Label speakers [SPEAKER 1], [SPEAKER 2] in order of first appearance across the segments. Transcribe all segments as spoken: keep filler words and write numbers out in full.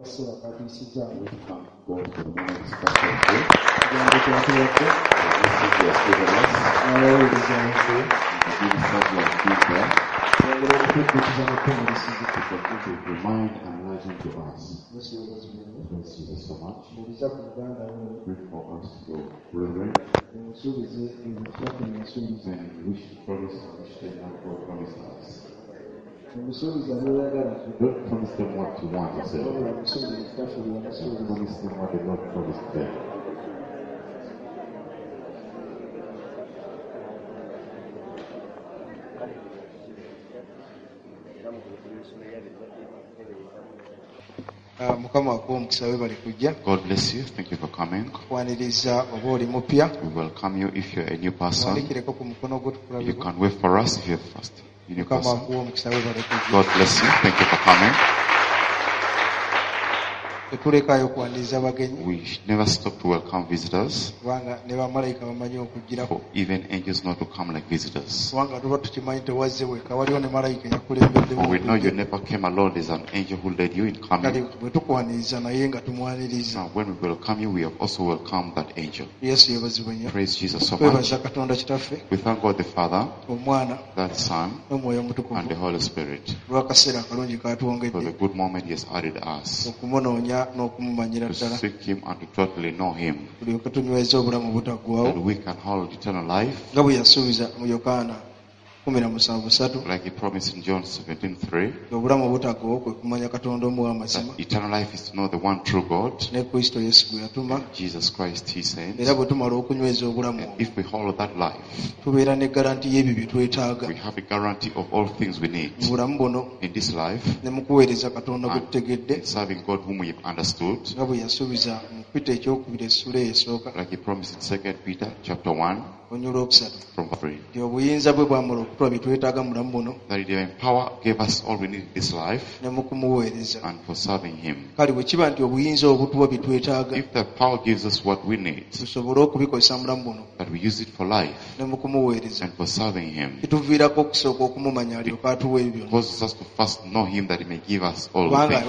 [SPEAKER 1] God for the moment is special day. The message He has given us. The ministers who have been there. To continue to remind and enlighten to us. Praise Jesus so much. Pray for us, your brethren. And wish promise which they have God promised us. Don't promise them what you want yourself. Promise them what the Lord promised them. God bless you. Thank you for coming. We welcome you if you're a new person. You can wait for us if you're first. New person. God bless you. Thank you for coming. We never stop to welcome visitors. For even angels know to come like visitors. For we know you never came alone. There's an angel who led you in coming. Now when we welcome you, we have also welcomed that angel. Praise Jesus so much. We thank God the Father, the Son, and the Holy Spirit for the good moment He has added us. To seek Him and to totally know Him, that we can hold eternal life, like He promised in John seventeen three. That eternal life is to know the one true God, Jesus Christ He sent. And if we hold that life, we have a guarantee of all things we need in this life, and serving God whom we have understood, like He promised in Second Peter chapter one from three. That He empower gave us all we need in this life, and for serving Him. If the power gives us what we need, that we use it for life and for serving Him, it causes us to first know Him, that He may give us all things.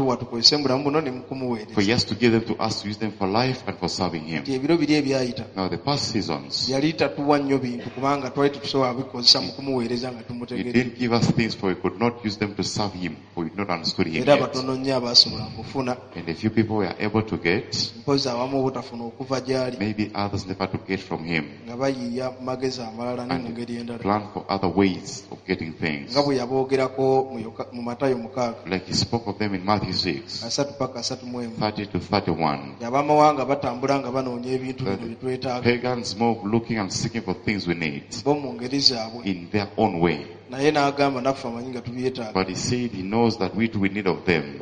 [SPEAKER 1] For He has to give them to us to use them for life and for serving Him. Now the past seasons, He didn't give us things for we could not use them to serve Him, for we did not understood Him yet. And a few people were able to get, maybe others never to get from Him, and plan for other ways of getting things. Like He spoke of them in Matthew six thirty to thirty-one. The pagans move looking and seeking for things we need in their own way. But He said He knows that we too we need of them.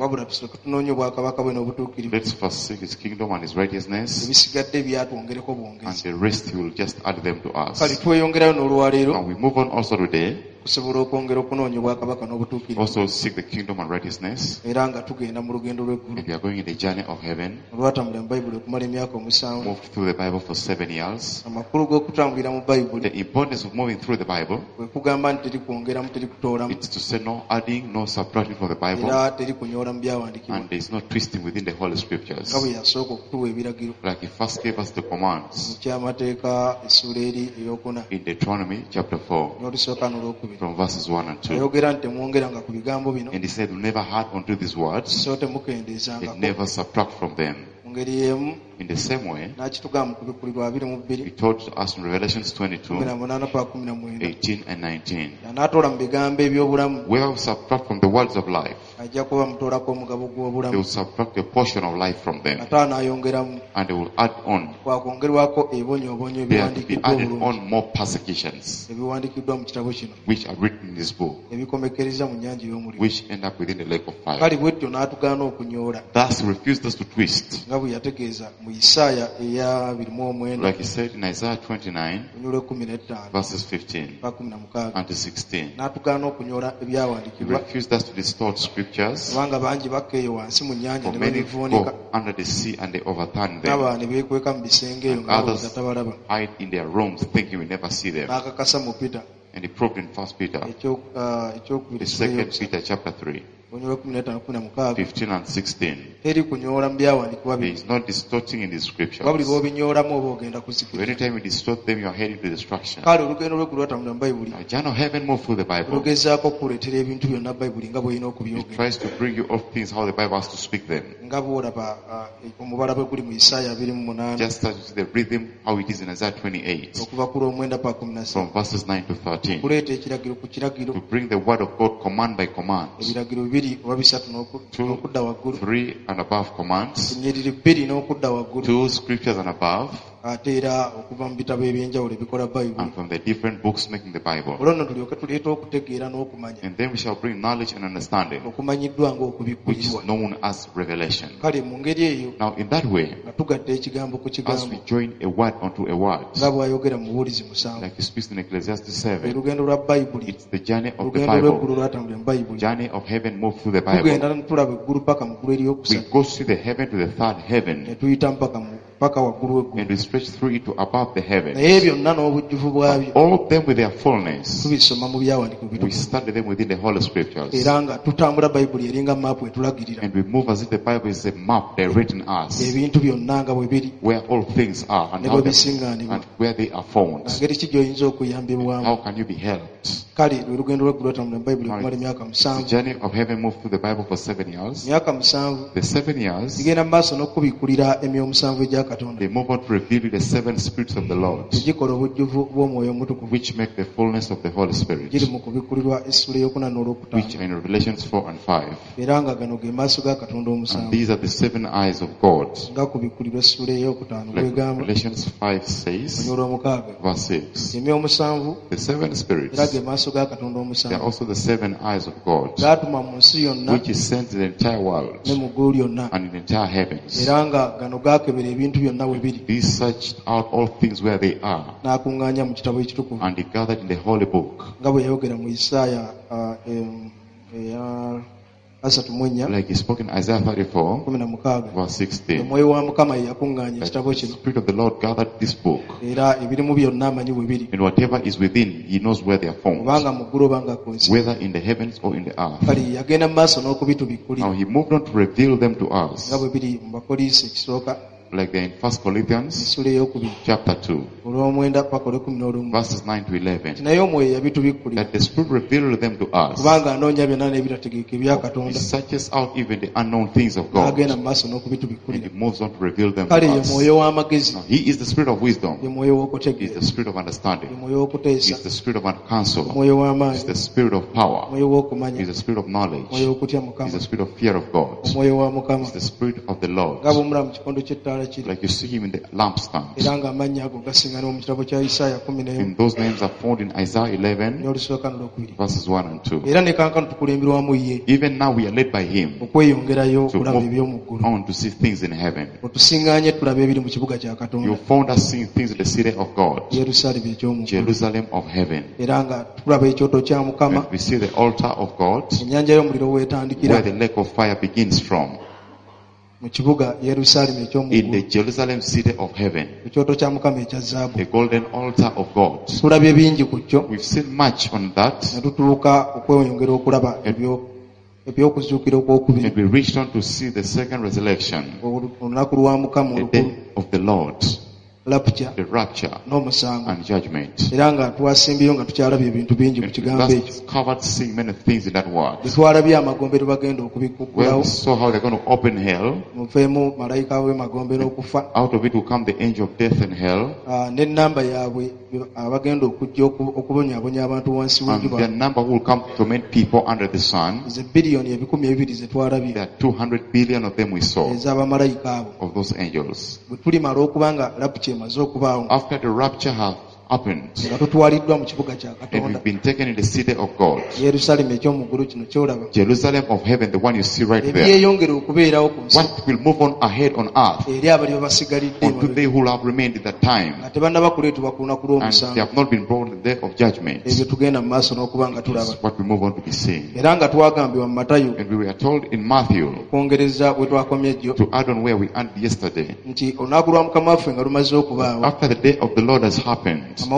[SPEAKER 1] Let's first seek His kingdom and His righteousness, and the rest He will just add them to us. Now we move on also today. Also seek the kingdom and righteousness. If you are going in the journey of heaven, move through the Bible for seven years. The importance of moving through the Bible, it's to say no adding, no subtracting from the Bible, and there is no twisting within the Holy Scriptures. Like He first gave us the commands in Deuteronomy chapter four from verses one and two. And He said, never heart unto these words, and never subtract from them. In the same way, He told us in Revelation twenty-two, eighteen and nineteen, whoever will subtract from the words of life, they will subtract a portion of life from them, and they will add on, they are to be added on more persecutions, which are written in this book, which end up within the lake of fire. Thus He refused us to twist. Like He said in Isaiah twenty-nine, verses fifteen and to sixteen. He refused us to distort scriptures, for many go under the sea and they overturn them, and others hide in their rooms thinking we never see them. And He proved in First Peter, the second Peter chapter three, fifteen and sixteen. He is not distorting in the scriptures. So anytime you distort them, you are heading to destruction. The journey of heaven moves through the Bible. It tries to bring you all things how the Bible has to speak them. Just as you see the rhythm how it is in Isaiah twenty-eight, from verses nine to thirteen, to bring the word of God command by command, two, three and above commands, two scriptures and above, and from the different books making the Bible. And then we shall bring knowledge and understanding, which is known as revelation. Now in that way, as we join a word onto a word, like he speaks in Ecclesiastes seven, it's the journey of the Bible, journey of heaven moved through the Bible. We go through the heaven to the third heaven, and we stretch through it to above the heavens. All of them with their fullness, we study them within the Holy Scriptures. And we move as if the Bible is a map directing us where all things are and, how they, and where they are found. How can you be helped? Now, the journey of heaven moved through the Bible for seven years. The seven years, they move on to reveal the seven spirits of the Lord, which make the fullness of the Holy Spirit, which are in Revelations four and five. And these are the seven eyes of God. Like Revelations five says, verse six, the seven spirits, they are also the seven eyes of God, which is sent to the entire world and in the entire heavens. These searched out all things where they are, and they gathered in the holy book. Like he spoke in Isaiah thirty-four, verse sixteen, that the Spirit of the Lord gathered this book, and whatever is within, he knows where they are found, whether in the heavens or in the earth. Now he moved on to reveal them to us, like they're in First Corinthians chapter two, verses nine to eleven, that the Spirit revealed them to us. He searches out even the unknown things of God, and he moves on to reveal them to us. Now, he is the Spirit of wisdom, he is the Spirit of understanding, he is the Spirit of counsel, he is the Spirit of power, he is the Spirit of knowledge, he is the Spirit of fear of God, he is the Spirit of the Lord. Like you see him in the lampstand. And those names are found in Isaiah eleven, verses one and two. Even now we are led by him to move on to see things in heaven. You found us seeing things in the city of God, Jerusalem of heaven. And we see the altar of God, where the lake of fire begins from. In the Jerusalem city of heaven, the golden altar of God. We've seen much on that, and we reached on to see the second resurrection, the day of the Lord, the rapture and judgment. And that's covered seeing many things in that word. Where we saw how they're going to open hell. Out of it will come the angel of death and hell. And their number will come to torment people under the sun. There are two hundred billion of them we saw, of those angels. After the rapture has happened, and we've been taken in the city of God, Jerusalem of heaven, the one you see right there. What will move on ahead on earth unto they who have remained in that time, and they have not been brought in the day of judgment. This is what we move on to be seeing. And we were told in Matthew, to add on where we ended yesterday, after the day of the Lord has happened, Nations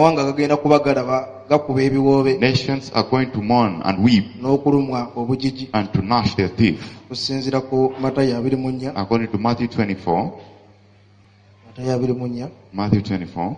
[SPEAKER 1] are going to mourn and weep and to gnash their teeth. According to Matthew twenty-four. Matthew twenty-four.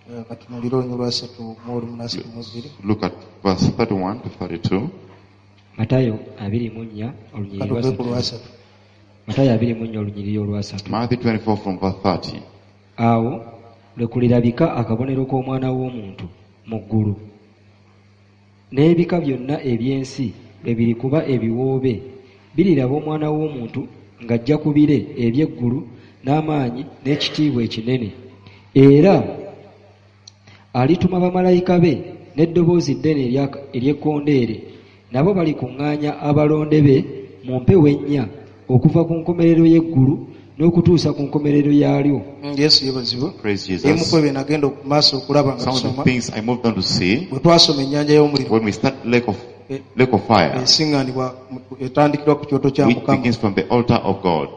[SPEAKER 1] Look at verse thirty-one to thirty-two.
[SPEAKER 2] Matayo abiri munya olunyiri lwasatu. Matayo abiri munya olunyiri olwasatu.
[SPEAKER 1] Matthew twenty-four from verse thirty.
[SPEAKER 2] Awo lwe kulirabika akabonero k'omwana w'omuntu mu ggulu. N'ebika byonna eby'ensi bwe birikuba ebiwoobe biriraba omwana w'omuntu ng'ajja ku bire eby'eggulu n'amaanyi n'ekitiibwa ekinene. Era alituma bamalayika be n'eddoboozi ddene ery'ekkondeere, nabo balikuŋŋaanya abalonde be mu mpewo ennya okuva ku nkomerero y'eggulu n'okutuusa ku nkomerero yaalyo.
[SPEAKER 1] Yesu yebazibwe. Emu kwebe nagenda okumaaso okulaba nga tusoma. Some of the things I moved on to see bwe twasoma ennyanja y'omuliro. When we start lake of lake of fire, which begins from the altar of God,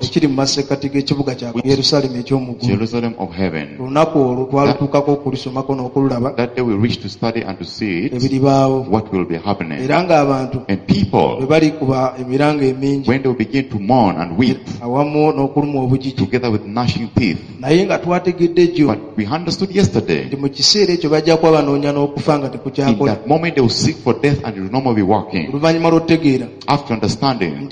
[SPEAKER 1] Jerusalem of heaven. That, that day we reach to study and to see it, what will be happening. And people, when they will begin to mourn and weep, together with gnashing teeth. But we understood yesterday, in that moment they will seek for death and it will no more be walking. After understanding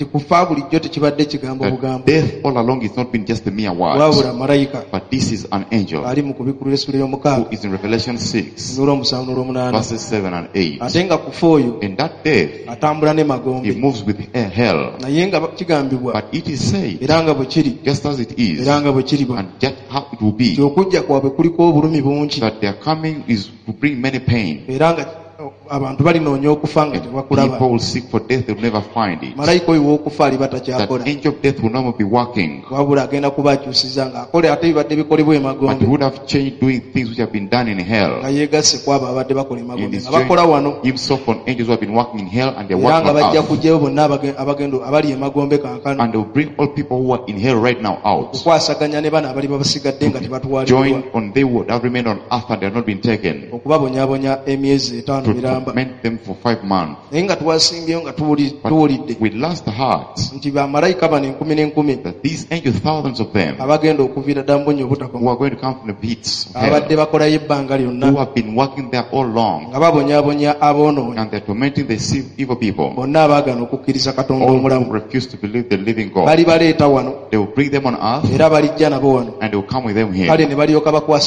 [SPEAKER 1] that death all along is not been just a mere word, but this is an angel who is in Revelation six verses seven and eight. In that death he moves with hell, but it is said just as it is and just how it will be, that their coming is to bring many pain. People will seek for death, they will never find it. That angel of death will never be working. But he would have changed doing things which have been done in hell. He is joined himself on angels who have been working in hell and they are working on earth. And they will bring all people who are in hell right now out. Join on they would have remained on earth and they have not been taken. To torment them for five months. But we lost the heart that these angels, thousands of them, who are going to come from the pits of hell, who have been working there all along, and they're tormenting the evil people, all who refuse to believe the living God. They will bring them on earth, and they will come with them here, and they will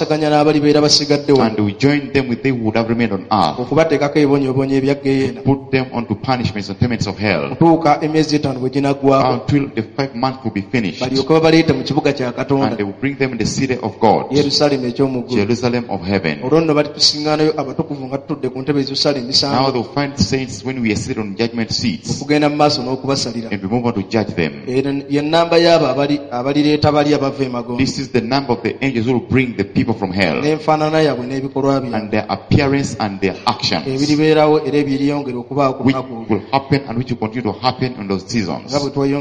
[SPEAKER 1] join them with they who would have remained on earth, to put them onto punishments and torments of hell until the five months will be finished, and they will bring them in the city of God, Jerusalem of heaven. Now they will find saints when we are sitting on judgment seats, and we move on to judge them. This is the number of the angels who will bring the people from hell, and their appearance and their actions, which will happen and which will continue to happen in those seasons. Like we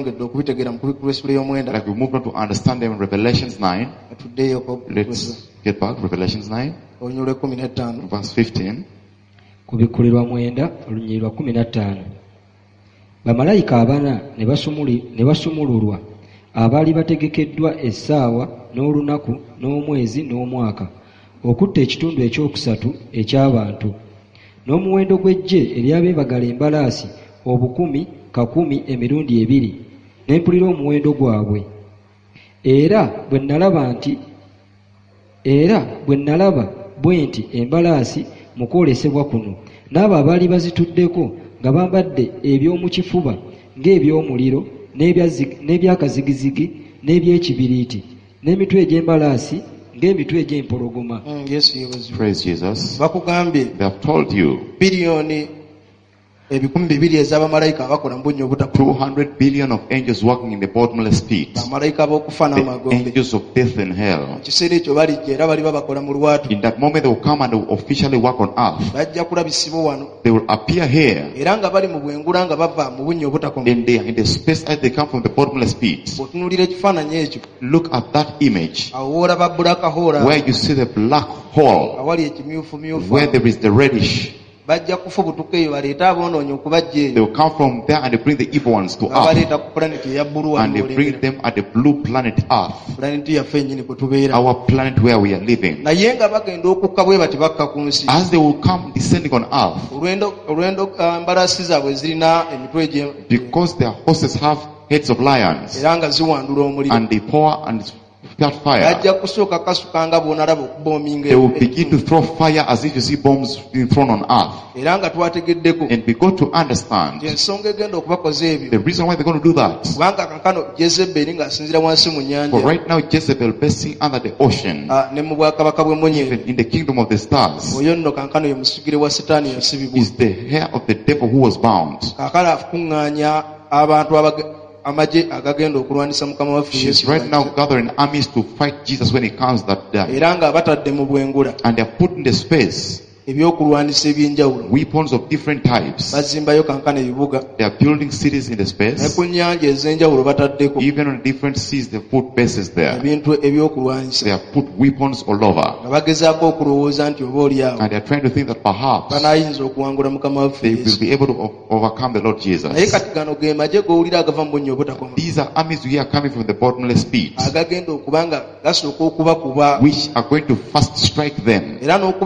[SPEAKER 1] move on to understand them in Revelations nine. Let's get back. Revelations nine, verse fifteen.
[SPEAKER 2] Kubikuulirwa mwenda olunyiri lwa kumi na ttaano. Bamalayika abana ne basumululwa abaali bategekeddwa essaawa n'olunaku n'omwezi n'omwaka okutta ekitundu ekyokusatu eky'abantu, n'omuwendo gw'eggye eryabeebagala embalaasi obukumi kakumi emirundi ebiri, ne mpulira omuwendo gwabwe. Era bwe nalaba nti era bwe nalaba bwe nti embalaasi mu kwolesebwa kuno, n'abo abaali bazituddeko nga bambadde eby'omu kifuba ng'eby'omuliro n'ebyakazigizigi n'eby'ekibiriiti, n'emitwe egy'embalaasi ng'emitwe egy'empologoma.
[SPEAKER 1] Praise Jesus. They have told you ebikumi bibiri ez'abamalayika abakola mu bunnya obutaggwaawo.
[SPEAKER 3] two hundred billion of angels working in the bottomless pit.
[SPEAKER 1] Bamalayika b'okufa n'amagombe.
[SPEAKER 3] The angels of death and hell.
[SPEAKER 1] Mu kiseera ekyo balijja era baliba bakola mu lwatu.
[SPEAKER 3] In that moment they will come and they will officially work on earth.
[SPEAKER 1] Bajja kulabisibwa wano.
[SPEAKER 3] They will appear here.
[SPEAKER 1] Era nga bali mu bwengula nga bava mu bunnya obutakoma.
[SPEAKER 3] And they are in the space as they come from the bottomless pit.
[SPEAKER 1] Bw'otunuulira ekifaananyi ekyo.
[SPEAKER 3] Look at that image.
[SPEAKER 1] Awo woolaba black hole.
[SPEAKER 3] Where you see the black hole.
[SPEAKER 1] Awali ekimyufumyufu.
[SPEAKER 3] Where there is the reddish.
[SPEAKER 1] Bajja kufubutuka eyo baleeta aboonoonyi okubajja eyo.
[SPEAKER 3] They will come from there and they bring the evil ones to earth.
[SPEAKER 1] Baleeta ku planet eya bbulu
[SPEAKER 3] and they bring them at the blue planet earth.
[SPEAKER 1] Planet yaffe ennyini kwe tubeera.
[SPEAKER 3] Our planet where we are living.
[SPEAKER 1] Naye nga bagenda okukka bwe bati bakka ku nsi.
[SPEAKER 3] As they will come descending on earth.
[SPEAKER 1] Olwendo olwendo mbalasi zaabwe zirina emitwe gye.
[SPEAKER 3] Because their horses have heads of lions.
[SPEAKER 1] Era nga ziwandula omuliro.
[SPEAKER 3] And they pour and start fire.
[SPEAKER 1] They
[SPEAKER 3] will begin to throw fire as if you see bombs being thrown on earth. And we got to understand the reason why they're going to do that. For right now Jezebel basing under the ocean, even in the kingdom of the stars, is the hair of the devil who was bound. She's right now gathering armies to fight Jesus when he comes that day. And they are put in the space weapons of different types. They are building cities in the space. Even on different seas they put bases there. They have put weapons all over. And they are trying to think that perhaps they will be able to overcome the Lord Jesus. These are armies we are coming from the bottomless pit, which are going to first strike them.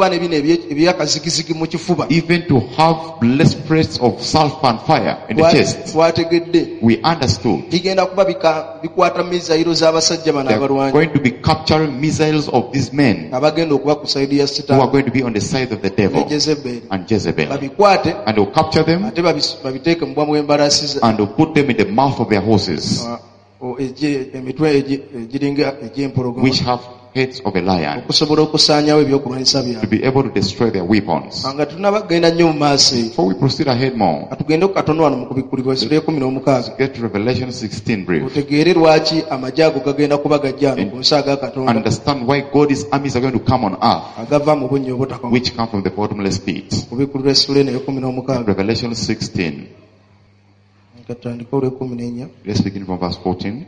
[SPEAKER 3] Even to have blessed sprays of sulfur and fire in the chest. We understood. They are going to be capturing missiles of these men who are going to be on the side of the devil and Jezebel. And they will capture them and they will put them in the mouth of their horses, which have heads of a lion, to be able to destroy their weapons. Before we proceed ahead more, let's get to Revelation sixteen brief. And understand why God's armies are going to come on earth, which come from the bottomless pit. Revelation sixteen. Let's begin from verse fourteen.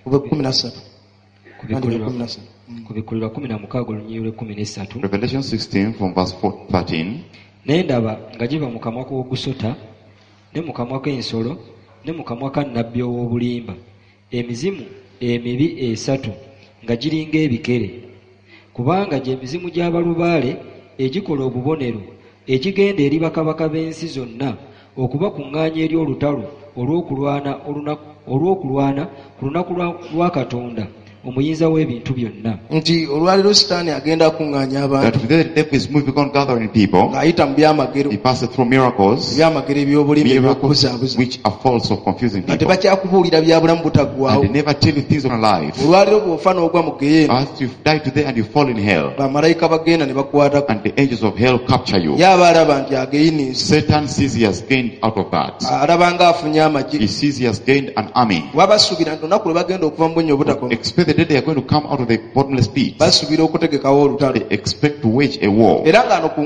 [SPEAKER 3] Revelation sixteen from verse thirteen.
[SPEAKER 2] Nendaba nga giva mu kamwa k'ogusota ne mu kamwa k'ensolo ne mu kamwa ka nnabbi ow'obulimba emizimu emibi esatu nga giringa ebikere, kubanga gy'emizimu gy'abalubaale egikola obubonero egigenda eri bakabaka b'ensi zonna okubakuŋŋaanya eri olutalo olw'okulwana olw'okulwana ku lunaku lwa Katonda omuyinza w'ebintu byonna.
[SPEAKER 1] Nti olwaliro Sitaani agenda kuŋŋaanya abantu.
[SPEAKER 3] That the devil is moving on gathering people.
[SPEAKER 1] Ng'ayita mu byamagero.
[SPEAKER 3] He passes through miracles.
[SPEAKER 1] Byamagero eby'obulimba
[SPEAKER 3] ebyokubuzaabuza. Which are false of confusing people.
[SPEAKER 1] Tebakyakubuulira bya bulamu butaggwaawo.
[SPEAKER 3] And they never tell you things on life.
[SPEAKER 1] Olwaliro bw'ofa n'ogwa mu geyeena.
[SPEAKER 3] As you die today and you fall in hell.
[SPEAKER 1] Bamalayika bagenda ne bakwatako.
[SPEAKER 3] And the angels of hell capture you.
[SPEAKER 1] Y'aba alaba nti ageyiniisa.
[SPEAKER 3] Satan sees he has gained out of that.
[SPEAKER 1] Alaba ng'afunye amagye.
[SPEAKER 3] He sees he has gained an army.
[SPEAKER 1] Wabasuubira nti olunaku lwe bagenda okuva mu bunnya obutakoma.
[SPEAKER 3] Expect the day they are going to come out of the bottomless pit.
[SPEAKER 1] They
[SPEAKER 3] expect to wage a war. And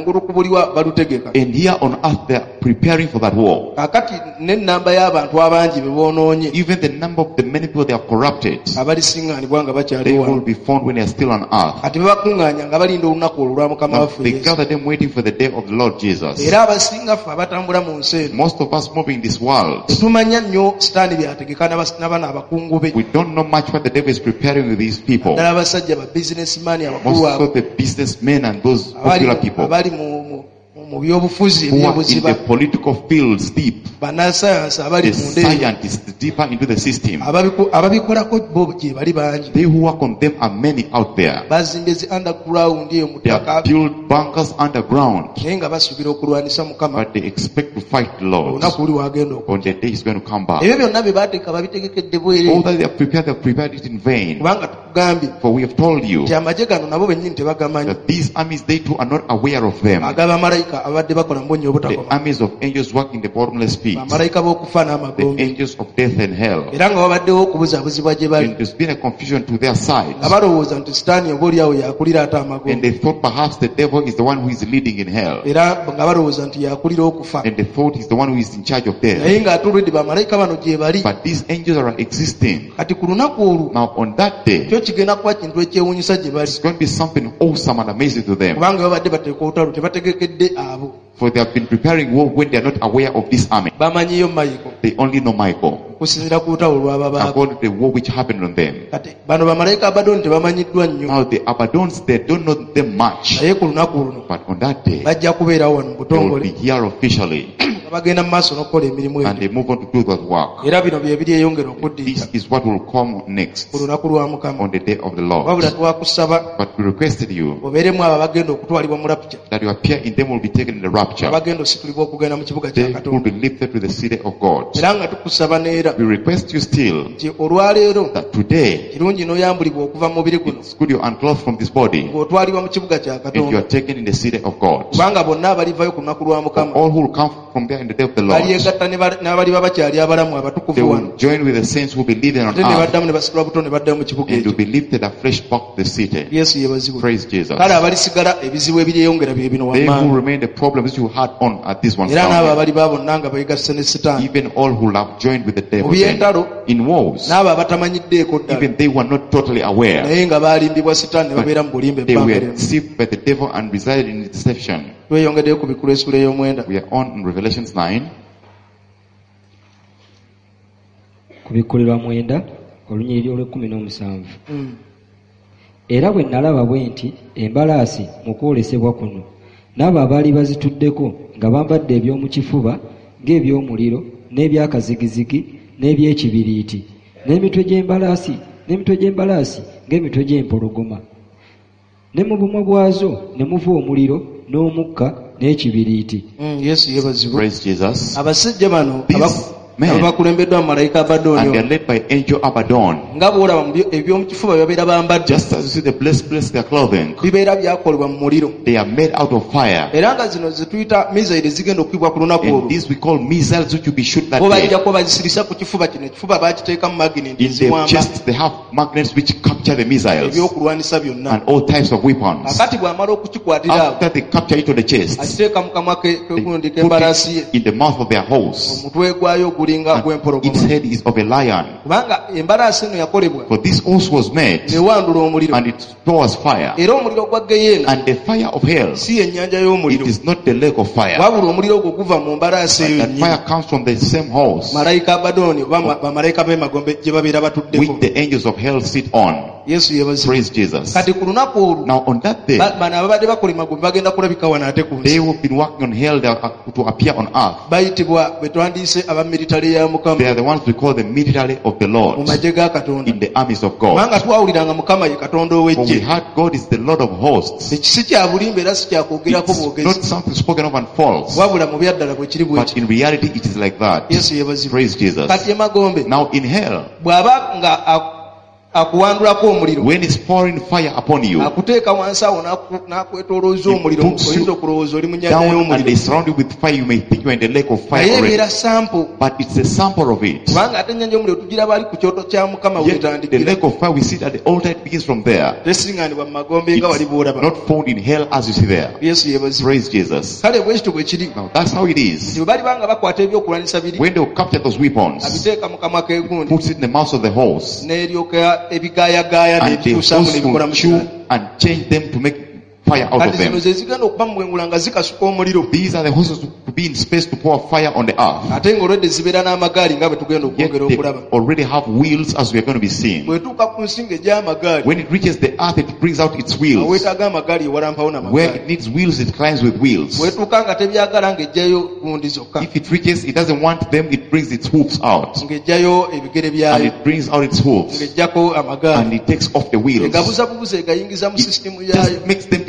[SPEAKER 3] here on earth they are preparing for that war. Even the number of the many people they have corrupted, they will be found when they are still on earth. Now, they gather them waiting for the day of the Lord Jesus. Most of us moving this world, we don't know much what the devil is preparing with these people. Most of the businessmen and those popular people who are in the political fields deep, the scientists deeper into the system, they who work on them are many out there. They have built bunkers underground, but they expect to fight the Lord on the day He's going to come back. All that they have prepared, they have prepared it in vain. For we have told you that these armies, they too are not aware of them. The armies of angels work in the bottomless pit. The angels of death and hell. And there's been a confusion to their side. And they thought perhaps the devil is the one who is leading in hell. And they thought he's the one who is in charge of death. But these angels are existing. Now on that day, it's going to be something awesome and amazing to them. For they have been preparing war when they are not aware of this army. They only know Michael. According to the war which happened on them. Now the Abaddons, they don't know them much. But on that day, they will be here officially. And they move on to do that work. This is what will come next on the day of the Lord. But we requested you that you appear in them will be taken in the rapture. They will be lifted to the city of God. We request you still that today it's good you unclothed from this body and you are taken in the city of God. All who will come from there in the day of the Lord, they will join with the saints who believe on earth and will be lifted afresh back to the city. Praise Jesus. They who remain the problems you had on at this one time, even all who have joined with the devil in wars, even they were not totally aware, but they were deceived by the devil and resided in deception. We are on Revelations nine.
[SPEAKER 2] Kubikulirwa mwenda olunyiriri olw'ekkumi n'omusanvu. Era bwe nalaba bwe nti embalaasi mu kwolesebwa kuno n'abo abaali bazituddeko nga bambadde eby'omu kifuba ng'eby'omuliro n'ebyakazigizigi n'ebyekibiriiti n'emitwe gy'embalaasi n'emitwe gy'embalaasi ng'emitwe gy'empologoma ne mu bumwa bwazo ne muva omuliro n'omukka n'ekibiriiti.
[SPEAKER 3] Praise Jesus.
[SPEAKER 2] Abasajja bano
[SPEAKER 3] Men, and they are led by angel Abaddon. Just as you see the blessed place their clothing, they are made out of fire. And these we call missiles which will be shot that day. In their chest they have magnets which capture the missiles and all types of weapons. After they capture it on the chest, they put it in the mouth of their horse. And its head is of a lion. For this horse was made, and it pours fire. And the fire of hell, it is not the lake of fire. But that fire comes from the same horse which the angels of hell sit on. Praise Jesus. Now on that day, they will be working on hell to appear on earth. They are the ones we call the military of the Lord in the armies of God. When we heard God is the Lord of hosts, it's not something spoken of and false, but in reality it is like that. Praise Jesus. Now in hell, when it's pouring fire upon you, it puts you down and they surround you with fire. You may think you are in the lake of fire already, but it's a sample of it. Yet the lake of fire we see at the altar, it begins from there. It's not found in hell as you see there. Praise Jesus. Now that's how it is. When they capture those weapons, puts it in the mouth of the horse, and the horse will chew and change them to make fire out of them. These are the horses to be in space to pour fire on the earth. Yet they already have wheels, as we are going to be seeing. When it reaches the earth, it brings out its wheels. Where it needs wheels, it climbs with wheels. If it reaches, it doesn't want them, it brings its hooves out. And it brings out its hooves. And it takes off the wheels. It just makes them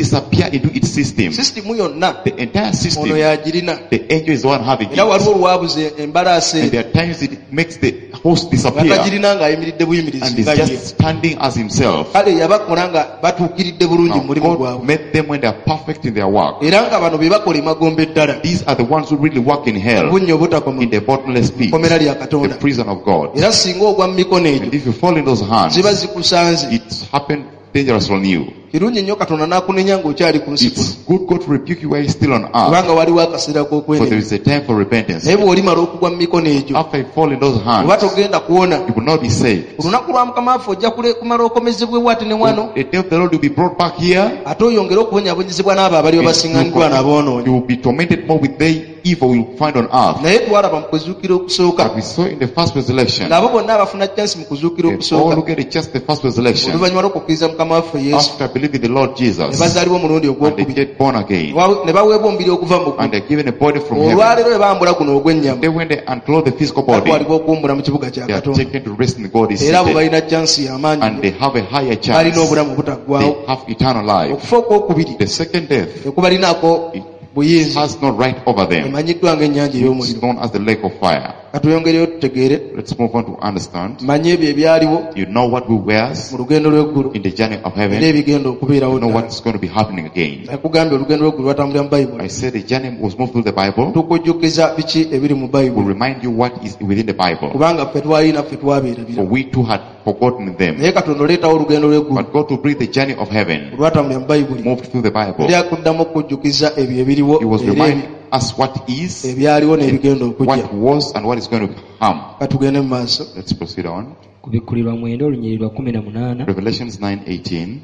[SPEAKER 1] disappear into its system.
[SPEAKER 3] System yonna.
[SPEAKER 1] The entire system.
[SPEAKER 3] Ono yagirina.
[SPEAKER 1] The angel is the one having it.
[SPEAKER 3] Era waliwo olwabuze embalaase.
[SPEAKER 1] And there are times it makes the host disappear.
[SPEAKER 3] Bagirina nga ayimiridde buyimirizi.
[SPEAKER 1] And he's just standing as himself.
[SPEAKER 3] Kale yabakola nga batuukiridde bulungi mu mulimu gwabwe.
[SPEAKER 1] God made them when they are perfect in their work.
[SPEAKER 3] Era nga bano be bakola emagombe ddala.
[SPEAKER 1] These are the ones who really work in hell.
[SPEAKER 3] Obunnya obutakoma.
[SPEAKER 1] In the bottomless pit.
[SPEAKER 3] Komera lya Katonda.
[SPEAKER 1] The prison of God.
[SPEAKER 3] Era singa ogwa mu mikono egyo.
[SPEAKER 1] And if you fall in those hands,
[SPEAKER 3] ziba zikusanze.
[SPEAKER 1] It happened dangerous on you.
[SPEAKER 3] Kirungi nnyo Katonda n'akunenya ng'okyali ku nsi.
[SPEAKER 1] It's good God to rebuke you while you're still on earth.
[SPEAKER 3] Kubanga waliwo akaseera k'okwenenya.
[SPEAKER 1] For there is a time for repentance.
[SPEAKER 3] Naye bw'olimala okugwa mu mikono egyo.
[SPEAKER 1] After you fall in those hands,
[SPEAKER 3] oba togenda kuwona.
[SPEAKER 1] You will not be saved.
[SPEAKER 3] Olunaku lwa Mukama waffe ojja kumala okomezebwewo ate ne wano.
[SPEAKER 1] The day of the Lord will be brought back here.
[SPEAKER 3] Ate oyongere okubonyaabonyezebwa n'abo abali babasinganidwa n'aboonoonyi.
[SPEAKER 1] You will be tormented more with their evil you will find on earth.
[SPEAKER 3] Naye twalaba mu kuzuukira okusooka.
[SPEAKER 1] But we saw in the first resurrection.
[SPEAKER 3] Ng'abo bonna abafuna chance mu kuzuukira okusooka.
[SPEAKER 1] All who get a chance the first resurrection.
[SPEAKER 3] Oluvannyuma lw'okukkiriza Mukama waffe Yesu.
[SPEAKER 1] After believing the Lord Jesus.
[SPEAKER 3] Ne bazaalibwa omulundi ogwokubiri.
[SPEAKER 1] And they get born again.
[SPEAKER 3] Ne baweebwa omubiri okuva mu ggulu.
[SPEAKER 1] And they're given a body from heaven.
[SPEAKER 3] Olwaleero bwe bambula guno ogw'ennyama.
[SPEAKER 1] They when they unclothe the physical body.
[SPEAKER 3] Batwalibwa okuwummula mu kibuga kya Katonda.
[SPEAKER 1] They are taken to rest in God is
[SPEAKER 3] seated. Era abo balina chance y'amaanyi.
[SPEAKER 1] And they have a higher chance.
[SPEAKER 3] Balina obulamu obutaggwaawo.
[SPEAKER 1] They have eternal life.
[SPEAKER 3] Okufa okwokubiri.
[SPEAKER 1] The second death.
[SPEAKER 3] Ekubalinaako buyinza.
[SPEAKER 1] Has no right over them.
[SPEAKER 3] Emanyiddwa ng'ennyanja ey'omuliro.
[SPEAKER 1] It's known as the lake of fire.
[SPEAKER 3] Katuyongereyo tutegeere.
[SPEAKER 1] Let's move on to understand.
[SPEAKER 3] Manye ebyo ebyaliwo.
[SPEAKER 1] You know what we wear
[SPEAKER 3] mu lugendo lw'eggulu.
[SPEAKER 1] In the journey of heaven.
[SPEAKER 3] Era ebigenda okubeerawo.
[SPEAKER 1] You know what's going to be happening again.
[SPEAKER 3] Nakugambye olugendo lw'eggulu lwatambulira mu Bible.
[SPEAKER 1] I said the journey was moved through the Bible.
[SPEAKER 3] Tukujjukiza biki ebiri mu Bible.
[SPEAKER 1] We'll remind you what is within the Bible.
[SPEAKER 3] Kubanga ffe twalina ffe twabeerabira.
[SPEAKER 1] For we too had forgotten them.
[SPEAKER 3] Naye Katonda oleetawo olugendo lw'eggulu.
[SPEAKER 1] But God to bring the journey of heaven.
[SPEAKER 3] Lwatambulira mu Bible.
[SPEAKER 1] Moved through the Bible.
[SPEAKER 3] Era akuddamu okujjukiza ebyo ebiriwo.
[SPEAKER 1] He was reminding us what is,
[SPEAKER 3] ebyaliwo n'ebigenda okujja.
[SPEAKER 1] What was and what is going to come.
[SPEAKER 3] Katugende mu maaso.
[SPEAKER 1] Let's proceed on.
[SPEAKER 2] Kubikkulirwa mwenda olunyiriri kumi na munaana.
[SPEAKER 1] Revelations nine eighteen.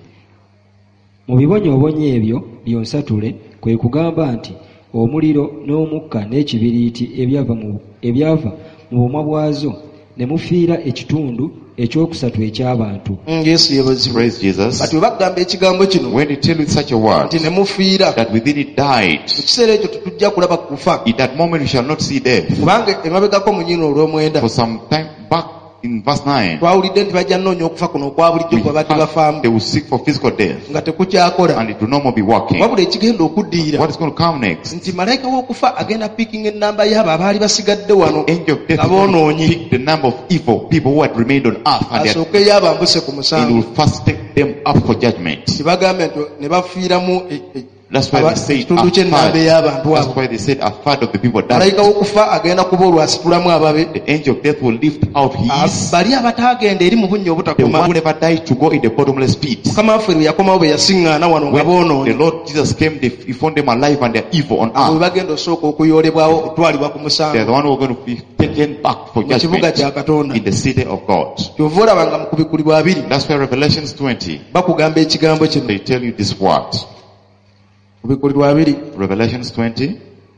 [SPEAKER 2] Mu bibonyoobonyo ebyo byonsatule kwe kugamba nti omuliro n'omukka n'ekibiriiti ebyava mu ebyava mu bumwa bwazo ne mufiira ekitundu ekyokusatu eky'abantu.
[SPEAKER 3] Yesu yebazibwe.
[SPEAKER 1] Praise Jesus.
[SPEAKER 3] Kati bagamba ekigambo kino.
[SPEAKER 1] When he tell you such a word.
[SPEAKER 3] Nti ne mufiira.
[SPEAKER 1] That within it died.
[SPEAKER 3] Mu kiseera ekyo tetujja kulaba kufa.
[SPEAKER 1] In that moment we shall not see death.
[SPEAKER 3] Kubanga emabegako mu nnyina olw'omwenda.
[SPEAKER 1] For some time back. In verse nine,
[SPEAKER 3] twawulidde nti bajja nnoonya okufa kuno okwa bulijjo kwe badde bafaamu.
[SPEAKER 1] They will seek for physical death.
[SPEAKER 3] Nga tekukyakola.
[SPEAKER 1] And it will no more be working.
[SPEAKER 3] Wabula ekigenda okuddiira.
[SPEAKER 1] What is going to come next?
[SPEAKER 3] Nti malayika w'okufa agenda picking ennamba y'abo abaali basigadde wano.
[SPEAKER 1] Angel of death will pick the number of evil people who had remained on earth. And
[SPEAKER 3] asooke y'abambuse ku musango.
[SPEAKER 1] He will first take them up for judgment.
[SPEAKER 3] Tibagambe nti ne bafiiramu.
[SPEAKER 1] That's why they said a third. That's why they said a third of the people died.
[SPEAKER 3] Malayika w'okufa agenda kuba olwasitulamu ababe.
[SPEAKER 1] The angel of death will lift out his.
[SPEAKER 3] Bali abataagenda eri mu bunnya obutakoma.
[SPEAKER 1] The one who never died to go in the bottomless pit.
[SPEAKER 3] Mukama waffe lwe yakomawo bwe yasiŋŋaana wano nga boonoonyi.
[SPEAKER 1] The Lord Jesus came, they, he found them alive and they're evil on earth.
[SPEAKER 3] Abo bagenda osooka okuyoolebwawo otwalibwa ku musango.
[SPEAKER 1] They're the one who are going to be taken back for judgment in the city of God.
[SPEAKER 3] Kyova olabanga mu kubikkulirwa abiri.
[SPEAKER 1] That's why Revelations twenty.
[SPEAKER 3] Bakugamba ekigambo kino.
[SPEAKER 1] They tell you this word. Revelations twenty.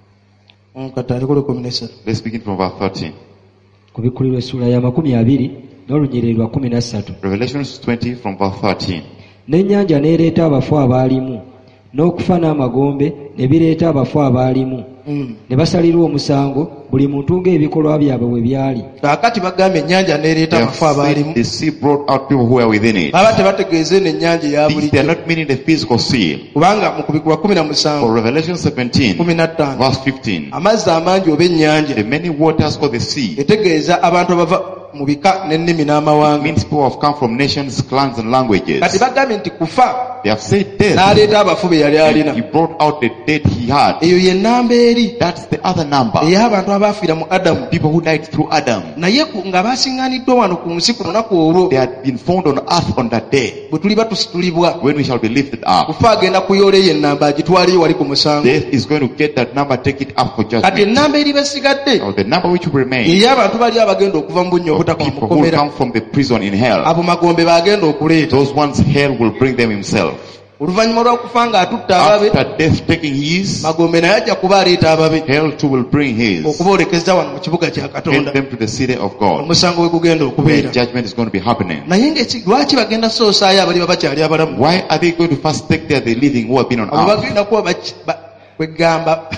[SPEAKER 1] Let's begin from verse thirteen.
[SPEAKER 2] Kubikkulirwa essula ya makumi abiri n'olunyiriri lwa kumi na ssatu.
[SPEAKER 1] Revelations twenty from verse thirteen.
[SPEAKER 2] N'ennyanja n'ereeta abafu abaalimu n'okufa n'amagombe ne bireeta abafu abaalimu ne basalirwa omusango buli muntu ng'ebikolwa byabwe bwe byali.
[SPEAKER 3] Kaakati bagamba ennyanja n'ereeta abafu abaalimu.
[SPEAKER 1] The sea brought out people who were within it.
[SPEAKER 3] Baba tebategeeze n'ennyanja ya bulijjo.
[SPEAKER 1] They are not meaning the physical sea.
[SPEAKER 3] Kubanga mu kubikkulwa kumi na musanvu.
[SPEAKER 1] For Revelation seventeen
[SPEAKER 3] kumi na ttaano
[SPEAKER 1] verse fifteen.
[SPEAKER 3] Amazzi amangi oba ennyanja.
[SPEAKER 1] The many waters called the sea.
[SPEAKER 3] Etegeeza abantu abava mu bika n'ennimi n'amawanga.
[SPEAKER 1] Means people have come from nations, clans and languages.
[SPEAKER 3] Kati bagambye nti kufa.
[SPEAKER 1] They have said death.
[SPEAKER 3] N'aleeta abafu be yali alina.
[SPEAKER 1] He brought out the dead he had.
[SPEAKER 3] Eyo ye nnamba eri.
[SPEAKER 1] That's the other number.
[SPEAKER 3] Ey'abantu abaafiira mu Adamu.
[SPEAKER 1] People who died through Adam.
[SPEAKER 3] Naye nga baasiŋŋaaniddwa wano ku nsi ku lunaku olwo.
[SPEAKER 1] They had been found on earth on that day.
[SPEAKER 3] Bwe tuliba tusitulibwa.
[SPEAKER 1] When we shall be lifted up.
[SPEAKER 3] Kufa agenda kuyoola eyo ennamba agitwaleyo wali ku musango.
[SPEAKER 1] Death is going to get that number, take it up for judgment.
[SPEAKER 3] Kati ennamba eri besigadde.
[SPEAKER 1] Or the number which will remain.
[SPEAKER 3] Ey'abantu bali abagenda okuva mu bunnya obutakoma mu kkomera.
[SPEAKER 1] People who come from the prison in hell.
[SPEAKER 3] Abo magombe bagenda okuleeta.
[SPEAKER 1] Those ones hell will bring them himself.
[SPEAKER 3] Oluvannyuma lw'okufa ng'atutta ababe.
[SPEAKER 1] After death taking his.
[SPEAKER 3] Magombe naye ajja kuba aleeta ababe.
[SPEAKER 1] Hell too will bring his.
[SPEAKER 3] Okuboolekeza wano mu kibuga kya Katonda.
[SPEAKER 1] Get them to the city of God.
[SPEAKER 3] Omusango we gugenda okubeera.
[SPEAKER 1] Judgment is going to be happening.
[SPEAKER 3] Naye ng'eki lwaki bagenda soosaayo abali babakyali abalamu?
[SPEAKER 1] Why are they going to first take there the living who have been on earth?
[SPEAKER 3] Abo bagenda kuba kwegamba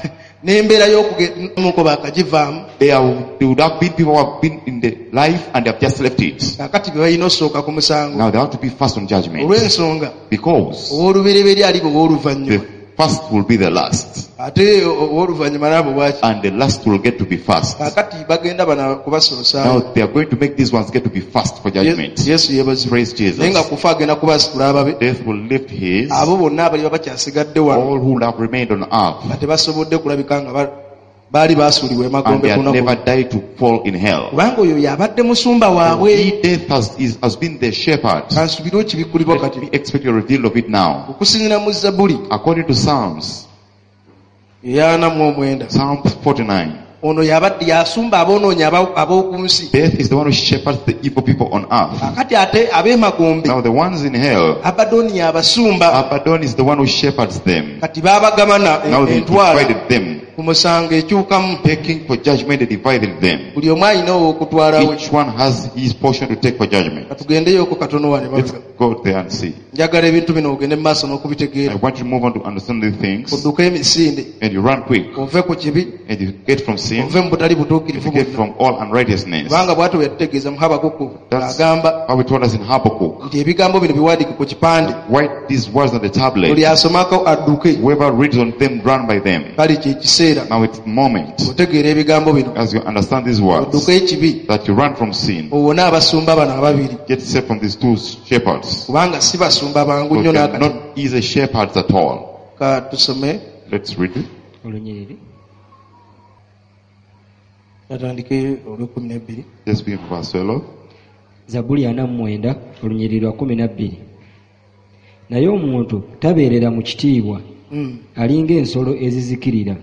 [SPEAKER 3] n'embeera y'okugemuko baakagivaamu.
[SPEAKER 1] They would have been people who have been in the life and they have just left it.
[SPEAKER 3] Kaakati be balina osooka ku musango.
[SPEAKER 1] Now they have to be first on judgment.
[SPEAKER 3] Olw'ensonga.
[SPEAKER 1] Because
[SPEAKER 3] owoolubereberye ali bw'owooluvannyuma.
[SPEAKER 1] the first will be the last.
[SPEAKER 3] Ate owooluvannyuma n'abo bwaki.
[SPEAKER 1] And the last will get to be first.
[SPEAKER 3] Kaakati bagenda bana kubasoosaamu.
[SPEAKER 1] Now they are going to make these ones get to be first for judgment.
[SPEAKER 3] Yesu yeebazibwa.
[SPEAKER 1] Praise Jesus.
[SPEAKER 3] Naye nga kufa agenda kubasitula ababe.
[SPEAKER 1] Death will lift his.
[SPEAKER 3] Abo bonna abali bakyasigadde wano.
[SPEAKER 1] All who have remained on earth.
[SPEAKER 3] Nga tebasobodde kulabika nga baali baasuulibwa emagombe
[SPEAKER 1] and they had never died to fall in hell.
[SPEAKER 3] Kubanga oyo yabadde musumba waabwe.
[SPEAKER 1] He death has, is, has been the shepherd.
[SPEAKER 3] Kansubire okibikkulibwa kati.
[SPEAKER 1] Let me expect a reveal of it now.
[SPEAKER 3] Okusinziira mu Zabbuli.
[SPEAKER 1] According to Psalms.
[SPEAKER 3] Yana mu omwenda.
[SPEAKER 1] Psalm forty-nine.
[SPEAKER 3] Ono yabadde yasumba aboonoonya ab'oku nsi.
[SPEAKER 1] Death is the one who shepherds the evil people on earth.
[SPEAKER 3] Akati ate ab'emagombe.
[SPEAKER 1] Now the ones in hell.
[SPEAKER 3] Abadoni abasumba.
[SPEAKER 1] Abaddon is the one who shepherds them.
[SPEAKER 3] Kati baabagabana entwala.
[SPEAKER 1] Now they divided them.
[SPEAKER 3] Kumusango ekyukamu.
[SPEAKER 1] Taking for judgment, they divided them.
[SPEAKER 3] Buli omu alina okutwala we.
[SPEAKER 1] Each one has his portion to take for judgment.
[SPEAKER 3] Katugendeyo ko katono wane.
[SPEAKER 1] Let's go there and see.
[SPEAKER 3] Njagala ebintu bino ogende mu maaso n'okubitegeera.
[SPEAKER 1] I want you to move on to understand these things.
[SPEAKER 3] Odduka emisinde.
[SPEAKER 1] And you run quick.
[SPEAKER 3] Ove ku kibi.
[SPEAKER 1] And you get from sin.
[SPEAKER 3] Ove mu butali butuukirivu.
[SPEAKER 1] You get from all unrighteousness.
[SPEAKER 3] Kubanga bw'atyo yategeeza mu Habakuku. Agamba.
[SPEAKER 1] How we told us in Habakkuk.
[SPEAKER 3] Nti ebigambo bino biwandiike ku kipande.
[SPEAKER 1] Write these words on the tablet.
[SPEAKER 3] Buli asomako adduke.
[SPEAKER 1] Whoever reads on them, run by them.
[SPEAKER 3] Kale kye kiseera.
[SPEAKER 1] Now it's moment.
[SPEAKER 3] Otegeera ebigambo bino.
[SPEAKER 1] As you understand these words.
[SPEAKER 3] Odduka ekibi.
[SPEAKER 1] That you run from sin.
[SPEAKER 3] Owone abasumba bano ababiri.
[SPEAKER 1] Get saved from these two shepherds.
[SPEAKER 3] Kubanga si basumba bangu nnyo
[SPEAKER 1] n'akati. Not easy shepherds at all.
[SPEAKER 3] Ka tusome.
[SPEAKER 1] Let's read it.
[SPEAKER 2] Olunyiriri.
[SPEAKER 3] Natandike olw'ekkumi n'ebbiri.
[SPEAKER 1] Let's begin from verse twelve.
[SPEAKER 2] Zabbuli ana mu mwenda olunyiriri lwa kkumi na bbiri. Naye omuntu tabeerera mu kitiibwa. Mm. Alinga ensolo ezizikirira.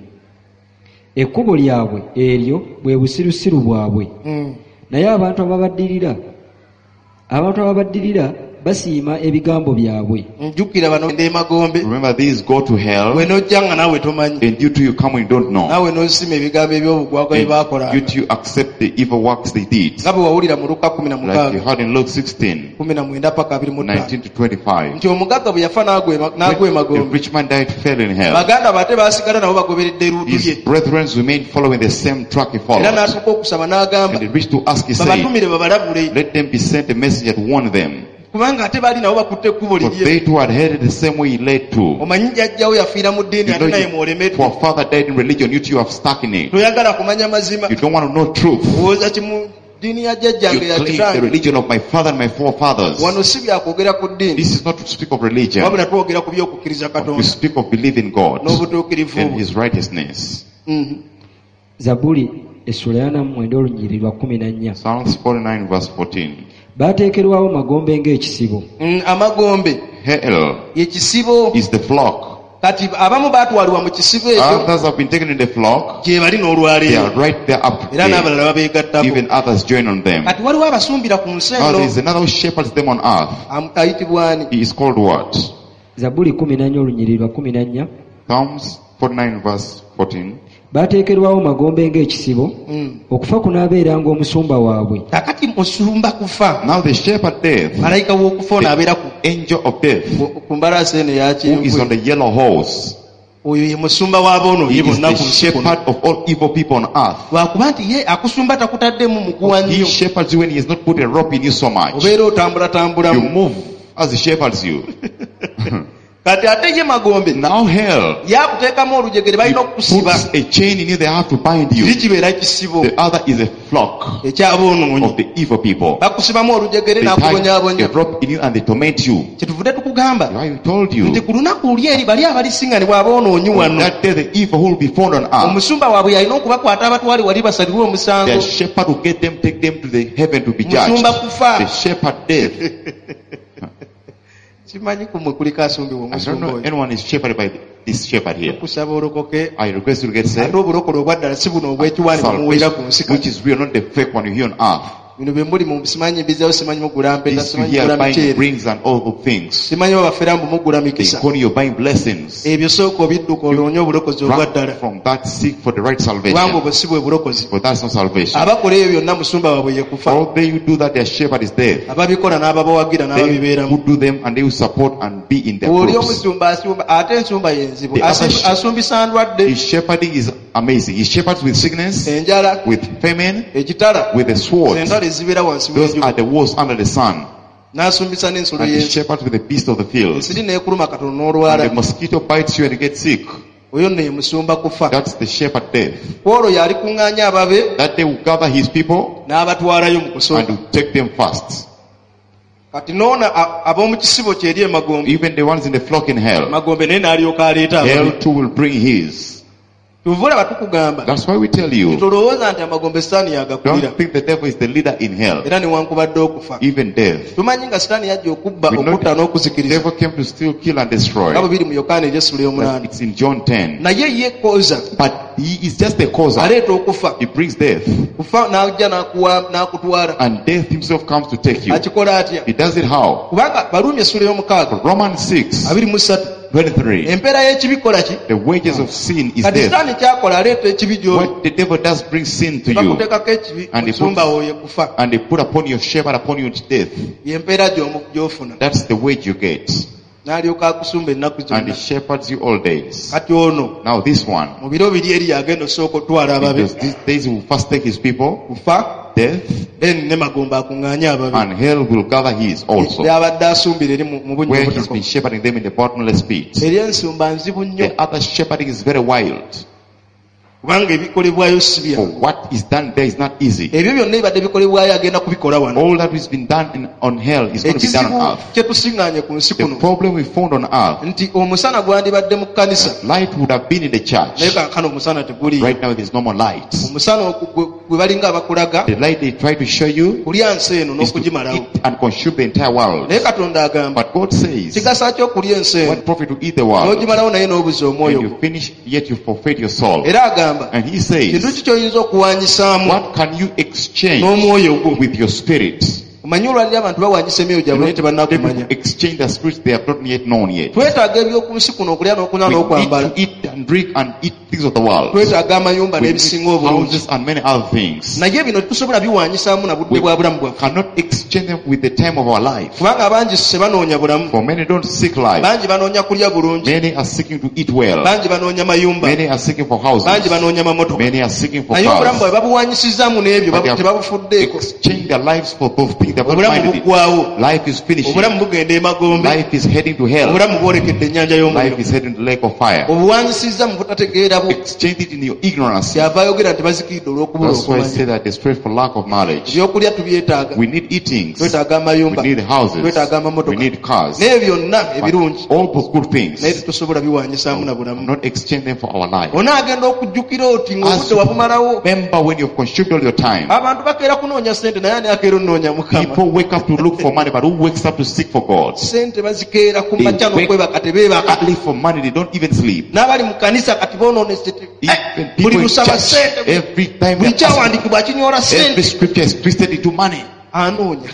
[SPEAKER 2] Ekkubo lyabwe eryo bwe busirusiru bwabwe. Mm. Naye abantu ababaddirira abantu ababaddirira basiima ebigambo byabwe.
[SPEAKER 3] Njukira bano ndemagombe.
[SPEAKER 1] Remember these go to hell.
[SPEAKER 3] When ojjanga nawe tomanyi.
[SPEAKER 1] And you too you come when you don't know.
[SPEAKER 3] Nawe nosima ebigambo eby'obugwagwa bye baakola.
[SPEAKER 1] You too accept the evil works they did.
[SPEAKER 3] Nga bwe wawulira mu Luka kumi na mukaaga.
[SPEAKER 1] Like you heard in Luke sixteen.
[SPEAKER 3] kumi na mwenda paka abiri mu ttaano.
[SPEAKER 1] nineteen to twenty-five.
[SPEAKER 3] Nti omugagga bwe yafa n'agwa emagombe.
[SPEAKER 1] The rich man died fell in hell.
[SPEAKER 3] Baganda bate baasigala nabo bagoberedde eruutu lye.
[SPEAKER 1] His brethren remained following the same track he followed.
[SPEAKER 3] Era n'atuuka okusaba n'agamba.
[SPEAKER 1] And he reached to ask, he said,
[SPEAKER 3] babatumire babalabule.
[SPEAKER 1] Let them be sent a messenger to warn them.
[SPEAKER 3] Kubanga ate baali nabo bakutte ekkubo lye.
[SPEAKER 1] For they too had headed the same way he led to.
[SPEAKER 3] Omanyi jjajjawo yafiira mu ddiini ate naye mwolemedde.
[SPEAKER 1] For father died in religion, you too have stuck in it.
[SPEAKER 3] Toyagala kumanya mazima.
[SPEAKER 1] You don't want to know truth.
[SPEAKER 3] Owooza kimu ddiini ya jjajjange ya
[SPEAKER 1] kitange. You claim the religion of my father and my forefathers.
[SPEAKER 3] Wano si byakwogera ku ddiini.
[SPEAKER 1] This is not to speak of religion.
[SPEAKER 3] Wabula twogera ku by'okukkiriza Katonda.
[SPEAKER 1] We speak of believing God
[SPEAKER 3] n'obutuukirivu
[SPEAKER 1] and his righteousness.
[SPEAKER 2] Mm-hmm. Zabbuli essula ya mwenda olunyiriri lwa kkumi na nnya.
[SPEAKER 1] Psalms forty-nine verse fourteen.
[SPEAKER 2] Baateekerwawo magombe ng'ekisibo.
[SPEAKER 3] Mm, amagombe.
[SPEAKER 1] Hell
[SPEAKER 3] ekisibo
[SPEAKER 1] is the flock.
[SPEAKER 3] Kati abamu baatwalibwa mu kisibo ekyo.
[SPEAKER 1] Others have been taken in the flock.
[SPEAKER 3] Gye bali n'olwaleero.
[SPEAKER 1] They are right there up to
[SPEAKER 3] era n'abalala babeegattako.
[SPEAKER 1] Even others join on them.
[SPEAKER 3] Kati waliwo abasumbira ku nsi eno.
[SPEAKER 1] Now there is another who shepherds them on earth.
[SPEAKER 3] Ayitibwa ani?
[SPEAKER 1] He is called what?
[SPEAKER 2] Zabbuli kumi na nnya olunyiriri lwa kkumi na nnya.
[SPEAKER 1] Psalms forty-nine verse fourteen.
[SPEAKER 2] Baateekerwawo magombe ng'ekisibo.
[SPEAKER 3] Mm.
[SPEAKER 2] Okufa kunaabeeranga omusumba waabwe.
[SPEAKER 3] Kakati musumba kufa.
[SPEAKER 1] Now the shepherd death.
[SPEAKER 3] Malayika w'okufa n'abeera ku
[SPEAKER 1] angel of death.
[SPEAKER 3] Ku mbalaasi eno eya kyenvu.
[SPEAKER 1] Who is on the yellow horse.
[SPEAKER 3] Oyo ye musumba w'aboono ye bonna ku nsi.
[SPEAKER 1] He is the shepherd of all evil people on earth.
[SPEAKER 3] Lwakuba nti ye akusumba takutaddemu muguwa nnyo.
[SPEAKER 1] He shepherds you when he has not put a rope in you so much.
[SPEAKER 3] Obeera otambulatambulamu.
[SPEAKER 1] You move as he shepherds you.
[SPEAKER 3] Kati ate ye magombe.
[SPEAKER 1] Now hell.
[SPEAKER 3] Yakuteekamu olujegere balina okukusiba.
[SPEAKER 1] Puts a chain in you, they have to bind you.
[SPEAKER 3] Kikibeera kisibo.
[SPEAKER 1] The other is a flock
[SPEAKER 3] ekyaboonoonyi
[SPEAKER 1] of the evil people.
[SPEAKER 3] Bakusibamu olujegere n'akubonyaabonya.
[SPEAKER 1] They drop in you and they torment you.
[SPEAKER 3] Kyetuvudde tukugamba.
[SPEAKER 1] I told you.
[SPEAKER 3] Nti ku lunaku luli eri bali abalisinganibwa aboonoonyi wano.
[SPEAKER 1] That day the evil who will be found on earth.
[SPEAKER 3] Omusumba waabwe yalina okubakwata abatwale wali basalirwe omusango.
[SPEAKER 1] The shepherd will get them, take them to the heaven to be judged.
[SPEAKER 3] Musumba kufa.
[SPEAKER 1] The shepherd death.
[SPEAKER 3] I don't
[SPEAKER 1] know anyone is shepherded by this shepherd here. I request you to get saved.
[SPEAKER 3] Salvation,
[SPEAKER 1] which is real, not the fake one you hear on earth.
[SPEAKER 3] Bino bembuli mu simanyi bizawo simanyi mugula mpenda
[SPEAKER 1] These you
[SPEAKER 3] simanyi
[SPEAKER 1] here
[SPEAKER 3] mugula
[SPEAKER 1] buying
[SPEAKER 3] mcheri.
[SPEAKER 1] rings and all the things.
[SPEAKER 3] Simanyi babaferambu mugula
[SPEAKER 1] They
[SPEAKER 3] mikisa.
[SPEAKER 1] call you buying blessings.
[SPEAKER 3] Ebyo sooka obidduka olonye obulokozi obwa ddala.
[SPEAKER 1] Run from that, seek for the right
[SPEAKER 3] Kubanga
[SPEAKER 1] salvation.
[SPEAKER 3] obwo si bwe bulokozi.
[SPEAKER 1] For that's not salvation.
[SPEAKER 3] Abakola ebyo byonna musumba waabwe ye kufa.
[SPEAKER 1] All they who do that, their shepherd is dead.
[SPEAKER 3] Ababikola n'ababawagira
[SPEAKER 1] They
[SPEAKER 3] n'ababibeeramu.
[SPEAKER 1] who do them and they will support and be in their
[SPEAKER 3] Oli
[SPEAKER 1] groups.
[SPEAKER 3] omusumba asumba ate ensumba yenzibu.
[SPEAKER 1] The other sh-
[SPEAKER 3] Asumbisa ndwadde.
[SPEAKER 1] His shepherding is amazing. He shepherds with sickness,
[SPEAKER 3] Enjala.
[SPEAKER 1] with famine,
[SPEAKER 3] Ekitala.
[SPEAKER 1] with the sword.
[SPEAKER 3] Entalo ezibeera wansi
[SPEAKER 1] Those
[SPEAKER 3] w'enjuba.
[SPEAKER 1] are the wars under the sun.
[SPEAKER 3] N'asumbisa n'ensolo
[SPEAKER 1] And he
[SPEAKER 3] y'ensi.
[SPEAKER 1] shepherds with the beast of the field.
[SPEAKER 3] Ensiri n'ekuluma katono
[SPEAKER 1] And
[SPEAKER 3] n'olwala.
[SPEAKER 1] the mosquito bites you and you get sick.
[SPEAKER 3] Oyo nno ye musumba kufa.
[SPEAKER 1] That's the shepherd death.
[SPEAKER 3] Olwo yalikuŋŋaanya ababe
[SPEAKER 1] That they will gather his people
[SPEAKER 3] n'abatwalayo mu
[SPEAKER 1] and
[SPEAKER 3] kusooka.
[SPEAKER 1] will take them fast.
[SPEAKER 3] Kati noona a- ab'omu kisibo kye eri emagombe.
[SPEAKER 1] Even the ones in the flock in hell.
[SPEAKER 3] Magombe naye n'alyoka aleeta
[SPEAKER 1] Hell
[SPEAKER 3] ababe.
[SPEAKER 1] too will bring his.
[SPEAKER 3] Tuvula batukugamba.
[SPEAKER 1] That's why we tell you,
[SPEAKER 3] Tolowooza nti amagombe sitaani yagakulira.
[SPEAKER 1] don't think the devil is the leader in hell.
[SPEAKER 3] Era newankubadde okufa.
[SPEAKER 1] Even death.
[SPEAKER 3] Tumanyi nga sitaani yajja okubba
[SPEAKER 1] We know
[SPEAKER 3] okutta
[SPEAKER 1] the
[SPEAKER 3] n'okuzikiriza.
[SPEAKER 1] devil came to steal, kill and
[SPEAKER 3] Nga
[SPEAKER 1] destroy.
[SPEAKER 3] bwe biri mu Yokaana egy'essula
[SPEAKER 1] But
[SPEAKER 3] y'omunaana.
[SPEAKER 1] it's in John ten.
[SPEAKER 3] Naye ye koza
[SPEAKER 1] But he is just the causer.
[SPEAKER 3] aleeta okufa.
[SPEAKER 1] He brings death.
[SPEAKER 3] Kufa n'ajja n'akuwa- n'akutwala.
[SPEAKER 1] And death himself comes to take you.
[SPEAKER 3] Akikola atya?
[SPEAKER 1] He does it how?
[SPEAKER 3] Kubanga Baluumi essula y'omukaaga
[SPEAKER 1] Romans six
[SPEAKER 3] abiri mu ssatu.
[SPEAKER 1] twenty-three.
[SPEAKER 3] Empeera y'ekibi kola ki?
[SPEAKER 1] The wages of sin is
[SPEAKER 3] Kati
[SPEAKER 1] death.
[SPEAKER 3] sitaani kyakola aleeta ekibi gy'oli.
[SPEAKER 1] What the devil does brings sin to you.
[SPEAKER 3] Bakuteekako ekibi
[SPEAKER 1] And he
[SPEAKER 3] musumba
[SPEAKER 1] puts-
[SPEAKER 3] wo ye kufa.
[SPEAKER 1] And they put upon your shepherd, upon you death.
[SPEAKER 3] Y'empeera gy'omu- gy'ofuna.
[SPEAKER 1] That's the wage you get.
[SPEAKER 3] N'alyoka akusumba ennaku
[SPEAKER 1] And he
[SPEAKER 3] zonna.
[SPEAKER 1] shepherds you all days.
[SPEAKER 3] Kati ono
[SPEAKER 1] Now this one,
[SPEAKER 3] mu biro biri eri yagenda osooka otwala ababe.
[SPEAKER 1] because these days he will first take his people,
[SPEAKER 3] Kufa
[SPEAKER 1] death,
[SPEAKER 3] then ne magombe akuŋŋaanye ababe.
[SPEAKER 1] and hell will gather his also.
[SPEAKER 3] Byabadde asumbira eri mu mu bunnya
[SPEAKER 1] Where he's
[SPEAKER 3] obutakoma.
[SPEAKER 1] been shepherding them in the bottomless pit.
[SPEAKER 3] Eri ensumba nzibu nnyo
[SPEAKER 1] The other shepherding is very wild.
[SPEAKER 3] kubanga ebikolebwayo si
[SPEAKER 1] For
[SPEAKER 3] byangu.
[SPEAKER 1] what is done there is not easy.
[SPEAKER 3] Ebyo byonna ebibadde bikolebwayo agenda kubikola wano.
[SPEAKER 1] All that has been done in, on hell is going to be done
[SPEAKER 3] Ekizibu
[SPEAKER 1] on earth.
[SPEAKER 3] kye tusiŋŋaanye ku nsi
[SPEAKER 1] The
[SPEAKER 3] kuno
[SPEAKER 1] problem we found on earth,
[SPEAKER 3] nti omusana gwandibadde mu kkanisa
[SPEAKER 1] light would have been in the church.
[SPEAKER 3] naye kaakano omusana teguli.
[SPEAKER 1] Right now there's no more light.
[SPEAKER 3] Omusana ogu- gwe gwe balinga abakulaga
[SPEAKER 1] The light they try to show you
[SPEAKER 3] kulya nsi eno
[SPEAKER 1] is to
[SPEAKER 3] n'okugimalawo.
[SPEAKER 1] eat and consume the entire world.
[SPEAKER 3] Naye Katonda agamba
[SPEAKER 1] But God says,
[SPEAKER 3] kigasa ki okulya ensi eno
[SPEAKER 1] what profit to eat the world
[SPEAKER 3] n'ogimalawo naye n'obuza omwoyo
[SPEAKER 1] when you
[SPEAKER 3] gwo.
[SPEAKER 1] finish yet you forfeit your soul?
[SPEAKER 3] Era agamba
[SPEAKER 1] And he
[SPEAKER 3] kintu
[SPEAKER 1] says,
[SPEAKER 3] ki ky'oyinza okuwanyisaamu
[SPEAKER 1] what can you exchange
[SPEAKER 3] n'omwoyo gwo.
[SPEAKER 1] with your spirit?
[SPEAKER 3] Omanyi olwalira abantu bawanyisa emyoyo gyabwe naye
[SPEAKER 1] People
[SPEAKER 3] tebannakumanya.
[SPEAKER 1] exchange their spirits they have not yet known yet.
[SPEAKER 3] Twetaaga eby'oku nsi kuno okulya n'okunywa
[SPEAKER 1] We need
[SPEAKER 3] n'okwambala.
[SPEAKER 1] to eat and drink and eat things of the world.
[SPEAKER 3] Twetaaga amayumba
[SPEAKER 1] We need
[SPEAKER 3] n'ebisinga obulungi.
[SPEAKER 1] houses and many other things.
[SPEAKER 3] Naye bino tusobola biwanyisaamu na budde
[SPEAKER 1] We
[SPEAKER 3] bwa bulamu bwaffe.
[SPEAKER 1] cannot exchange them with the time of our life.
[SPEAKER 3] Kubanga abangi se banoonya bulamu.
[SPEAKER 1] For many don't seek life.
[SPEAKER 3] Bangi banoonya kulya bulungi.
[SPEAKER 1] Many are seeking to eat well.
[SPEAKER 3] Bangi banoonya mayumba.
[SPEAKER 1] Many are seeking for
[SPEAKER 3] Bangi
[SPEAKER 1] houses.
[SPEAKER 3] banoonya mamotoka.
[SPEAKER 1] Many are seeking for
[SPEAKER 3] Naye obulamu
[SPEAKER 1] cars.
[SPEAKER 3] bwabwe babuwanyisizaamu n'ebyo
[SPEAKER 1] But they
[SPEAKER 3] babu-
[SPEAKER 1] have
[SPEAKER 3] tebabufuddeeko.
[SPEAKER 1] exchanged their lives for those things. They have not
[SPEAKER 3] Obulamu
[SPEAKER 1] minded it.
[SPEAKER 3] buggwaawo.
[SPEAKER 1] Life is finishing.
[SPEAKER 3] Obulamu bugenda emagombe.
[SPEAKER 1] Life is heading to hell.
[SPEAKER 3] Obulamu bwolekedde ennyanja y'omuliro.
[SPEAKER 1] Life is heading to the lake of fire.
[SPEAKER 3] Obuwanyisizza mu butategeera bwo.
[SPEAKER 1] Exchange it in your ignorance.
[SPEAKER 3] Kyava ayogera nti bazikidde olw'okubula
[SPEAKER 1] That's why I say
[SPEAKER 3] okumanya.
[SPEAKER 1] that they're straight for lack of knowledge.
[SPEAKER 3] Ebyokulya tubyetaaga.
[SPEAKER 1] We need eatings.
[SPEAKER 3] Twetaaga
[SPEAKER 1] We
[SPEAKER 3] amayumba.
[SPEAKER 1] need houses.
[SPEAKER 3] Twetaaga
[SPEAKER 1] We
[SPEAKER 3] amamotoka.
[SPEAKER 1] need cars.
[SPEAKER 3] Naye byonna
[SPEAKER 1] But
[SPEAKER 3] ebirungi.
[SPEAKER 1] all those good
[SPEAKER 3] Naye
[SPEAKER 1] things,
[SPEAKER 3] tetusobola biwanyisaamu na bulamu.
[SPEAKER 1] not exchange them for our life.
[SPEAKER 3] Onaagenda okujjukira oti
[SPEAKER 1] As
[SPEAKER 3] ng'obudde
[SPEAKER 1] you
[SPEAKER 3] wabumalawo.
[SPEAKER 1] remember when you've consumed all your time.
[SPEAKER 3] Abantu bakeera kunoonya ssente naye ani akeera onnoonya Mukama.
[SPEAKER 1] People wake up to look for money, but who wakes up to seek for God?
[SPEAKER 3] Ssente bazikeera ku
[SPEAKER 1] They
[SPEAKER 3] makya
[SPEAKER 1] wake
[SPEAKER 3] n'okwebaka tebeebaka.
[SPEAKER 1] Early for money, they don't even sleep.
[SPEAKER 3] N'abali mu kanisa kati boonoona ssente.
[SPEAKER 1] Even
[SPEAKER 3] Buli
[SPEAKER 1] people in
[SPEAKER 3] lusaba
[SPEAKER 1] church,
[SPEAKER 3] ssente.
[SPEAKER 1] every time
[SPEAKER 3] Buli
[SPEAKER 1] we are asking,
[SPEAKER 3] kyawandiikibwa akinyoola
[SPEAKER 1] every
[SPEAKER 3] ssente.
[SPEAKER 1] scripture is twisted into money.
[SPEAKER 3] Anoonya.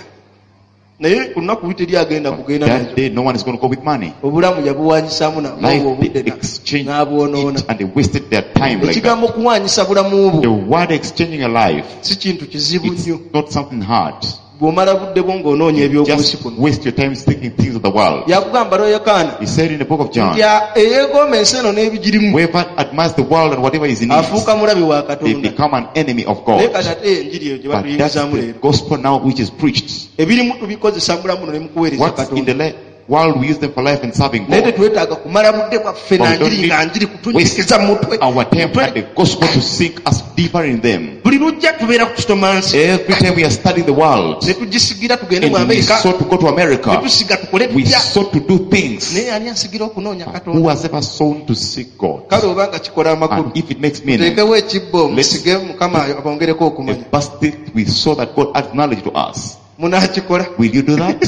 [SPEAKER 3] Naye ku lunaku luteri agenda kugenda
[SPEAKER 1] That
[SPEAKER 3] nakyo.
[SPEAKER 1] day, no one is going to go with money.
[SPEAKER 3] Obulamu yabuwanyisaamu na
[SPEAKER 1] Life,
[SPEAKER 3] obudde
[SPEAKER 1] they
[SPEAKER 3] na-
[SPEAKER 1] exchanged
[SPEAKER 3] n'abwonoona.
[SPEAKER 1] it and they wasted their time like that.
[SPEAKER 3] Ekigambo kuwanyisa bulamu
[SPEAKER 1] The
[SPEAKER 3] bwo
[SPEAKER 1] word exchanging a life,
[SPEAKER 3] si kintu kizibu
[SPEAKER 1] it's
[SPEAKER 3] nnyo.
[SPEAKER 1] not something hard.
[SPEAKER 3] Bw'omala budde bwo ng'onoonya ebyoku nsi
[SPEAKER 1] Just
[SPEAKER 3] kuno.
[SPEAKER 1] waste your time seeking things of the world.
[SPEAKER 3] Yakugamba Yokaana
[SPEAKER 1] He said in the book of John,
[SPEAKER 3] nti eyeegomba ensi eno n'ebigirimu
[SPEAKER 1] whoever admires the world and whatever is in it,
[SPEAKER 3] afuuka mulabi wa
[SPEAKER 1] they
[SPEAKER 3] Katonda.
[SPEAKER 1] become an enemy of
[SPEAKER 3] Naye
[SPEAKER 1] God.
[SPEAKER 3] kati ate enjiri eyo gye
[SPEAKER 1] But that's
[SPEAKER 3] batuyingizaamu
[SPEAKER 1] the
[SPEAKER 3] leero.
[SPEAKER 1] gospel now which is preached.
[SPEAKER 3] Ebirimu tubikozesa mulamu no ne mu kuweereza
[SPEAKER 1] What's in the
[SPEAKER 3] Katonda.
[SPEAKER 1] le- world, we use them for life and serving
[SPEAKER 3] Naye
[SPEAKER 1] God.
[SPEAKER 3] tetwetaaga kumala budde bwaffe
[SPEAKER 1] But we
[SPEAKER 3] na
[SPEAKER 1] don't
[SPEAKER 3] njiri
[SPEAKER 1] need
[SPEAKER 3] nga njiri
[SPEAKER 1] waste
[SPEAKER 3] kutunyikiza mu mutwe.
[SPEAKER 1] our time
[SPEAKER 3] Mutwe.
[SPEAKER 1] and the gospel to sink us deeper in them.
[SPEAKER 3] Buli lujja tubeera ku kitomansi.
[SPEAKER 1] Every time we are studying the world,
[SPEAKER 3] Ne tugisigira tugende mu
[SPEAKER 1] and we
[SPEAKER 3] Amerika.
[SPEAKER 1] sought to go to
[SPEAKER 3] Ne
[SPEAKER 1] America,
[SPEAKER 3] tusiga tukole
[SPEAKER 1] we
[SPEAKER 3] tutya.
[SPEAKER 1] sought to do things.
[SPEAKER 3] Naye ani asigira okunoonya
[SPEAKER 1] Who
[SPEAKER 3] Katonda?
[SPEAKER 1] has ever sown to seek God?
[SPEAKER 3] Kale oba nga kikola amakulu.
[SPEAKER 1] And if it makes meaning,
[SPEAKER 3] Teekewo ekibbo
[SPEAKER 1] Let's-
[SPEAKER 3] musige Mukama abongereko
[SPEAKER 1] the
[SPEAKER 3] okumanya.
[SPEAKER 1] first thing we saw that God adds knowledge to us.
[SPEAKER 3] Munaakikola.
[SPEAKER 1] Will you do that?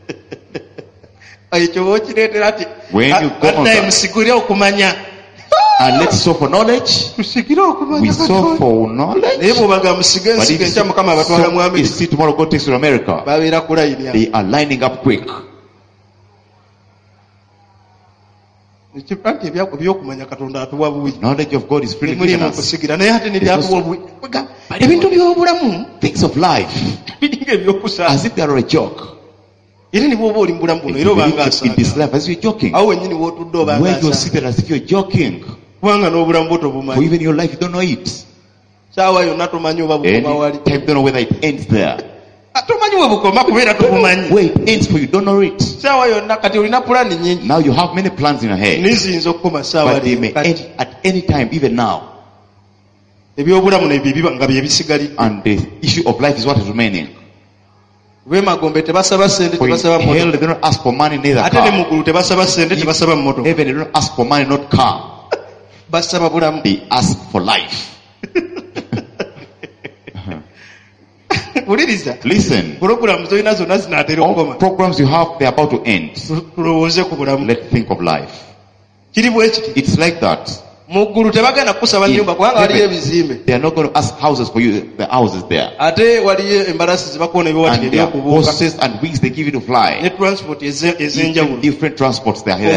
[SPEAKER 3] Ekyo bw'okireetera ati
[SPEAKER 1] When you go on
[SPEAKER 3] addaye
[SPEAKER 1] that-
[SPEAKER 3] musigule okumanya. And let's sow for knowledge. We sow for knowledge. But if you see tomorrow God takes you to America, they are lining up quick. Knowledge of God is freely given us. Things of life as if they are a joke. In this life, as you're joking, when you're seated as if you're joking, for even your life, you don't know it. Anytime, you don't know whether it ends there. Where it ends for you, don't know it. Now you have many plans in your head, but they may end at any time, even now. And the issue of life is what is remaining. For in hell, they don't ask for money, neither car. Even they don't ask for money, not car. They ask for life. Listen. All programs you have, they're about to end. Let's think of life. It's like that. They are not going to ask houses for you, the houses there. And their horses and wings they give you to fly. Even different transports they are here.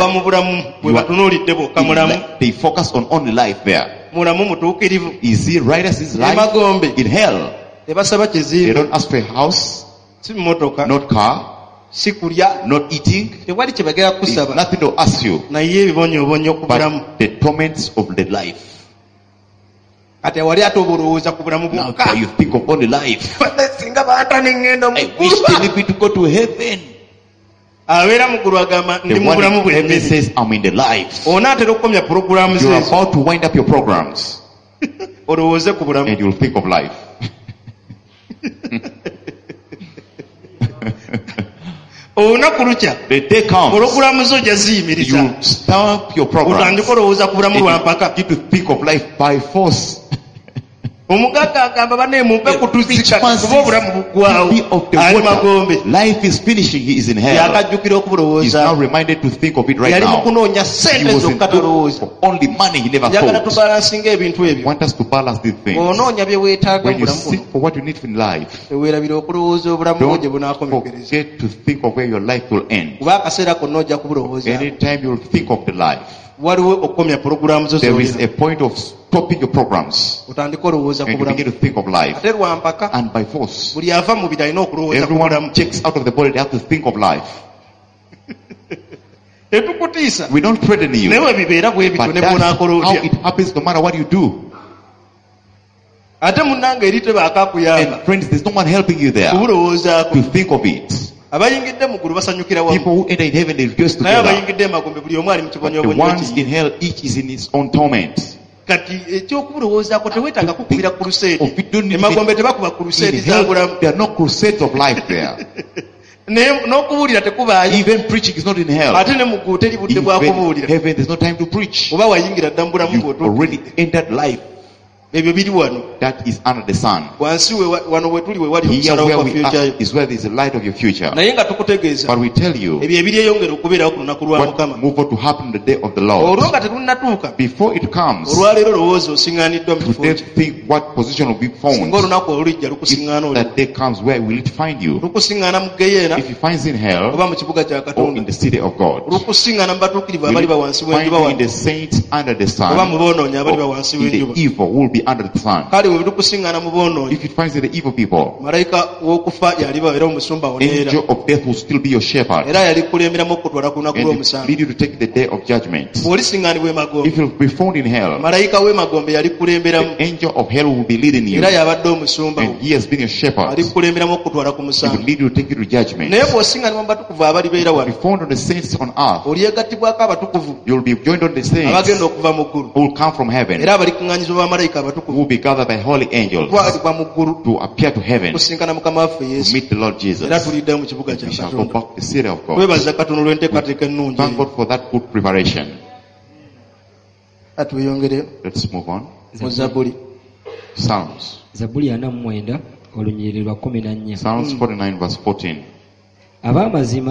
[SPEAKER 3] They focus on only life there. Is he right as his life? In hell, they don't ask for a house, not car, not eating. There's nothing to ask you but the torments of the life. Now you think of only life. I wish to live to go to heaven. The one in heaven says, I'm in the life. You are about to wind up your programs and you'll think of life. The day comes, you stop your program. You need to think of life by force. Life is finishing, he is in hell. He's now reminded to think of it right now. He was in for only money, he never thought. Want us to balance these things. When you seek for what you need in life, don't forget to think of where your life will end. Anytime you think of the life, there is a point of stopping your programs and you begin to think of life. And by force, everyone checks out of the body, they have to think of life. We don't threaten you, but that's how it happens no matter what you do. And friends, there's no one helping you there to think of it. People who enter in heaven, they rejoice together. But the ones in hell, each is in his own torment. In hell, there are no crusades of life there. Even preaching is not in hell. Even heaven, there's no time to preach. You've already entered life. That is under the sun. Here where we are is where there is the light of your future. But we tell you what move on to happen the day of the Lord. Before it comes, today think what position will be found. If that day comes, where will it find you? If it finds in hell or in the city of God, will it find you in the saints under the sun, or in the evil will be under the sun? If it finds the evil people, angel of death will still be your shepherd and lead you to take the day of judgment. If you will be found in hell, the angel of hell will be leading you, and he has been your shepherd. He will lead you to take you to judgment. If you will be found on the saints on earth, you will be joined on the saints who will come from heaven, who will be gathered by holy angels to appear to heaven to meet the Lord Jesus. We shall go back to the city of God. Thank God for that good preparation. Let's move on. Psalms. Psalms forty-nine verse fourteen.
[SPEAKER 2] Ab'amazima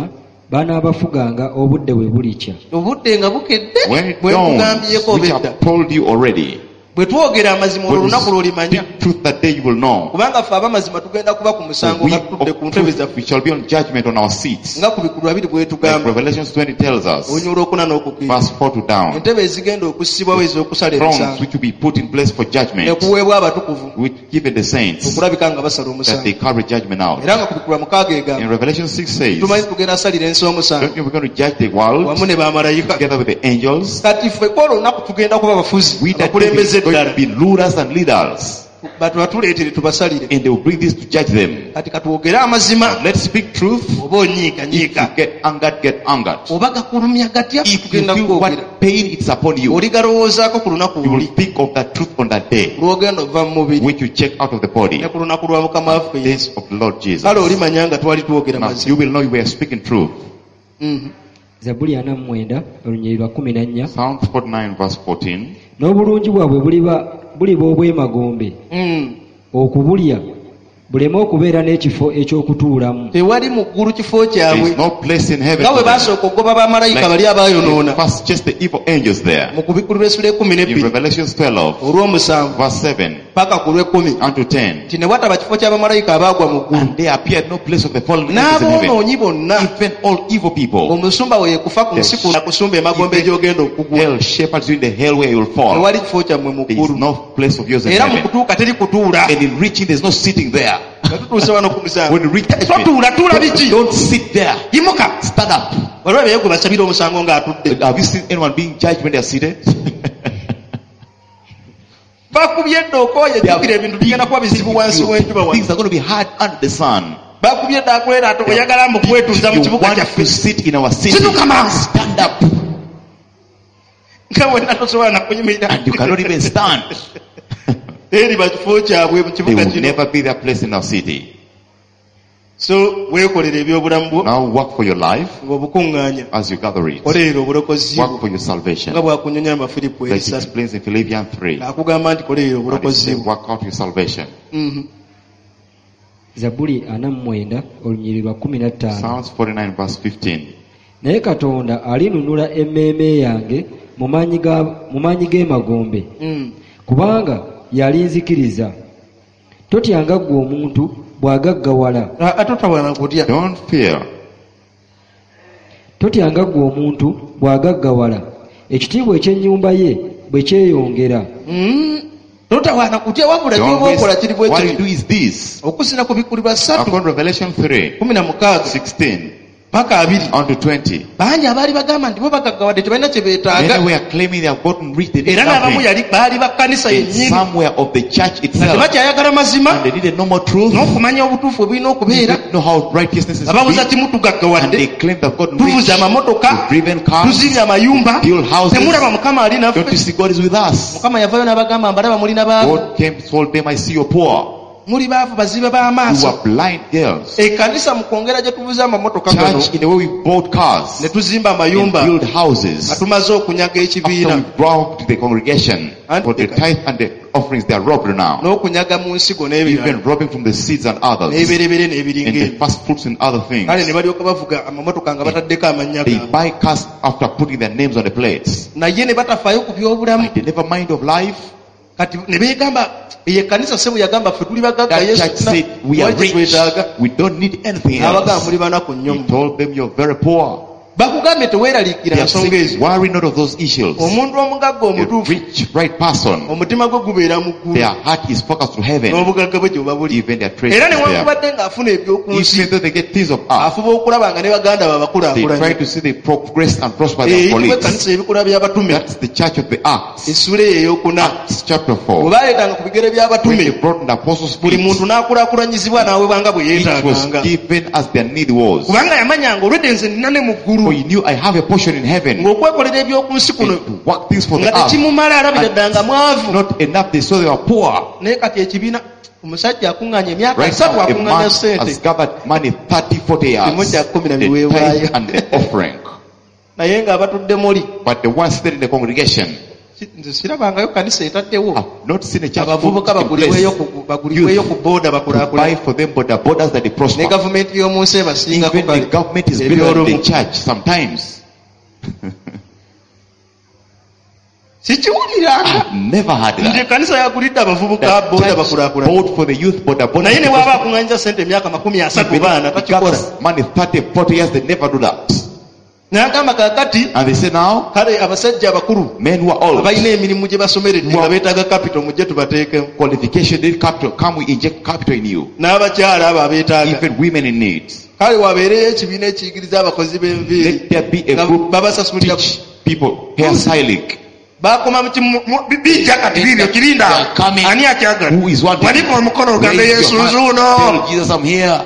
[SPEAKER 2] banaabafuganga obudde bwe bulikya.
[SPEAKER 4] Obudde nga bukedde
[SPEAKER 3] bwe kugambyeko obedda. Told you already.
[SPEAKER 4] Bwe twogera amazima olunaku lw'olimanya.
[SPEAKER 3] Truth that day you will know.
[SPEAKER 4] Kubanga ffe abamazima tugenda kuba ku musango nga tutudde ku ntebe zaffe.
[SPEAKER 3] We shall be on judgment on our seats.
[SPEAKER 4] Nga ku bikulu abiri bwe tugamba.
[SPEAKER 3] Revelation twenty tells us.
[SPEAKER 4] Olunya olwokuna n'okukira.
[SPEAKER 3] Verse four to down.
[SPEAKER 4] Entebe ezigenda okussibwawo ez'okusala emisango.
[SPEAKER 3] Thrones which will be put in place for judgment.
[SPEAKER 4] Ne kuweebwa abatukuvu.
[SPEAKER 3] Which given the saints.
[SPEAKER 4] Okulabika nga basala omusango.
[SPEAKER 3] That they carry judgment out.
[SPEAKER 4] Era nga ku bikulu mukaaga egamba.
[SPEAKER 3] In Revelation six says.
[SPEAKER 4] Tumanyi tugenda asalira ensi omusango.
[SPEAKER 3] Don't you we're going to judge the world.
[SPEAKER 4] Wamu ne bamalayika.
[SPEAKER 3] Together with the angels.
[SPEAKER 4] Kati ffe kwolwo olunaku tugenda kuba bafuzi. Abakulembeze ddala.
[SPEAKER 3] Be rulers and leaders.
[SPEAKER 4] But batuleetere tubasalire.
[SPEAKER 3] And they will bring this to judge them.
[SPEAKER 4] Kati katwogere amazima.
[SPEAKER 3] Let's speak truth.
[SPEAKER 4] Oba onyiika nyiika.
[SPEAKER 3] If you get angered, get angered.
[SPEAKER 4] Oba gakulumya gatya
[SPEAKER 3] tugenda kwogera. If you feel what pain it's upon you.
[SPEAKER 4] Oligalowoozaako ku lunaku luli.
[SPEAKER 3] You will think of that truth on that day.
[SPEAKER 4] Lwogenda ova mu mubiri.
[SPEAKER 3] Which you check out of the body.
[SPEAKER 4] Ne ku lunaku lwa Mukama waffe
[SPEAKER 3] Yesu. Of the Lord Jesus.
[SPEAKER 4] Kale olimanya nga twali twogera mazima.
[SPEAKER 3] You will know you were speaking truth.
[SPEAKER 2] Mm-hmm. Zabuli ana mu mwenda olunyiriri lwa kumi na nnya.
[SPEAKER 3] Psalms forty-nine verse fourteen.
[SPEAKER 2] N'obulungi bwabwe buliba buliba obwemagombe.
[SPEAKER 4] Mm.
[SPEAKER 2] Okubulya buleme okubeera n'ekifo eky'okutuulamu.
[SPEAKER 4] Tewali mu ggulu kifo kyabwe.
[SPEAKER 3] No place in heaven.
[SPEAKER 4] Nga bwe basooka okugoba bamalayika bali abaayonoona.
[SPEAKER 3] First just the evil angels there.
[SPEAKER 4] Mu kubikulu b'Esula ekumi n'ebbiri.
[SPEAKER 3] In Revelation twelve.
[SPEAKER 4] Olw'omusanvu.
[SPEAKER 3] Verse seven.
[SPEAKER 4] Paka ku lw'ekkumi.
[SPEAKER 3] Unto ten.
[SPEAKER 4] Ti ne wataba kifo ky'abamalayika abaagwa mu ggulu.
[SPEAKER 3] And there appeared no place of the fallen angels in heaven.
[SPEAKER 4] N'aboonoonyi bonna.
[SPEAKER 3] Even all evil people.
[SPEAKER 4] Omusumba we yekufa ku nsi kuno akusumba emagombe gy'ogenda okugwa.
[SPEAKER 3] Hell shepherds you in the hell where you will fall.
[SPEAKER 4] Tewali kifo kyammwe mu ggulu.
[SPEAKER 3] There is no place of yours in heaven.
[SPEAKER 4] Era mu kutuuka teri kutuula.
[SPEAKER 3] And in reaching there is no sitting there.
[SPEAKER 4] When
[SPEAKER 3] you reach don't, don't sit there. Stand up. Have you seen anyone being judged when they are seated? Things are going to be hard under the sun. If you want to sit in our seat, stand up. And you cannot even stand. They will never be their place in our city.
[SPEAKER 4] So
[SPEAKER 3] now work for your life as you gather it. Work for your salvation. Like it explains in Philippians three. Work out your salvation.
[SPEAKER 4] Mm-hmm.
[SPEAKER 2] Zaburi ana mu mwenda olunyiriri lwa kumi na ttaano.
[SPEAKER 3] Psalms forty-nine verse fifteen.
[SPEAKER 2] Naye Katonda alinunula emmeeme yange mu maanyi g'emagombe.
[SPEAKER 4] Mm.
[SPEAKER 2] Kubanga yalinzikiriza. Totyanga ggwe omuntu bw'agaggawala.
[SPEAKER 3] Don't fear.
[SPEAKER 2] Totyanga ggwe omuntu bw'agaggawala. Ekitiibwa eky'ennyumba ye bwe kyeyongera.
[SPEAKER 4] Mm. Totawana kutya wabula byoba okola kiri bwe
[SPEAKER 3] kiri. What you do is this.
[SPEAKER 4] Okusina ku bikulu bya ssatu.
[SPEAKER 3] According to Revelation three.
[SPEAKER 4] kumi na mukaaga.
[SPEAKER 3] sixteen.
[SPEAKER 4] Paka abiri.
[SPEAKER 3] On to twenty.
[SPEAKER 4] Bangi abaali bagamba nti bo bagaggawadde tebalina kye beetaaga.
[SPEAKER 3] Many were claiming they have gotten rich. They did
[SPEAKER 4] something. Era n'abamu yali baali bakkanisa yennyini.
[SPEAKER 3] Somewhere of the church itself.
[SPEAKER 4] Tebakyayagala mazima.
[SPEAKER 3] And they needed no more truth.
[SPEAKER 4] N'okumanya obutuufu obulina okubeera.
[SPEAKER 3] They didn't know how righteousness is.
[SPEAKER 4] Ababuuza ti mutugaggawadde.
[SPEAKER 3] And they claimed they've gotten rich.
[SPEAKER 4] Tuvuza amamotoka.
[SPEAKER 3] Driven cars.
[SPEAKER 4] Tuzimya amayumba.
[SPEAKER 3] Build houses.
[SPEAKER 4] Temulaba Mukama ali naffe.
[SPEAKER 3] Don't you see God is with us?
[SPEAKER 4] Mukama yavayo n'abagamba mbalaba mulina baavu.
[SPEAKER 3] God came told them, I see you're poor.
[SPEAKER 4] Muri baavu bazibe b'amaaso.
[SPEAKER 3] You are blind girls.
[SPEAKER 4] Ekanisa mu kwongera gye tuvuza amamotoka gano.
[SPEAKER 3] Church in the way we bought cars.
[SPEAKER 4] Ne tuzimba amayumba.
[SPEAKER 3] And build houses.
[SPEAKER 4] Atumaze okunyaga ekibiina.
[SPEAKER 3] After we brought the congregation for the tithe and the offerings, they are robbed now.
[SPEAKER 4] N'okunyaga mu nsigo n'ebirala.
[SPEAKER 3] Even robbing from the seeds and others.
[SPEAKER 4] N'ebirebere n'ebiringe.
[SPEAKER 3] And the first fruits and other things.
[SPEAKER 4] Kale ne balyoka bavuga amamotoka nga bataddeko amannya gaabwe.
[SPEAKER 3] They buy cars after putting their names on the plates.
[SPEAKER 4] Naye ne batafaayo ku by'obulamu.
[SPEAKER 3] They never mind of life.
[SPEAKER 4] Kati ne beegamba ye kanisa sebo yagamba ffe tuli bagagga
[SPEAKER 3] Yesu said we are rich. We don't need anything else.
[SPEAKER 4] Abagamba muli banaku nnyo.
[SPEAKER 3] He told them you're very poor.
[SPEAKER 4] Bakugambye teweeraliikira nsonga ezo.
[SPEAKER 3] Worry not of those issues.
[SPEAKER 4] Omuntu omugagga omutuufu.
[SPEAKER 3] Rich, right person.
[SPEAKER 4] Omutima gwe gubeera mu ggulu.
[SPEAKER 3] Their heart is focused to heaven.
[SPEAKER 4] N'obugagga bwe gyoba buli.
[SPEAKER 3] Even their treasures
[SPEAKER 4] there. Era ne
[SPEAKER 3] wankubadde
[SPEAKER 4] ng'afuna eby'oku nsi.
[SPEAKER 3] Even though they get things of earth.
[SPEAKER 4] Afuba okulaba nga ne baganda babakulaakulanye.
[SPEAKER 3] They try to see they progress and prosper their colleagues.
[SPEAKER 4] Ekkanisa ebikula by'abatume.
[SPEAKER 3] That's the church of the Acts.
[SPEAKER 4] Essula ey'eyokuna.
[SPEAKER 3] Acts chapter four.
[SPEAKER 4] Bwe baaleetanga ku bigere by'abatume.
[SPEAKER 3] When they brought in the apostles'
[SPEAKER 4] buli muntu n'akulaakulanyizibwa n'aweebwanga bwe yeetaaganga.
[SPEAKER 3] It was given as their need was.
[SPEAKER 4] Kubanga yamanyanga olwedde nze nina ne mu ggulu.
[SPEAKER 3] For he knew I have a portion in heaven.
[SPEAKER 4] Ng'okwekolera eby'oku nsi kuno.
[SPEAKER 3] Work things for the earth.
[SPEAKER 4] Nga tekimumala alabira ddala nga mwavu.
[SPEAKER 3] Not enough, they saw they were poor.
[SPEAKER 4] Naye kati ekibiina omusajja akuŋŋaanya emyaka
[SPEAKER 3] right
[SPEAKER 4] esatu
[SPEAKER 3] now, a
[SPEAKER 4] akuŋŋaanya
[SPEAKER 3] man
[SPEAKER 4] ssente.
[SPEAKER 3] has gathered money thirty, forty years.
[SPEAKER 4] Kimu kya kumi na
[SPEAKER 3] The
[SPEAKER 4] biweebwayo.
[SPEAKER 3] tithe and the offering.
[SPEAKER 4] Naye ng'abatudde muli.
[SPEAKER 3] But the ones sitting in the congregation.
[SPEAKER 4] nze sirabangayo kanisa etaddewo
[SPEAKER 3] I've not seen a church
[SPEAKER 4] abavubuka bagulibweyo ku boda bakulaakula
[SPEAKER 3] for them boda bodas that they prosper.
[SPEAKER 4] ne gavumenti y'omu nsi ebasingako
[SPEAKER 3] Even the government is better than the church sometimes.
[SPEAKER 4] sikiwuliranga
[SPEAKER 3] Never had
[SPEAKER 4] nti
[SPEAKER 3] that.
[SPEAKER 4] kanisa yagulidde abavubuka boda bakulaakula
[SPEAKER 3] Vote for the youth boda boda.
[SPEAKER 4] naye ne waba akuŋŋanyiza sente emyaka makumi asatu baana takikola
[SPEAKER 3] money thirty, forty years, they never do that.
[SPEAKER 4] n'agamba kakati
[SPEAKER 3] And they say now,
[SPEAKER 4] kale abasajja abakulu
[SPEAKER 3] men who are old,
[SPEAKER 4] abalina emirimu gye basomeredde nga beetaaga capital mujje tubateekemu
[SPEAKER 3] qualification, need capital, come we inject capital in you.
[SPEAKER 4] n'abakyala abo abeetaaga
[SPEAKER 3] Even women in need.
[SPEAKER 4] kale wabeereyo ekibiina ekiyigiriza abakozi b'enviiri
[SPEAKER 3] Let there be a
[SPEAKER 4] nga
[SPEAKER 3] group
[SPEAKER 4] babasasulira
[SPEAKER 3] teach people hair styling.
[SPEAKER 4] bakoma bijja kati biibyo kirinda ani akyagala
[SPEAKER 3] Who is wanting?
[SPEAKER 4] wanika omukono ogambe
[SPEAKER 3] Raise
[SPEAKER 4] yesu
[SPEAKER 3] your hand.
[SPEAKER 4] nzuuno
[SPEAKER 3] Tell Jesus I'm here.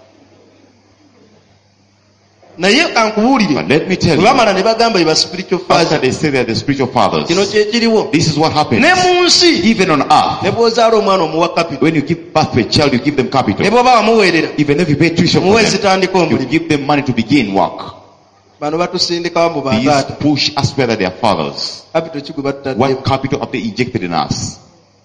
[SPEAKER 4] naye kankubuulire
[SPEAKER 3] But let me tell
[SPEAKER 4] bwe
[SPEAKER 3] you,
[SPEAKER 4] bamala ne bagamba eba spiritual
[SPEAKER 3] after
[SPEAKER 4] father
[SPEAKER 3] they say they are the spiritual fathers,
[SPEAKER 4] kino kyekiriwo
[SPEAKER 3] this is what happens.
[SPEAKER 4] ne mu nsi
[SPEAKER 3] Even on earth,
[SPEAKER 4] ne bw'ozaala omwana omuwa capital
[SPEAKER 3] when you give birth to a child, you give them
[SPEAKER 4] ne
[SPEAKER 3] capital.
[SPEAKER 4] bw'oba wamuweerera
[SPEAKER 3] Even if you pay tuition for
[SPEAKER 4] muwe
[SPEAKER 3] them,
[SPEAKER 4] zitandika
[SPEAKER 3] you
[SPEAKER 4] omulimu
[SPEAKER 3] give them money to begin work.
[SPEAKER 4] bano batusindikawo mu
[SPEAKER 3] These
[SPEAKER 4] bataata
[SPEAKER 3] push us whether they are fathers.
[SPEAKER 4] capital ki gwe batutaddeyo
[SPEAKER 3] What capital have they injected in us?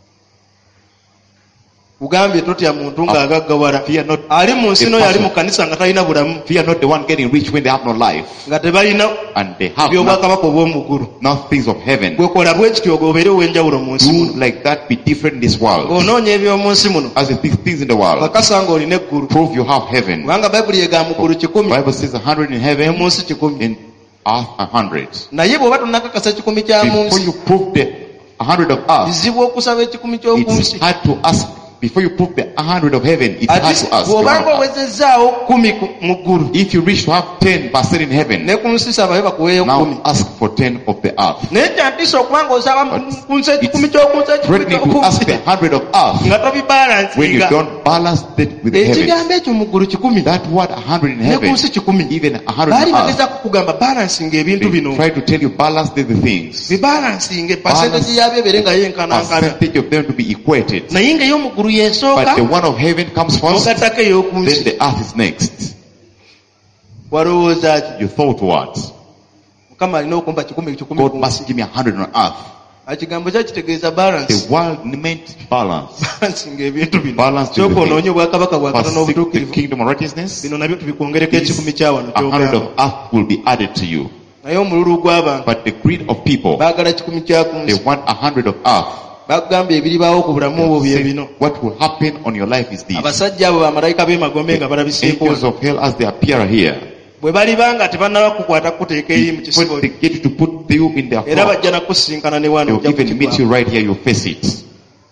[SPEAKER 4] ugambye totya muntu ng'agaggawala
[SPEAKER 3] Fear not
[SPEAKER 4] ali mu nsi
[SPEAKER 3] the
[SPEAKER 4] no yali mu
[SPEAKER 3] person.
[SPEAKER 4] kanisa nga talina bulamu
[SPEAKER 3] Fear not the one getting rich when they have no life.
[SPEAKER 4] nga tebalina
[SPEAKER 3] And they have not,
[SPEAKER 4] byobwakabaka obw'omuggulu
[SPEAKER 3] not things of heaven.
[SPEAKER 4] gwekola bwe kityo obeere ow'enjawulo mu nsi
[SPEAKER 3] Do
[SPEAKER 4] muno
[SPEAKER 3] like that, be different in this world.
[SPEAKER 4] ng'onoonya eby'omu nsi muno
[SPEAKER 3] As the th- things in the world,
[SPEAKER 4] kakasa ng'olina eggulu
[SPEAKER 3] prove you have heaven.
[SPEAKER 4] kubanga bayibuli yega mu ggulu
[SPEAKER 3] The
[SPEAKER 4] kikumi
[SPEAKER 3] Bible says a hundred in
[SPEAKER 4] ne
[SPEAKER 3] heaven,
[SPEAKER 4] mu nsi kikumi
[SPEAKER 3] in earth a hundred.
[SPEAKER 4] naye bw'oba tonnakakasa kikumi kya mu
[SPEAKER 3] Before
[SPEAKER 4] nsi
[SPEAKER 3] you prove the a hundred of earth,
[SPEAKER 4] kizibu okusaba ekikumi ky'oku
[SPEAKER 3] it's
[SPEAKER 4] nsi
[SPEAKER 3] hard to ask. Before you prove the a hundred of heaven, it's hard
[SPEAKER 4] ati
[SPEAKER 3] to ask.
[SPEAKER 4] bw'obanga owezezzaawo kumi ku- mu ggulu
[SPEAKER 3] If you reach to have ten percent in heaven,
[SPEAKER 4] ne ku nsi sabayo bakuweeyo kumi
[SPEAKER 3] now ask for ten of the earth.
[SPEAKER 4] naye kyantisa okubanga osaba mu-
[SPEAKER 3] But
[SPEAKER 4] ku nsi ekikumi ky'oku nsi ekikumi
[SPEAKER 3] Threatening to
[SPEAKER 4] ky'oku
[SPEAKER 3] ask
[SPEAKER 4] nsi
[SPEAKER 3] the hundred of earth
[SPEAKER 4] nga
[SPEAKER 3] when you
[SPEAKER 4] tobibalansinga
[SPEAKER 3] don't balance it with the heavens.
[SPEAKER 4] ekigambo ekyo mu ggulu kikumi
[SPEAKER 3] That word a hundred in
[SPEAKER 4] ne ku
[SPEAKER 3] heaven,
[SPEAKER 4] nsi kikumi
[SPEAKER 3] even a hundred
[SPEAKER 4] baali
[SPEAKER 3] on earth,
[SPEAKER 4] bagezaako kugamba balansinga ebintu
[SPEAKER 3] they
[SPEAKER 4] bino
[SPEAKER 3] try to tell you balance the, the things.
[SPEAKER 4] bibalansinge pasenteji yabyo ebeere nga yenkanankana
[SPEAKER 3] Percentage of them to be equated.
[SPEAKER 4] naye ng'ey'omu ggulu
[SPEAKER 3] But
[SPEAKER 4] y'esooka
[SPEAKER 3] the one of heaven comes first,
[SPEAKER 4] ogattako ey'oku
[SPEAKER 3] then
[SPEAKER 4] nsi
[SPEAKER 3] the earth is next.
[SPEAKER 4] walowooza ki
[SPEAKER 3] You thought what?
[SPEAKER 4] mukama alina okumpa kikumi kikumi
[SPEAKER 3] God
[SPEAKER 4] ku
[SPEAKER 3] must
[SPEAKER 4] nsi
[SPEAKER 3] give me a hundred on earth.
[SPEAKER 4] ekigambo kyakitegeeza balance
[SPEAKER 3] The world meant balance.
[SPEAKER 4] balansinga ebintu bino
[SPEAKER 3] Balance to
[SPEAKER 4] sooka
[SPEAKER 3] the
[SPEAKER 4] onoonye obwakabaka bwa
[SPEAKER 3] But
[SPEAKER 4] katono
[SPEAKER 3] seek the
[SPEAKER 4] obutuukirivu
[SPEAKER 3] kingdom of righteousness,
[SPEAKER 4] bino nabyo tubikwongereko ekikumi kya wano
[SPEAKER 3] a hundred
[SPEAKER 4] kyogamba
[SPEAKER 3] of earth will be added to you.
[SPEAKER 4] naye omululu gw'abantu
[SPEAKER 3] But the greed of people,
[SPEAKER 4] baagala kikumi kya ku
[SPEAKER 3] they
[SPEAKER 4] nsi
[SPEAKER 3] want a hundred of earth.
[SPEAKER 4] bagambye ebiribaawo ku bulamu obwo bye bino
[SPEAKER 3] What will happen on your life is this.
[SPEAKER 4] abasajja abo bamalayika b'emagombe nga balabiseeko
[SPEAKER 3] Angels of hell as they appear here,
[SPEAKER 4] bwe baliba nga tebannaba kukwata kuteeka eri mu kisibo
[SPEAKER 3] when they get to put you in their
[SPEAKER 4] era
[SPEAKER 3] flock,
[SPEAKER 4] bajja nakusinkana ne
[SPEAKER 3] they
[SPEAKER 4] wano
[SPEAKER 3] will even meet you right here, you face it.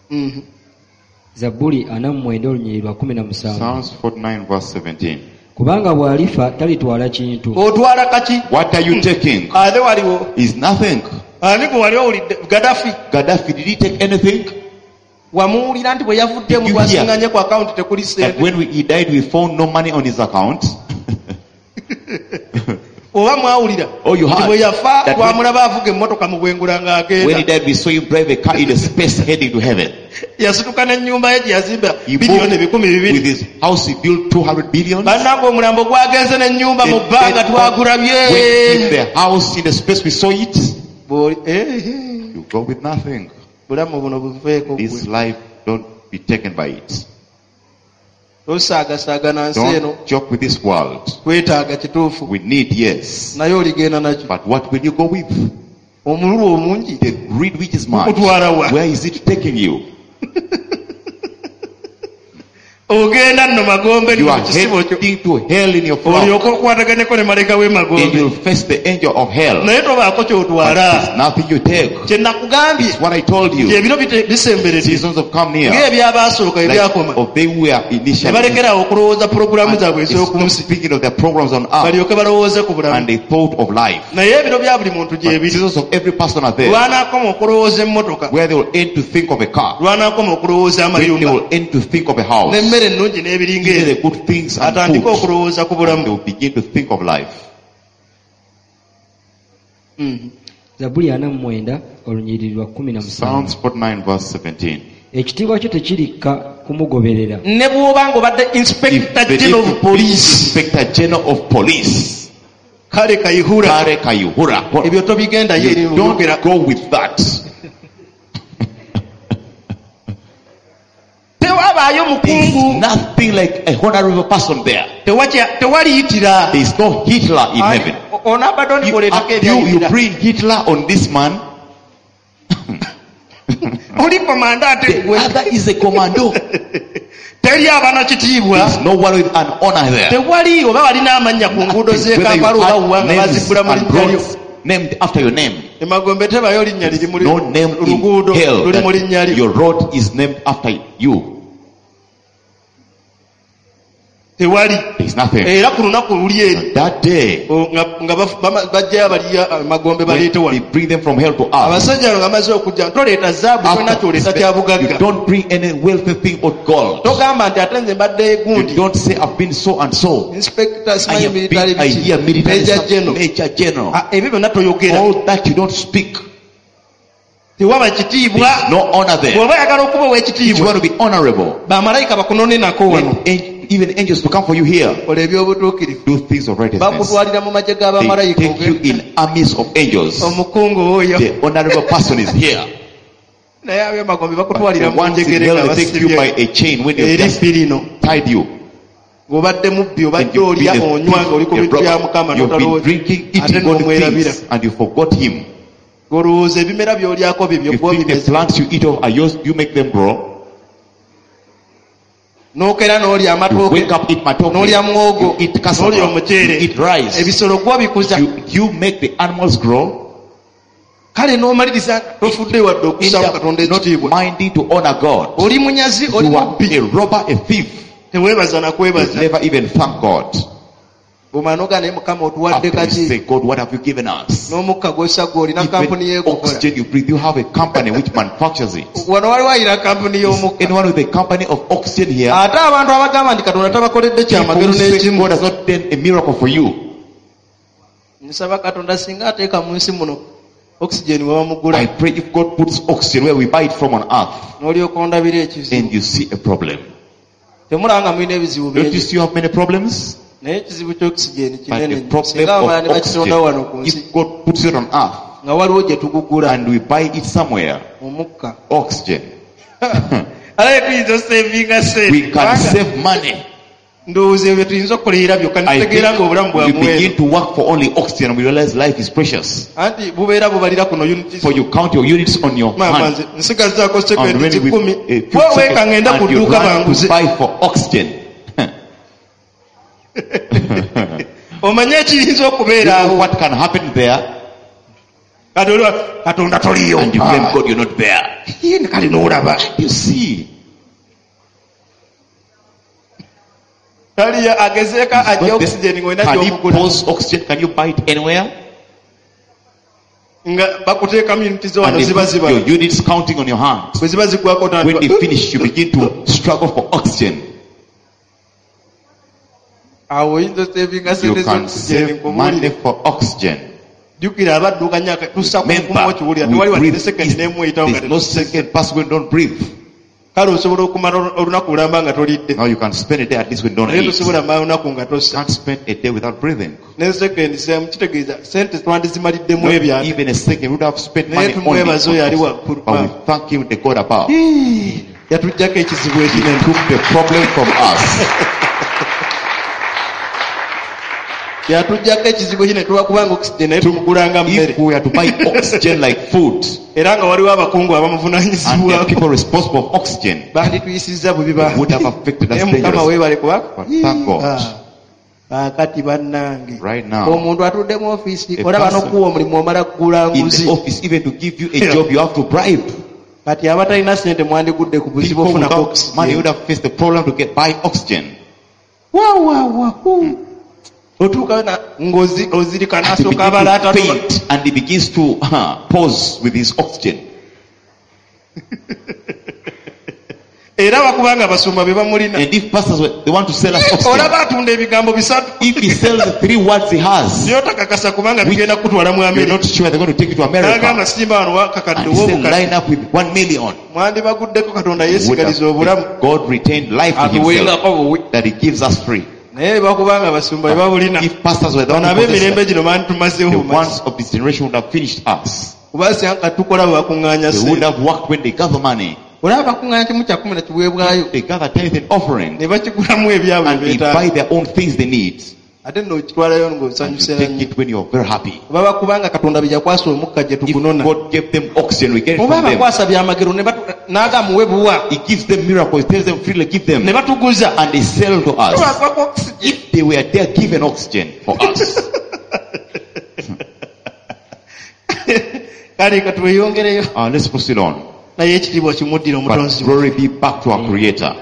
[SPEAKER 2] zabbuli ana mu mwenda olunyiriri lwa kumi na musanvu
[SPEAKER 3] Psalms forty-nine verse seventeen.
[SPEAKER 2] kubanga bw'alifa talitwala kintu
[SPEAKER 4] otwala kaki
[SPEAKER 3] What are you taking?
[SPEAKER 4] ate waliwo
[SPEAKER 3] Is nothing.
[SPEAKER 4] ani gwe wali owulidde gadafi
[SPEAKER 3] Gaddafi, did he take anything?
[SPEAKER 4] wamuwulira nti bwe yavuddemu
[SPEAKER 3] Did you hear
[SPEAKER 4] twasiŋŋanye ku akawunti tekuli
[SPEAKER 3] That
[SPEAKER 4] sente
[SPEAKER 3] when we, he died, we found no money on his account?
[SPEAKER 4] oba mwawulira
[SPEAKER 3] Oh, you
[SPEAKER 4] nti
[SPEAKER 3] heard
[SPEAKER 4] bwe yafa
[SPEAKER 3] that when,
[SPEAKER 4] twamulaba avuga emmotoka mu bwengula
[SPEAKER 3] when he
[SPEAKER 4] ng'agenda
[SPEAKER 3] died, we saw him drive a car in the space heading to heaven.
[SPEAKER 4] yasituka n'ennyumba ye gye yazimba
[SPEAKER 3] He
[SPEAKER 4] biliyoni
[SPEAKER 3] moved
[SPEAKER 4] ebikumi
[SPEAKER 3] with
[SPEAKER 4] bibiri
[SPEAKER 3] his house, he built two hundred billion.
[SPEAKER 4] bannange omulambo gwagenze n'ennyumba mu bbanga twagulabye
[SPEAKER 3] Went in the house in the space, we saw it.
[SPEAKER 4] Bw'oli- eh, eh.
[SPEAKER 3] You go with nothing.
[SPEAKER 4] bulamu buno buveeko
[SPEAKER 3] This
[SPEAKER 4] gwe
[SPEAKER 3] life, don't be taken by it.
[SPEAKER 4] tosaagasaaga nsi eno
[SPEAKER 3] Don't joke with this world.
[SPEAKER 4] twetaaga kituufu
[SPEAKER 3] We need, yes.
[SPEAKER 4] naye oligenda nakyo
[SPEAKER 3] But what will you go with?
[SPEAKER 4] omululu omungi
[SPEAKER 3] The greed which is much.
[SPEAKER 4] Kukutwala wa?
[SPEAKER 3] Where is it taking you?
[SPEAKER 4] ogenda nno magombe
[SPEAKER 3] You
[SPEAKER 4] nno
[SPEAKER 3] are
[SPEAKER 4] mu kisibo kyo
[SPEAKER 3] heading to hell in your flock.
[SPEAKER 4] olyoka okwataganyeko ne malayika
[SPEAKER 3] And
[SPEAKER 4] w'emagombe
[SPEAKER 3] you'll face the angel of hell.
[SPEAKER 4] naye tobaako
[SPEAKER 3] But
[SPEAKER 4] kyotwala
[SPEAKER 3] there's nothing you take.
[SPEAKER 4] kye nakugambye
[SPEAKER 3] It's what I told
[SPEAKER 4] nti
[SPEAKER 3] you.
[SPEAKER 4] ebiro bite- bisemberedde
[SPEAKER 3] Seasons have come near.
[SPEAKER 4] ng'ebyabasooka
[SPEAKER 3] Like
[SPEAKER 4] ebyakoma
[SPEAKER 3] of they were
[SPEAKER 4] ne
[SPEAKER 3] initially.
[SPEAKER 4] balekerawo okulowooza pulogulaamu zaabwe
[SPEAKER 3] And
[SPEAKER 4] ez'oku
[SPEAKER 3] stop
[SPEAKER 4] nsi
[SPEAKER 3] speaking of their programs on earth.
[SPEAKER 4] balyoke balowooze ku bulamu
[SPEAKER 3] And they thought of life.
[SPEAKER 4] naye ebiro bya buli muntu
[SPEAKER 3] But
[SPEAKER 4] gyebiri
[SPEAKER 3] seasons of every person are there.
[SPEAKER 4] lwanaakoma okulowooza emmotoka
[SPEAKER 3] Where they will end to think of a car.
[SPEAKER 4] lwanaakoma okulowooza
[SPEAKER 3] When they
[SPEAKER 4] amayumba
[SPEAKER 3] will end to think of a house.
[SPEAKER 4] n'emmere ennungi n'ebiringa
[SPEAKER 3] Even
[SPEAKER 4] ebyo
[SPEAKER 3] the good things and
[SPEAKER 4] atandike
[SPEAKER 3] food.
[SPEAKER 4] okulowooza ku
[SPEAKER 3] And they
[SPEAKER 4] bulamu
[SPEAKER 3] will begin to think of life.
[SPEAKER 2] zabbuli ana mu mwenda olunyiriri lwa kumi na musanvu
[SPEAKER 3] Psalms forty-nine verse seventeen.
[SPEAKER 2] ekitiibwa kyo tekirikka kumugoberera
[SPEAKER 4] ne bw'oba ng'obadde
[SPEAKER 3] If
[SPEAKER 4] inspector
[SPEAKER 3] the
[SPEAKER 4] general of
[SPEAKER 3] if-
[SPEAKER 4] police
[SPEAKER 3] Inspector General of Police,
[SPEAKER 4] kale kayihura
[SPEAKER 3] kale kayihura.
[SPEAKER 4] ebyo tobigenda yeri
[SPEAKER 3] don't go with that.
[SPEAKER 4] tewabaayo mukungu.
[SPEAKER 3] Nothing like a honorable person there.
[SPEAKER 4] tewaliyitira.
[SPEAKER 3] There is no Hitler in heaven. You, you, you bring Hitler on this man. The other is a commando.
[SPEAKER 4] Teri abana kitiibwa.
[SPEAKER 3] There is no one with an honor there.
[SPEAKER 4] Tewali oba walina amanya ku nguudo z'e Kampala oba uwanga bazigula mu linnya lyo.
[SPEAKER 3] Named after your name.
[SPEAKER 4] Emagombe tebayo linnya liri mu
[SPEAKER 3] no name
[SPEAKER 4] luguudo luli mu linnya lyo.
[SPEAKER 3] Your road is named after you.
[SPEAKER 4] Tewali.
[SPEAKER 3] There is nothing.
[SPEAKER 4] Era ku lunaku luli eri.
[SPEAKER 3] That day.
[SPEAKER 4] Nga bajja abaliya magombe baleete wano.
[SPEAKER 3] They bring them from hell to earth.
[SPEAKER 4] Abasajja nga bamaze okujja toleeta zaabu tolina kyoleeta kya bugagga.
[SPEAKER 3] You don't bring any wealthy thing or gold.
[SPEAKER 4] Togamba nti ate nze mbadde gundi.
[SPEAKER 3] You don't say I've been so and so.
[SPEAKER 4] Inspector Smile
[SPEAKER 3] military
[SPEAKER 4] Major General.
[SPEAKER 3] Major General.
[SPEAKER 4] Ebyo byonna toyogera.
[SPEAKER 3] All that you don't speak.
[SPEAKER 4] Tewaba kitiibwa.
[SPEAKER 3] No honor there.
[SPEAKER 4] Bw'oba yagala okuba ow'ekitiibwa.
[SPEAKER 3] You want to be honorable.
[SPEAKER 4] Bamalayika bakunone nako wano.
[SPEAKER 3] Even angels to come for you here. Do things of righteousness. They take you in armies of angels. The honorable person is here. But once in hell they take you by a chain when they just tied you. And you've been, a, you've been drinking, eating good things, and you forgot him. You think the plants you eat of are yours, you make them grow.
[SPEAKER 4] No kera n'olya amatooke.
[SPEAKER 3] Wake up, eat matoke.
[SPEAKER 4] N'olya muwogo.
[SPEAKER 3] You eat cassava.
[SPEAKER 4] N'olya omuceere.
[SPEAKER 3] You eat rice.
[SPEAKER 4] Ebisolo gwa bikuza.
[SPEAKER 3] You, you make the animals grow.
[SPEAKER 4] Kale n'omaliriza tofudde wadde okusaba Katonda ekitiibwa.
[SPEAKER 3] Not minding to honor God.
[SPEAKER 4] Oli munyazi, oli mubbi.
[SPEAKER 3] You are a robber, a thief.
[SPEAKER 4] Teweebaza na kwebaza.
[SPEAKER 3] You never even thank God.
[SPEAKER 4] Bw'omanoga naye Mukama otuwadde kaki.
[SPEAKER 3] Say, God, what have you given us?
[SPEAKER 4] N'omukka gw'osagga olina kampuni y'egukola.
[SPEAKER 3] Oxygen you breathe, you have a company which manufactures it.
[SPEAKER 4] Wano waliwo ayina kampuni y'omukka.
[SPEAKER 3] Anyone with a company of oxygen here?
[SPEAKER 4] Ate abantu abagamba nti Katonda tabakoledde kyamagero n'ekimu.
[SPEAKER 3] God has not done a miracle for you.
[SPEAKER 4] Nsaba Katonda singa ateeka mu nsi muno oxygen we bamugula.
[SPEAKER 3] I pray if God puts oxygen where we buy it from on earth.
[SPEAKER 4] N'olyoka ondabira ekizibu.
[SPEAKER 3] And you see a problem.
[SPEAKER 4] Temulanga mulina ebizibu bingi.
[SPEAKER 3] Don't you see you have many problems?
[SPEAKER 4] Naye ekizibu ky'oxygen kinene.
[SPEAKER 3] But the problem of oxygen, if God puts it on earth,
[SPEAKER 4] nga waliwo gye tugugula.
[SPEAKER 3] And we buy it somewhere,
[SPEAKER 4] omukka.
[SPEAKER 3] Oxygen.
[SPEAKER 4] Alaye tuyinza osevinga sente.
[SPEAKER 3] We can save money.
[SPEAKER 4] Ndowooza ebyo tuyinza okukolerera byokka nitutegeera ng'obulamu bwa
[SPEAKER 3] muwendo. We begin to work for only oxygen and we realize life is precious.
[SPEAKER 4] Anti bubeera bubalira kuno units.
[SPEAKER 3] For you count your units on your hand.
[SPEAKER 4] Nsigazaako sekendi kikumi. Weeweka ngenda ku dduuka banguze.
[SPEAKER 3] Buy for oxygen.
[SPEAKER 4] Omanye ekiyinza okubeera awo.
[SPEAKER 3] What can happen there?
[SPEAKER 4] Katonda toliyo.
[SPEAKER 3] And you blame God, you're not there.
[SPEAKER 4] Yini kali n'olaba.
[SPEAKER 3] You see.
[SPEAKER 4] Taliya agezeeka ajja oxygen ng'olina gy'omugula.
[SPEAKER 3] Can you pause oxygen? Can you buy it anywhere?
[SPEAKER 4] Nga bakuteekamu units zo wano ziba ziba.
[SPEAKER 3] Your units counting on your hand.
[SPEAKER 4] Bwe ziba zigwako tandika.
[SPEAKER 3] When they finish, you begin to struggle for oxygen.
[SPEAKER 4] You
[SPEAKER 3] can save money for oxygen.
[SPEAKER 4] Remember, we breathe.
[SPEAKER 3] There's no second pass when don't breathe. Now you can spend a day at least when don't eat. You can't spend a day without breathing. Not even a second. We would have spent money only. But we thank him, the God above. He took the problem from us. If we are to buy oxygen like food, and there are people responsible for oxygen, it would have affected us dangerously. But thank God. Right now, in the office, even to give you a job, you have to bribe. People without money would have faced the problem to get buy oxygen.
[SPEAKER 4] Wow, wow, wow. And he begins to
[SPEAKER 3] faint and he begins to uh, pause with his oxygen. And if pastors were, they want to sell us oxygen, if he sells the three words he has, you're not sure they're going to take you to America. And he said, line up with one million. Would have God retained life to himself that he gives us free. If pastors were the ones the ones of this generation would have finished us. They would have worked when they gather money. They gather tithe and offering. And they buy their own things they need. And you take it when you're very happy. If God gave them oxygen, we get it from them. He gives them miracles, he tells them freely give them. And they sell to us. If they were there, given oxygen for us. uh, let's proceed on. But glory be back to our Creator.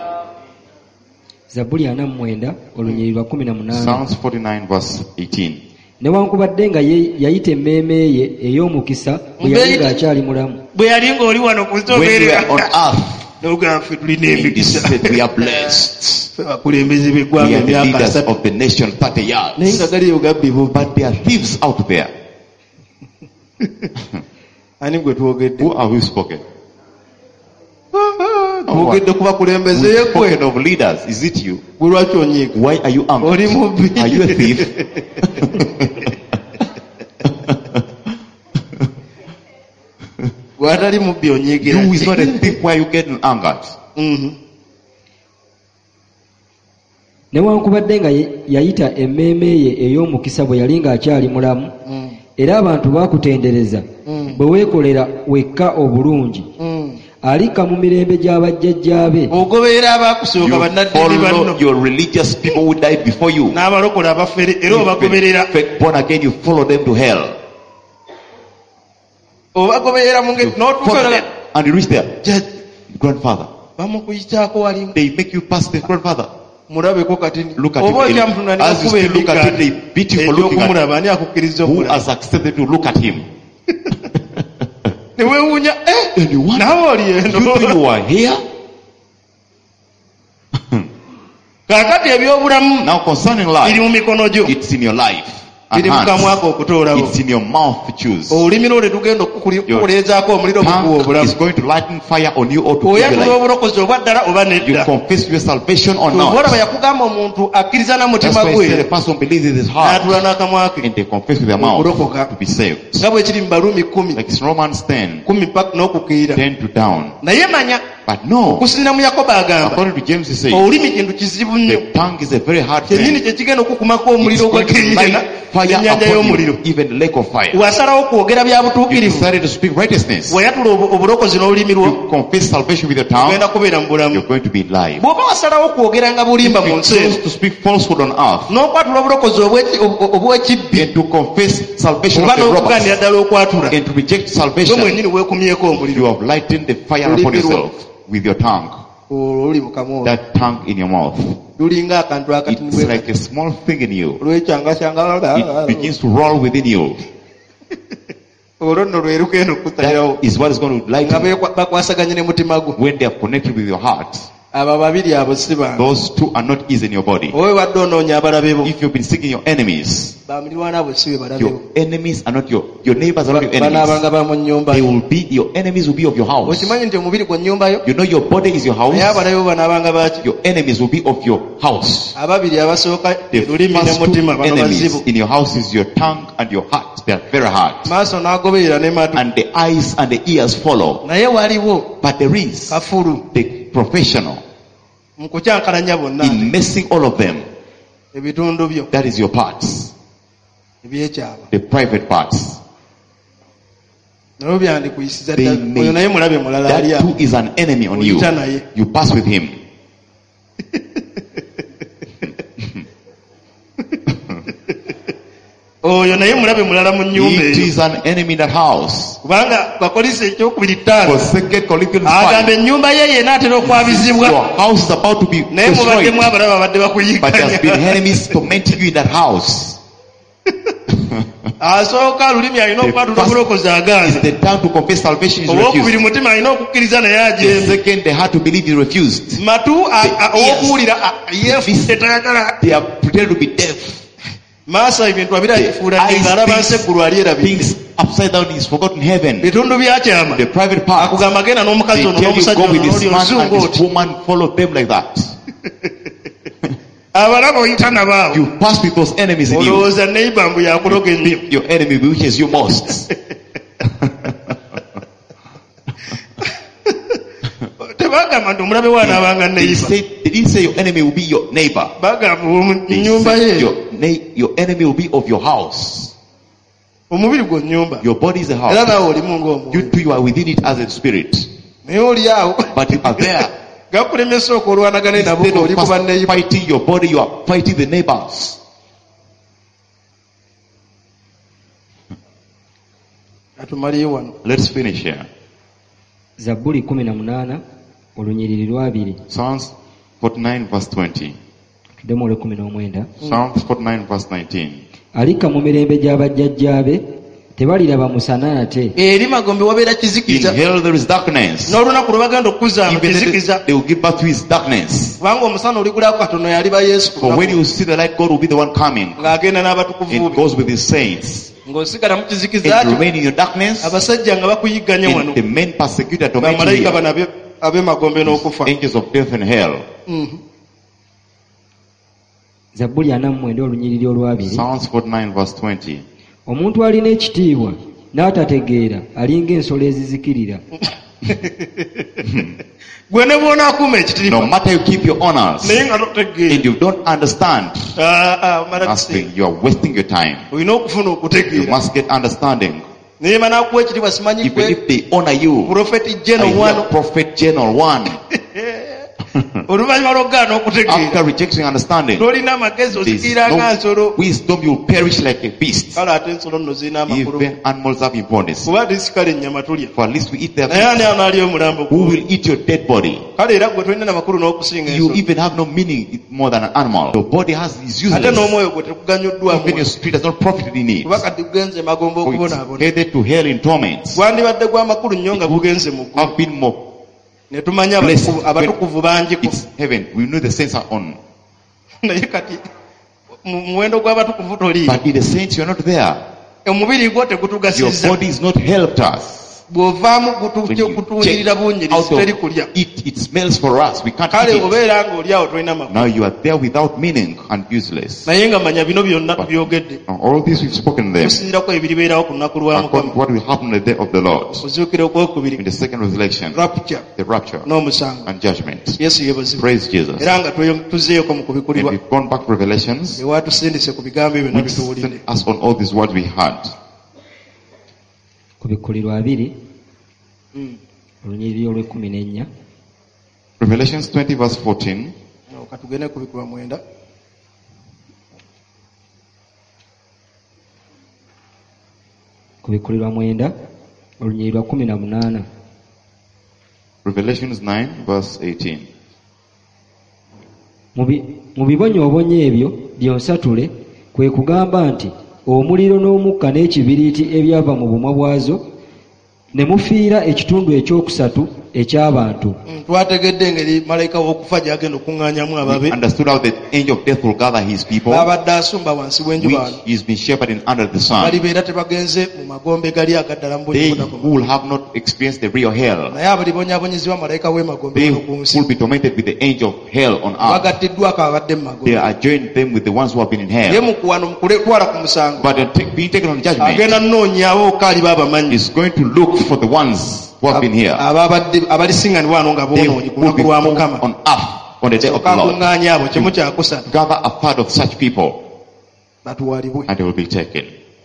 [SPEAKER 3] Psalms forty-nine verse eighteen.
[SPEAKER 2] Newankubadde nga yayita emmeeme ye ey'omukisa bwe yali ng'akyali mulamu.
[SPEAKER 3] When we were on earth, he said we are blessed. We are the leaders of the nation thirty years. But there are thieves out there. Who are we spoken? Oh, spoken of leaders, is it you? Why are you armed? Are you a thief? You is not a thief. Why are you getting angered?
[SPEAKER 2] Newankubadde nga yayita emmeeme ye ey'omukisa bwe yali ng'akyali mulamu, era abantu baakutendereza bwe weekolera wekka obulungi. Alika mu mirembe gy'abajjajjaabe.
[SPEAKER 3] Ogoberera abakusooka bannaddiini banno. Your religious people who died before you. N'abalokola abafere era obagoberera. Born again, you follow them to hell. Obagoberera mu ngeri n'otukola. And you reach there. Grandfather. Bamukuyitaako wali. They make you pass the grandfather. Mulabeko kati. Look at him. As you still look at him, they beat you for looking at him. Who has accepted to look at him? And you wonder, you think you are here? Now concerning life, it's in your life. And hands. It's in your mouth to choose. Your tongue is going to lighten fire on you or to give you life. You confess your salvation or not. That's why he said a person believes in his heart and they confess with their mouth to be saved. Like it's Romans ten, ten to down. But no, according to James he says, the tongue is a very hard thing. It's going to light fire upon you, even the lake of fire. You decided to speak righteousness. You confess salvation with your tongue, you're going to be alive. If you choose to speak falsehood on earth, and to confess salvation of the robbers, and to reject salvation, you have lightened the fire upon yourself with your tongue. That tongue in your mouth. It's like a small thing in you. It begins to roll within you. That is what is going to light you when they have connected with your heart. Those two are not easy in your body. If you've been seeking your enemies, your enemies are not your your neighbors are not your enemies. They will be your enemies will be of your house. You know your body is your house. Your enemies will be of your house. The first two enemies in your house is your tongue and your heart. They are very hard. And the eyes and the ears follow. But there is the professional in messing all of them. That is your parts, the private parts. They may, that too is an enemy on you. You pass with him. It is an enemy in that house. For Second Corinthians five, your house is about to be destroyed, but there has been enemies tormenting you in that house. The first is the tongue to confess salvation is refused. The second, the heart to believe is refused. The ears, they are pretended to be deaf. The eyes things upside down is forgotten heaven. The private part, they tell you go with this man and this woman, follow them like that. You pass with those enemies in you. Your enemy wishes you most. They, say, they didn't say your enemy will be your neighbor. They said your, na- your enemy will be of your house. Your body is a house. You too, you are within it as a spirit. But you are there. Instead of fighting your body, you are fighting the neighbors. Let's finish here.
[SPEAKER 2] Zaburi kumi na munana olunyiriri lwabiri.
[SPEAKER 3] Psalms forty-nine verse twenty.
[SPEAKER 2] Tudemole kumi n'omwenda.
[SPEAKER 3] Psalms forty-nine verse nineteen.
[SPEAKER 2] Alika mu mirembe gy'abajjajjaabe tebaliraba musana ate.
[SPEAKER 4] Eri magombe wabeera kizikiza.
[SPEAKER 3] In hell there is darkness.
[SPEAKER 4] N'olunaku lwe bagenda okuzza mu kizikiza.
[SPEAKER 3] They will give birth to his darkness.
[SPEAKER 4] Kubanga omusana oligulako katono yaliba Yesu.
[SPEAKER 3] For when you see the light, God will be the one coming.
[SPEAKER 4] Ng'agenda n'abatukuvu be.
[SPEAKER 3] It goes with his saints.
[SPEAKER 4] Ng'osigala mu kizikiza.
[SPEAKER 3] And remain in your darkness.
[SPEAKER 4] Abasajja nga bakuyigganya wano.
[SPEAKER 3] And the men persecuted torment you.
[SPEAKER 4] Bamalayika bano abe magombe n'okufa.
[SPEAKER 3] Angels of death and hell.
[SPEAKER 2] Zaburi ana mu mwenda olunyiriri olwabiri.
[SPEAKER 3] Psalms forty-nine verse twenty.
[SPEAKER 2] Omuntu alina ekitiibwa n'atategeera alinga ensolo ezizikirira.
[SPEAKER 3] No matter you keep your honors and you don't understand, asking, you are wasting your time. You must get understanding. Even if they honor you, prophet general, prophet general one. After rejecting understanding, there's no wisdom, you perish like a beast. Even animals have importance. For at least we eat their meat. Who will eat your dead body? You even have no meaning more than an animal. Your body has is useless. Even your spirit does not profit in it. For it's headed to hell in torments. It have been more. It's heaven. We know the saints are on. But in the saints, you are not there. Your body is not helped us. When you check out of it, it smells for us. We can't eat it. Now you are there without meaning and useless. But all this we've spoken them. According to what will happen on the day of the Lord. In the second resurrection. The rapture. And judgment. Praise Jesus. And we've gone back to Revelations. Which sent us on all these words we had.
[SPEAKER 2] Kubikkulirwa abiri olunyiriri olw'ekkumi n'ennya.
[SPEAKER 3] Revelations twenty verse fourteen.
[SPEAKER 4] Katugende kubikkulwa mwenda.
[SPEAKER 2] Kubikkulirwa mwenda olunyiriri lwa kumi na munaana.
[SPEAKER 3] Revelations nine verse eighteen.
[SPEAKER 2] Mu bibonyoobonyo ebyo byonsatule kwe kugamba nti omuliro n'omukka n'ekibiriiti ebyava mu bumwa bwazo ne mufiira ekitundu ekyokusatu eky'abantu.
[SPEAKER 4] Twategedde engeri malayika w'okufa gy'agenda okuŋŋaanyamu ababe.
[SPEAKER 3] Understood how the angel of death will gather his people.
[SPEAKER 4] Abadde asumba wansi w'enjuba.
[SPEAKER 3] Which he's been shepherding under the sun.
[SPEAKER 4] Balibeera tebagenze mu magombe gali agaddala mu
[SPEAKER 3] They who will have not experienced the real hell.
[SPEAKER 4] Naye abalibonyaabonyezebwa malayika w'emagombe ku nsi.
[SPEAKER 3] They will be tormented with the angel of hell on earth.
[SPEAKER 4] Bagattiddwako abadde mu magombe.
[SPEAKER 3] They are joined them with the ones who have been in hell.
[SPEAKER 4] Ye mu kuwano mu kutwala ku musango.
[SPEAKER 3] But being taken on judgment.
[SPEAKER 4] Agenda nnoonyaawo okaali baabamanyi.
[SPEAKER 3] Is going to look for the ones who have been here.
[SPEAKER 4] They will be
[SPEAKER 3] on earth on the day of the Lord. Gather a part of such people and they will be taken.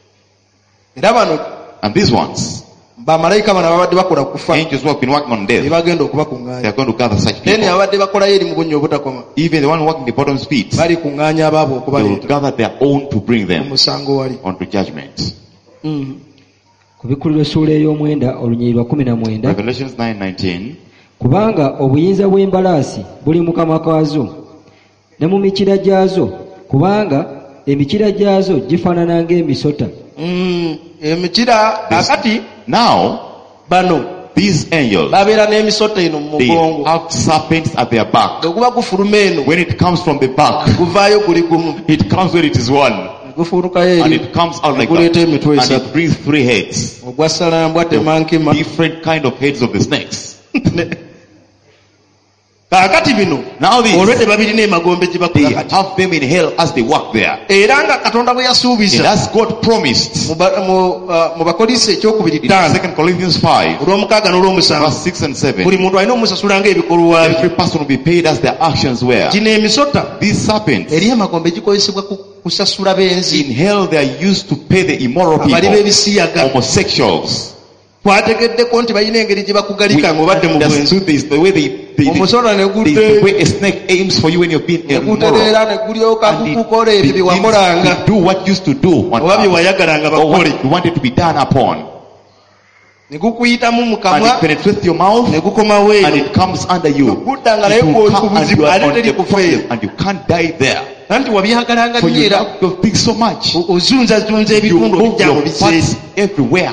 [SPEAKER 3] And these ones, angels who have been working on death, they are going to gather such people. Even the one working the bottom's feet, they will gather their own to bring them onto judgment.
[SPEAKER 2] Mm. Kubikkulirwa essuula ey'omwenda olunyiriri lwa kumi na mwenda.
[SPEAKER 3] Revelations nine nineteen.
[SPEAKER 2] Kubanga obuyinza bw'embalaasi buli mu kamwa kaazo ne mu mikira gyazo, kubanga emikira gyazo gifaanana ng'emisota.
[SPEAKER 4] Emikira akati
[SPEAKER 3] now
[SPEAKER 4] bano
[SPEAKER 3] these angels,
[SPEAKER 4] babeera n'emisota eno mu mugongo.
[SPEAKER 3] They have serpents at their back.
[SPEAKER 4] Guba gufuluma eno.
[SPEAKER 3] When it comes from the back,
[SPEAKER 4] guvaayo guli gumu.
[SPEAKER 3] It comes when it is one. And it comes out like that. And it brings three heads. Different kind of heads of the snakes.
[SPEAKER 4] kakati bino olwedde babirina emagombe gye bakola
[SPEAKER 3] they have them in hell as they work there.
[SPEAKER 4] Era nga Katonda bwe yasuubiza,
[SPEAKER 3] as God promised,
[SPEAKER 4] mu Bakolinso ekyokubiri ttaano
[SPEAKER 3] Second Corinthians five
[SPEAKER 4] olw'omukaaga n'olw'omusanvu,
[SPEAKER 3] verse six and seven,
[SPEAKER 4] buli muntu alina omusasula ng'ebikolwa bye.
[SPEAKER 3] Every person will be paid as their actions were.
[SPEAKER 4] Gino emisota,
[SPEAKER 3] these serpents,
[SPEAKER 4] eri amagombe gikozesebwa kusasula benzi.
[SPEAKER 3] in hell they are used to pay the immoral
[SPEAKER 4] abali
[SPEAKER 3] people,
[SPEAKER 4] b'ebisiyaga,
[SPEAKER 3] homosexuals.
[SPEAKER 4] Twategeddeko nti balina engeri gye bakugalika ng'obadde mu bwenzi.
[SPEAKER 3] The way they, they,
[SPEAKER 4] omusola ne
[SPEAKER 3] the way a snake aims for you when you're being immoral,
[SPEAKER 4] ne gulyoka kukukola ebyo bye wakolanga,
[SPEAKER 3] do what used to do,
[SPEAKER 4] oba bye wayagalanga
[SPEAKER 3] or what
[SPEAKER 4] bakole,
[SPEAKER 3] you wanted to be done upon,
[SPEAKER 4] ne gukuyitamu mu
[SPEAKER 3] and
[SPEAKER 4] kamwa,
[SPEAKER 3] it penetrates your mouth,
[SPEAKER 4] ne gukomawo eyo,
[SPEAKER 3] and it comes under you,
[SPEAKER 4] guddanga naye
[SPEAKER 3] It will
[SPEAKER 4] gw'oli
[SPEAKER 3] come
[SPEAKER 4] ku
[SPEAKER 3] and
[SPEAKER 4] buzibu
[SPEAKER 3] you are
[SPEAKER 4] ate
[SPEAKER 3] on
[SPEAKER 4] teri
[SPEAKER 3] the
[SPEAKER 4] kufeeyo,
[SPEAKER 3] problem, and you can't die there.
[SPEAKER 4] anti wabyagalanga
[SPEAKER 3] For you
[SPEAKER 4] byera,
[SPEAKER 3] love your things so much,
[SPEAKER 4] ozunzazunza
[SPEAKER 3] you
[SPEAKER 4] ebitundu
[SPEAKER 3] move
[SPEAKER 4] obijja mu
[SPEAKER 3] your
[SPEAKER 4] biseera.
[SPEAKER 3] parts everywhere.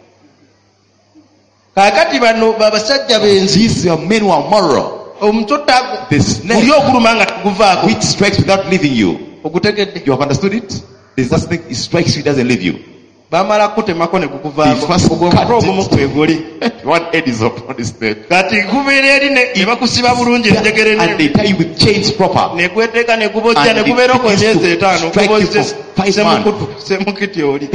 [SPEAKER 4] Kaakati bano babasajja benzi,
[SPEAKER 3] These are men who are moral.
[SPEAKER 4] omusota
[SPEAKER 3] The snake
[SPEAKER 4] guli oguluma nga tuguvaako,
[SPEAKER 3] which strikes without leaving you.
[SPEAKER 4] ogutegedde,
[SPEAKER 3] You have understood it? There's that snake, it strikes you, it doesn't leave you.
[SPEAKER 4] bamala kutemako ne
[SPEAKER 3] The
[SPEAKER 4] gukuvaako,
[SPEAKER 3] first
[SPEAKER 4] ogwo
[SPEAKER 3] cut
[SPEAKER 4] omutwe ogumu kwe guli.
[SPEAKER 3] one head is upon the snake.
[SPEAKER 4] Kati gubeera eri ne bakusiba bulungi enjegere
[SPEAKER 3] And they tie you with chains proper.
[SPEAKER 4] ne gweteeka ne gubojja
[SPEAKER 3] And
[SPEAKER 4] ne
[SPEAKER 3] it
[SPEAKER 4] gubeera ku
[SPEAKER 3] begins
[SPEAKER 4] emyezi
[SPEAKER 3] to
[SPEAKER 4] etaano,
[SPEAKER 3] strike you
[SPEAKER 4] gubojja
[SPEAKER 3] for five
[SPEAKER 4] semukutu semukiti oli.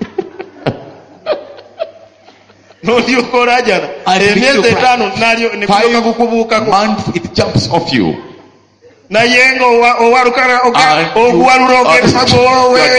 [SPEAKER 4] N'olyoka olaajana emyezi etaano nalyo ne kulyoka kukubuukako.
[SPEAKER 3] Month it jumps off you.
[SPEAKER 4] Naye nga owalukana oguwalula ogenda gwowe.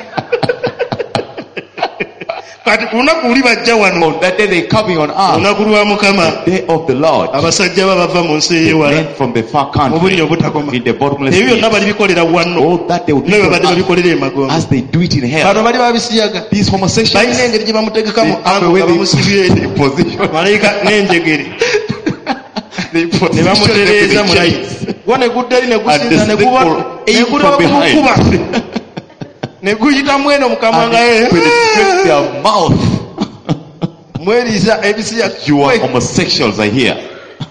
[SPEAKER 4] Kati ku lunaku luli bajja wano,
[SPEAKER 3] On that day they coming on earth,
[SPEAKER 4] olunaku lwa Mukama,
[SPEAKER 3] the day of the Lord,
[SPEAKER 4] abasajja baba bava mu nsi
[SPEAKER 3] the
[SPEAKER 4] ey'ewala
[SPEAKER 3] men from the far
[SPEAKER 4] mu
[SPEAKER 3] country,
[SPEAKER 4] bunnya obutakoma.
[SPEAKER 3] in the bottomless
[SPEAKER 4] Ebyo byonna
[SPEAKER 3] pit.
[SPEAKER 4] balibikolera wano,
[SPEAKER 3] All that they will do
[SPEAKER 4] naye
[SPEAKER 3] on
[SPEAKER 4] babadde
[SPEAKER 3] earth,
[SPEAKER 4] babikolera emagombe.
[SPEAKER 3] as they do it in hell.
[SPEAKER 4] Bano bali babisiyaga,
[SPEAKER 3] These homosexuals,
[SPEAKER 4] balina engeri gye bamutegekamu
[SPEAKER 3] they have a
[SPEAKER 4] ango
[SPEAKER 3] way
[SPEAKER 4] nga
[SPEAKER 3] they
[SPEAKER 4] bamusibye
[SPEAKER 3] position,
[SPEAKER 4] malayika n'enjegere
[SPEAKER 3] they
[SPEAKER 4] ne
[SPEAKER 3] position them
[SPEAKER 4] bamutereeza
[SPEAKER 3] in
[SPEAKER 4] mu
[SPEAKER 3] the
[SPEAKER 4] layi,
[SPEAKER 3] chains.
[SPEAKER 4] gwo ne gudda eri ne
[SPEAKER 3] And
[SPEAKER 4] gusinza
[SPEAKER 3] the
[SPEAKER 4] ne
[SPEAKER 3] snake
[SPEAKER 4] guba
[SPEAKER 3] will
[SPEAKER 4] ne
[SPEAKER 3] aim
[SPEAKER 4] gulaba
[SPEAKER 3] from
[SPEAKER 4] kumukuba
[SPEAKER 3] behind
[SPEAKER 4] ne guyitamu eno mu kamwa
[SPEAKER 3] and
[SPEAKER 4] nga
[SPEAKER 3] they
[SPEAKER 4] ye
[SPEAKER 3] penetrate their mouth.
[SPEAKER 4] mweriza ebisiya.
[SPEAKER 3] You are homosexuals, I hear.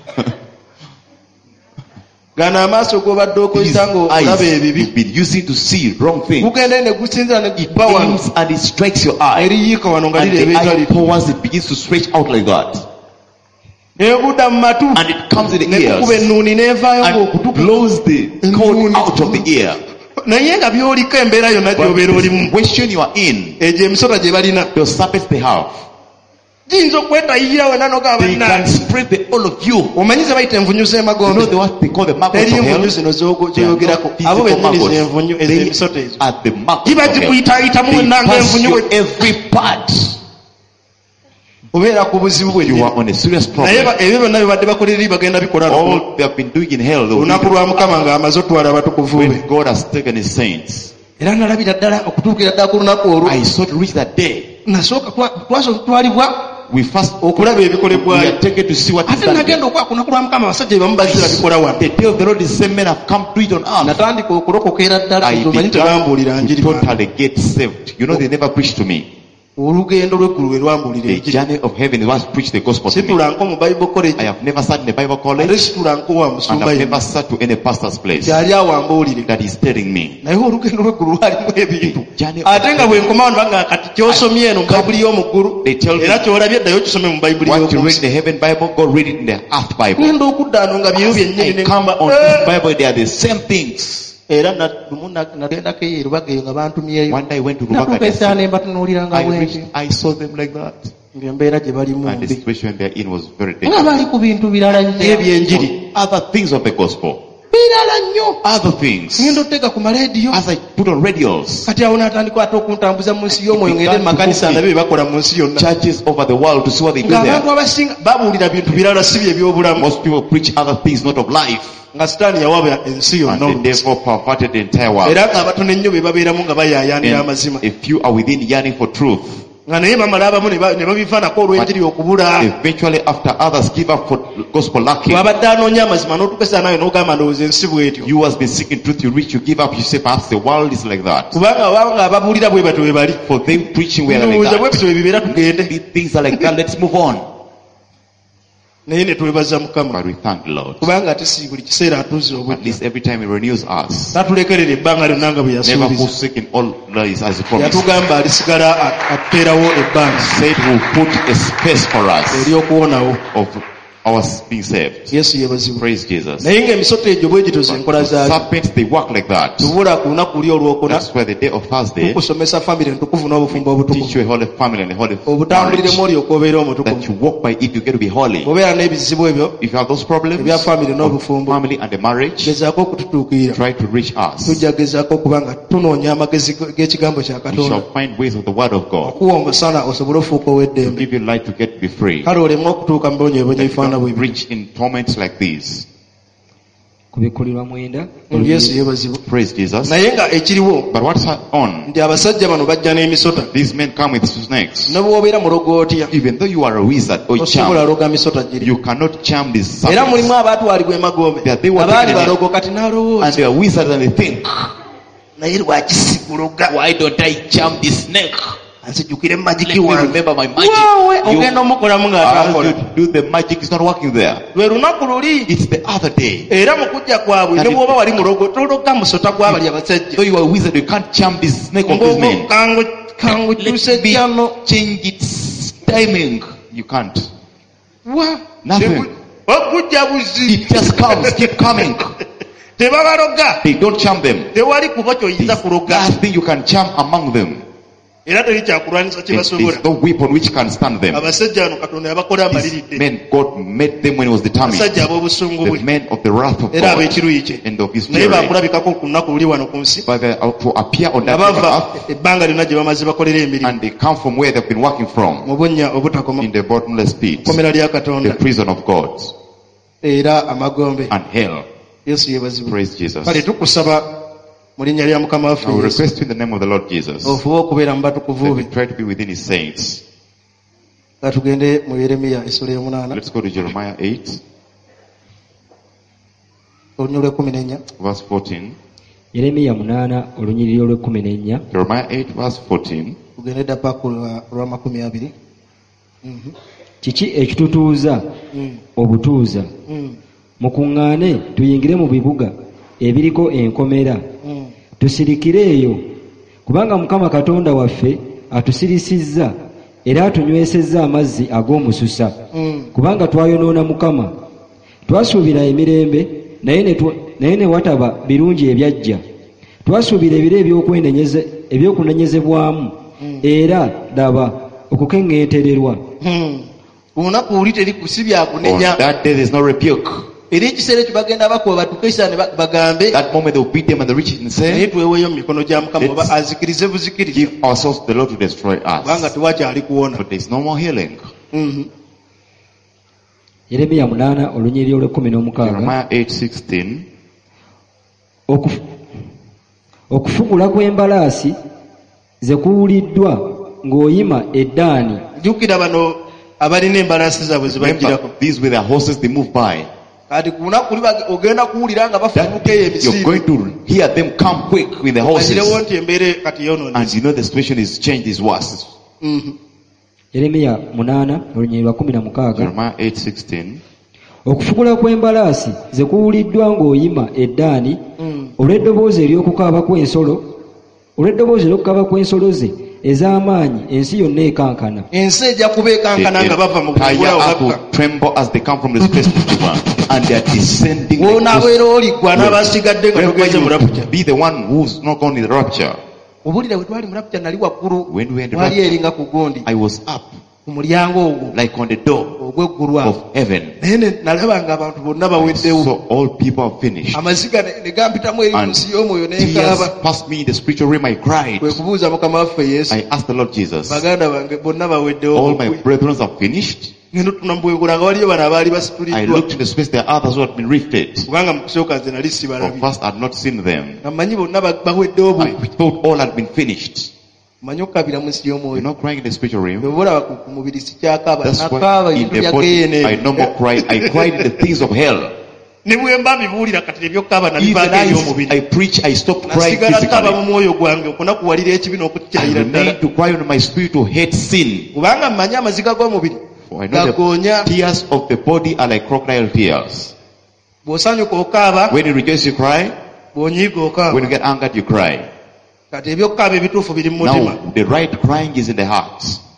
[SPEAKER 4] Gana amaaso g'obadde
[SPEAKER 3] These
[SPEAKER 4] okozesa ng'olaba
[SPEAKER 3] eyes
[SPEAKER 4] ebibi,
[SPEAKER 3] you've been using to see wrong things.
[SPEAKER 4] gugenda ne gusinza ne
[SPEAKER 3] It
[SPEAKER 4] gubba wano
[SPEAKER 3] aims and it strikes your eye.
[SPEAKER 4] eriyiika wano nga
[SPEAKER 3] And
[SPEAKER 4] lireeba
[SPEAKER 3] the eye
[SPEAKER 4] etali,
[SPEAKER 3] powers, it begins to stretch out like that.
[SPEAKER 4] ne gudda mu matu
[SPEAKER 3] And it comes in the
[SPEAKER 4] ne gukuba
[SPEAKER 3] ears
[SPEAKER 4] ennuuni n'evaayo
[SPEAKER 3] and
[SPEAKER 4] ng'okutukuka.
[SPEAKER 3] blows the cold out of the ear.
[SPEAKER 4] Naye nga by'oliko embeera yonna
[SPEAKER 3] But
[SPEAKER 4] gy'obeera
[SPEAKER 3] the
[SPEAKER 4] olimu,
[SPEAKER 3] situation you are in,
[SPEAKER 4] egyo emisota gye balina
[SPEAKER 3] those serpents they have,
[SPEAKER 4] giyinza okwetayirira wena noga
[SPEAKER 3] they can
[SPEAKER 4] abanna.
[SPEAKER 3] spread the all of you.
[SPEAKER 4] Omanyi ze bayita envunyu
[SPEAKER 3] You
[SPEAKER 4] z'emagombe?
[SPEAKER 3] know the what they call the maggots
[SPEAKER 4] Teri
[SPEAKER 3] of hell?
[SPEAKER 4] envunyu zino zogo-
[SPEAKER 3] They are
[SPEAKER 4] zoyogerako,
[SPEAKER 3] not
[SPEAKER 4] abo
[SPEAKER 3] physical
[SPEAKER 4] bennyini
[SPEAKER 3] maggots.
[SPEAKER 4] z'envunyu
[SPEAKER 3] They
[SPEAKER 4] ez'emisota ezo.
[SPEAKER 3] are the maggots
[SPEAKER 4] Giba
[SPEAKER 3] of hell.
[SPEAKER 4] gikuyitaayitamu
[SPEAKER 3] They
[SPEAKER 4] wena
[SPEAKER 3] pass
[SPEAKER 4] ng'envunyu
[SPEAKER 3] you
[SPEAKER 4] bwe-
[SPEAKER 3] every part.
[SPEAKER 4] obeera ku buzibu
[SPEAKER 3] You
[SPEAKER 4] bwennyini.
[SPEAKER 3] are on a serious
[SPEAKER 4] Naye
[SPEAKER 3] problem.
[SPEAKER 4] ba- ebyo byonna bye badde bakolera eri bagenda bikola
[SPEAKER 3] All they have been doing in hell, they will
[SPEAKER 4] olunaku
[SPEAKER 3] do
[SPEAKER 4] lwa Mukama ng'amaze otwala abatukuvu be.
[SPEAKER 3] when God has taken his saints.
[SPEAKER 4] Era nalabira ddala okutuukira ddala ku lunaku olwo,
[SPEAKER 3] I sought to reach that day.
[SPEAKER 4] nasooka twa- twasooka tutwalibwa
[SPEAKER 3] We first
[SPEAKER 4] okulaba
[SPEAKER 3] we
[SPEAKER 4] ebikolebwayo.
[SPEAKER 3] are taken to see what is
[SPEAKER 4] Ate
[SPEAKER 3] done
[SPEAKER 4] nagenda
[SPEAKER 3] there.
[SPEAKER 4] okwa ku lunaku lwa Mukama abasajja be bamu bazze babikola wano.
[SPEAKER 3] The day of the Lord is same men have come to it on earth.
[SPEAKER 4] Natandika okulokoka era ddala,
[SPEAKER 3] I
[SPEAKER 4] omanyi tebambuulira
[SPEAKER 3] began
[SPEAKER 4] njiri
[SPEAKER 3] to
[SPEAKER 4] bwange.
[SPEAKER 3] totally get saved. You know they never preached to me.
[SPEAKER 4] Olugendo lw'eggulu lwe lwambuulira
[SPEAKER 3] The
[SPEAKER 4] enjiri.
[SPEAKER 3] journey of heaven was preached the gospel to me.
[SPEAKER 4] Situla nko mu Bible college,
[SPEAKER 3] I have never sat in a Bible
[SPEAKER 4] ate
[SPEAKER 3] college
[SPEAKER 4] situla nko wa
[SPEAKER 3] and
[SPEAKER 4] musumba
[SPEAKER 3] I've
[SPEAKER 4] yenna.
[SPEAKER 3] never sat to any pastor's place
[SPEAKER 4] Kyali awo ambuulire.
[SPEAKER 3] that is telling me.
[SPEAKER 4] Naye olugendo lw'eggulu lwalimu ebintu.
[SPEAKER 3] The journey of
[SPEAKER 4] Ate nga bwe nkoma wano banga kati ky'osomye eno mu Bayibuli y'omu ggulu
[SPEAKER 3] They tell me
[SPEAKER 4] era ky'olabye ddayo kisome mu Bayibuli
[SPEAKER 3] what you
[SPEAKER 4] y'omu
[SPEAKER 3] read in
[SPEAKER 4] nsi.
[SPEAKER 3] the heaven Bible, go read it in the earth Bible.
[SPEAKER 4] Ngenda okudda ano nga byeyo byennyini ne
[SPEAKER 3] I come
[SPEAKER 4] ngamba,
[SPEAKER 3] on
[SPEAKER 4] "Eh."
[SPEAKER 3] this Bible, they are the same things.
[SPEAKER 4] Era na- lumu na- nagendako eyo erubaga eyo nga bantumyeyo.
[SPEAKER 3] One day I went to
[SPEAKER 4] Natuuka
[SPEAKER 3] Rubaka.
[SPEAKER 4] esaala ne mbatunuulira nga
[SPEAKER 3] I
[SPEAKER 4] bwenti.
[SPEAKER 3] reached, I saw them like that.
[SPEAKER 4] Embeera gye balimu
[SPEAKER 3] And the
[SPEAKER 4] mbi.
[SPEAKER 3] situation they're in was very
[SPEAKER 4] Nga
[SPEAKER 3] dangerous.
[SPEAKER 4] bali ku bintu birala nnyo ebyenjiri.
[SPEAKER 3] Other things of the gospel.
[SPEAKER 4] Birala nnyo.
[SPEAKER 3] Other things.
[SPEAKER 4] Ngenda oteeka ku maleediyo.
[SPEAKER 3] As I put on radios,
[SPEAKER 4] Kati awo n'atandika ate okuntambuza mu nsi y'omwoyo ngende mu makanisa ndabe bye bakola mu nsi yonna.
[SPEAKER 3] churches over the world to see what they do
[SPEAKER 4] Ng'abantu
[SPEAKER 3] there.
[SPEAKER 4] abasinga babuulira bintu birala si bye by'obulamu.
[SPEAKER 3] Most people preach other things, not of life.
[SPEAKER 4] Nga sitaani yawaba ensi
[SPEAKER 3] And
[SPEAKER 4] yonna
[SPEAKER 3] the
[SPEAKER 4] oluusi.
[SPEAKER 3] devil perverted the entire world.
[SPEAKER 4] Era ng'abatono ennyo be babeeramu nga bayaayaanira
[SPEAKER 3] And
[SPEAKER 4] amazima.
[SPEAKER 3] a few are within yearning for truth.
[SPEAKER 4] Nga naye bamala abamu ne ba- ne babifaanako olw'enjiri okubula.
[SPEAKER 3] Eventually, after others give up for gospel lacking,
[SPEAKER 4] Bw'abadde anoonya amazima n'otukesa nayo n'ogamba ndowooza ensi bw'etyo.
[SPEAKER 3] you has been seeking truth, you reach, you give up, you say perhaps the world is like that.
[SPEAKER 4] Kubanga baba ababuulira bwe batyo bwe bali.
[SPEAKER 3] For them preaching, we are
[SPEAKER 4] Ndowooza bwe
[SPEAKER 3] like that.
[SPEAKER 4] bityo bwe bibeera tugende.
[SPEAKER 3] Things are like that, let's move on.
[SPEAKER 4] Naye ne twebaza Mukama.
[SPEAKER 3] But we thank the Lord.
[SPEAKER 4] Kubanga ate si buli kiseera atuuza
[SPEAKER 3] At
[SPEAKER 4] obudde.
[SPEAKER 3] least every time He renews us.
[SPEAKER 4] Tatulekerera ebbanga lyonna nga bwe
[SPEAKER 3] Never
[SPEAKER 4] yasuubiza.
[SPEAKER 3] forsaken all lies as He promised.
[SPEAKER 4] Yatugamba alisigala a- atuteerawo ebbanga
[SPEAKER 3] Said He will put a space for us
[SPEAKER 4] ery'okuwonawo.
[SPEAKER 3] of
[SPEAKER 1] our being saved.
[SPEAKER 4] Yes, yebazibu.
[SPEAKER 1] Praise Jesus.
[SPEAKER 4] Naye ng'emisoto egyo bwe gito zenkola zaazo.
[SPEAKER 1] Serpents, they work like that.
[SPEAKER 4] Tubula ku lunaku luli olwokuna.
[SPEAKER 1] That's why the day of Thursday,
[SPEAKER 4] tukusomesa family entukuvu n'obufumbo obutukuvu.
[SPEAKER 1] Teach you a holy family and a holy marriage.
[SPEAKER 4] Obutambuliremu olyoka obeera omutukuvu.
[SPEAKER 1] That you walk by it, you get to be holy.
[SPEAKER 4] Obeera n'ebizibu ebyo.
[SPEAKER 1] If you have those problems,
[SPEAKER 4] ebya family n'obufumbo.
[SPEAKER 1] Family and the marriage,
[SPEAKER 4] gezaako okututuukirira.
[SPEAKER 1] Try to reach us.
[SPEAKER 4] Tujja gezaako okuba nga tunoonya amagezi g'ekigambo kya Katonda.
[SPEAKER 1] We shall find ways of the word of God.
[SPEAKER 4] Okuwa omusana osobole ofuuka ow'eddembe.
[SPEAKER 1] To give you light to get to be free.
[SPEAKER 4] Kale olemu okutuuka mu bonyebonye ebifaanana bwe
[SPEAKER 1] reach in torments like these.
[SPEAKER 2] Kubikulirwa mwenda.
[SPEAKER 4] Yesu yebazibu.
[SPEAKER 1] Praise Jesus.
[SPEAKER 4] Naye nga ekiriwo.
[SPEAKER 1] But what's on?
[SPEAKER 4] Nti abasajja bano bajja n'emisota.
[SPEAKER 1] These men come with snakes.
[SPEAKER 4] Ne bw'obeera mulogo otya.
[SPEAKER 1] Even though you are a wizard or charm,
[SPEAKER 4] osobola loga misota giri.
[SPEAKER 1] You cannot charm these serpents.
[SPEAKER 4] Era mulimu abaatwalibwa emagombe. Abaali balogo kati n'alowooza.
[SPEAKER 1] And they are wizards and they think.
[SPEAKER 4] Naye lwaki sikuloga?
[SPEAKER 1] Why don't I charm this snake?
[SPEAKER 4] Ansijukire magiki
[SPEAKER 1] wange. Remember my magic.
[SPEAKER 4] Waawe ogenda omukolamu ng'atakola.
[SPEAKER 1] You do the magic is not working there.
[SPEAKER 4] Lwe lunaku luli.
[SPEAKER 1] It's the other day.
[SPEAKER 4] Era mu kujja kwabwe ne bw'oba wali mulogo tologa musota gw'abali abasajja.
[SPEAKER 1] Though you are a wizard, you can't charm this snake of this man.
[SPEAKER 4] Kangu kangu kyuse kyano.
[SPEAKER 1] Change its timing. You can't.
[SPEAKER 4] Wa.
[SPEAKER 1] Nothing.
[SPEAKER 4] Okujja buzi.
[SPEAKER 1] It just comes. Keep coming.
[SPEAKER 4] Tebabaloga.
[SPEAKER 1] They don't charm them.
[SPEAKER 4] Tewali kuba ky'oyinza kuloga.
[SPEAKER 1] Nothing you can charm among them.
[SPEAKER 4] Era teri kyakulwanyisa kye basobola.
[SPEAKER 1] There's no weapon which can stand them.
[SPEAKER 4] Abasajja bano Katonda yabakola amaliridde.
[SPEAKER 1] Men, God made them when he was determined.
[SPEAKER 4] Abasajja ab'obusungu bwe.
[SPEAKER 1] The men of the wrath of God.
[SPEAKER 4] Era ab'ekiruyi kye.
[SPEAKER 1] And of his fury.
[SPEAKER 4] Naye baakulabikako ku lunaku luli wano ku nsi.
[SPEAKER 1] But they to appear on that
[SPEAKER 4] earth. Ebbanga lyonna gye bamaze bakolera emirimu.
[SPEAKER 1] And they come from where they've been working from.
[SPEAKER 4] Mu bunnya obutakoma.
[SPEAKER 1] In the bottomless pit.
[SPEAKER 4] Kkomera lya Katonda.
[SPEAKER 1] The prison of God.
[SPEAKER 4] Era amagombe.
[SPEAKER 1] And hell.
[SPEAKER 4] Yesu yebazibu.
[SPEAKER 1] Praise Jesus.
[SPEAKER 4] Kale tukusaba mu linnya lya Mukama waffe.
[SPEAKER 1] I will request in the name of the Lord Jesus.
[SPEAKER 4] Ofuba okubeera mu batukuvu be.
[SPEAKER 1] Try to be within his saints.
[SPEAKER 4] Katugende mu Yeremiya essula y'omunaana.
[SPEAKER 1] Let's go to Jeremiah eight.
[SPEAKER 4] Olunyiri lw'ekkumi n'ennya.
[SPEAKER 1] Verse fourteen.
[SPEAKER 2] Yeremiya munaana olunyiriri olw'ekkumi n'ennya.
[SPEAKER 1] Jeremiah eight verse fourteen.
[SPEAKER 4] Tugende dda paka lwa makumi abiri.
[SPEAKER 2] Kiki ekitutuuza obutuuza? Mukuŋŋaane tuyingire mu bibuga ebiriko enkomera. Tusirikire eyo kubanga Mukama Katonda waffe atusirisizza era atunywesezza amazzi ag'omususa. Kubanga twayonoona Mukama. Twasuubira emirembe naye ne wataba birungi ebyajja. Twasuubira ebiro eby'okwenenyeza eby'okunenyezebwamu era laba okukeŋŋentererwa.
[SPEAKER 4] Olunaku luli terikusibya kunenya.
[SPEAKER 1] On that day there is no rebuke.
[SPEAKER 4] Era ekiseera ekyo bagenda bakuba batukisa ne bagambe.
[SPEAKER 1] That moment they will beat them and they reach it and say,
[SPEAKER 4] naye tweweeyo mu mikono gya Mukama oba azikirize buzikirize.
[SPEAKER 1] Give ourselves to the Lord to destroy us.
[SPEAKER 4] Kubanga tewakyali kuwona.
[SPEAKER 1] But there is no more healing.
[SPEAKER 2] Yeremiya munaana olunyiriri olw'ekkumi n'omukaaga.
[SPEAKER 1] Jeremiah eight sixteen.
[SPEAKER 2] Okufugula kw'embalaasi ze kuwuliddwa ng'oyima eddaani.
[SPEAKER 4] Jjukira bano abalina embalaasi zaabwe ze bajjirako.
[SPEAKER 1] These were the horses they move by.
[SPEAKER 4] Kati ku lunaku luli ogenda kuwulira nga bafubuka eyo emisiiru.
[SPEAKER 1] You're going to hear them come quick with the horses.
[SPEAKER 4] Nti embeera kati yonoonese.
[SPEAKER 1] And you know the situation is changed, is worse.
[SPEAKER 2] Yeremiya munaana olunyiriri lwa kumi na mukaaga.
[SPEAKER 1] Jeremiah eight sixteen.
[SPEAKER 2] Okufugula kw'embalaasi ze kuwuliddwa ng'oyima eddaani olw'eddoboozi ery'okukaaba kw'ensolo olw'eddoboozi ery'okukaaba kw'ensolo ze ez'amaanyi ensi yonna ekankana.
[SPEAKER 4] Ensi ejja kuba ekankana nga bava mu kugulawo bakka.
[SPEAKER 1] Tremble as they come from the space to one, and they are descending.
[SPEAKER 4] Wonaabeera oligwa n'abasigadde nga tugeze mu rapture.
[SPEAKER 1] Be the one who's not going in the rapture.
[SPEAKER 4] Obulira bwe twali mu rapture nali waggulu.
[SPEAKER 1] When we entered
[SPEAKER 4] wali eringa ku gundi.
[SPEAKER 1] I was up.
[SPEAKER 4] Ku mulyango ogwo.
[SPEAKER 1] Like on the door
[SPEAKER 4] ogw'eggulu
[SPEAKER 1] of heaven.
[SPEAKER 4] Naye nalaba nga abantu bonna baweddewo.
[SPEAKER 1] So all people have finished.
[SPEAKER 4] Amaziga ne gampitamu eri mu nsi y'omwoyo ne nkaaba.
[SPEAKER 1] Passed me in the spiritual realm, I cried.
[SPEAKER 4] Kwe kubuuza Mukama waffe Yesu.
[SPEAKER 1] I asked the Lord Jesus.
[SPEAKER 4] Baganda bange bonna baweddewo.
[SPEAKER 1] All my brethren have finished.
[SPEAKER 4] Ngendo tunambwegula nga waliyo bano abaali basituliddwa.
[SPEAKER 1] I looked in the space, there are others who had been rifted.
[SPEAKER 4] Kubanga mu kusooka nze nali sibalabye.
[SPEAKER 1] First I had not seen them.
[SPEAKER 4] Amanyi bonna baweddewo bu.
[SPEAKER 1] I thought all had been finished.
[SPEAKER 4] Manyi okukabira mu nsi y'omwoyo.
[SPEAKER 1] You're not crying in the spiritual realm.
[SPEAKER 4] Bw'olaba ku mubiri sikyakaaba.
[SPEAKER 1] That's
[SPEAKER 4] Nakaaba
[SPEAKER 1] why in the body I no more cry. I cried in the things of hell.
[SPEAKER 4] Ne bwe mba bibuulira kati ebyokukaaba na
[SPEAKER 1] Even
[SPEAKER 4] bivaako eby'omubiri.
[SPEAKER 1] I preach, I stopped crying physically.
[SPEAKER 4] Nasigala kaaba mu mwoyo gwange okunakuwalira ekibi n'okukikyayira ddala.
[SPEAKER 1] I remain to cry on my spirit to hate sin.
[SPEAKER 4] Kubanga mmanyi amaziga g'omubiri gagoonya.
[SPEAKER 1] The tears of the body are like crocodile tears.
[SPEAKER 4] Bw'osanyuka okaaba.
[SPEAKER 1] When you rejoice you cry.
[SPEAKER 4] Bw'onyiiga okaaba.
[SPEAKER 1] When you get angered you cry.
[SPEAKER 4] Kati ebyokukaaba ebituufu biri mu mutima.
[SPEAKER 1] Now the right crying is in the heart.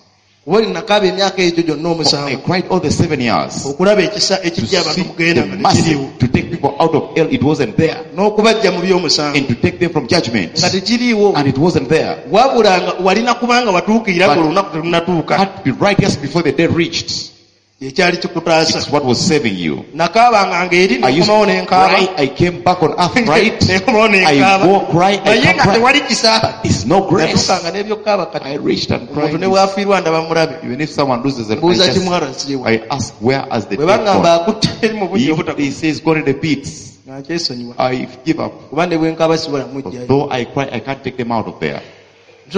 [SPEAKER 3] I cried all the seven years to see the mercy to take people out of hell. It wasn't there. And to take them from judgment. And it wasn't there. But had to be righteous before the day reached. It's what was saving you. I used to cry, I came back on earth, right? I go cry, I come cry. It's no grace. I reached and cried. Even if someone loses an eye, I ask, where has the dead gone? If he says, go to the pits, I give up. Though I cry, I can't take them out of there. I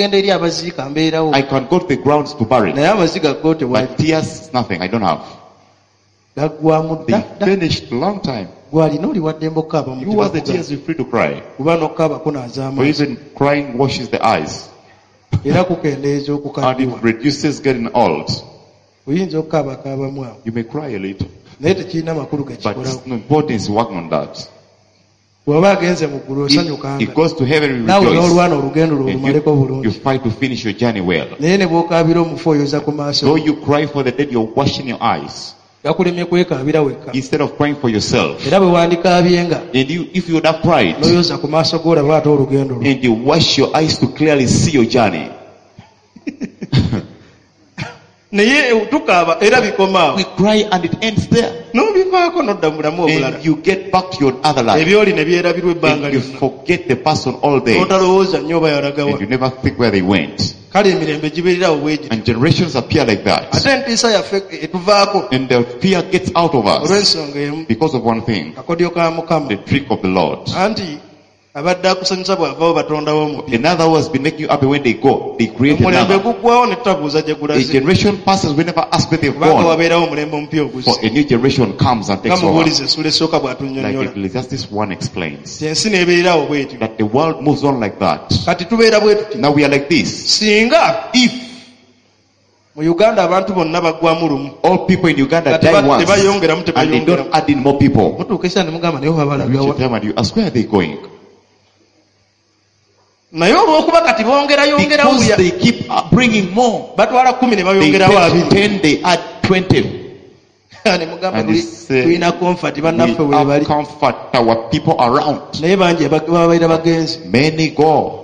[SPEAKER 3] can go to the grounds to bury. But tears, nothing. I don't have. They finished a long time. You are the tears you're free to cry. For even crying washes the eyes. And it reduces getting old. You may cry a little. But it's no importance working on that. It, it goes to heaven and rejoice. You, you fight to finish your journey well. Though you cry for the dead, you're washing your eyes. Instead of crying for yourself. And you, if you would have cried, and you wash your eyes to clearly see your journey. We cry and it ends there. And you get back to your other life. And you forget the person all day. And you never think where they went. And generations appear like that. And the fear gets out of us because of one thing, the trick of the Lord. In other words, be making you happy when they go. They create another. A generation passes, we never ask where they've gone. For a new generation comes and takes over. Like Ecclesiastes one explains. That the world moves on like that. Now we are like this. If all people in Uganda die once and they don't add in more people, you should tell them, you ask, where are they going? Because they keep bringing more. They take ten, they add twenty. And they say, we have comfort our people around. Many go.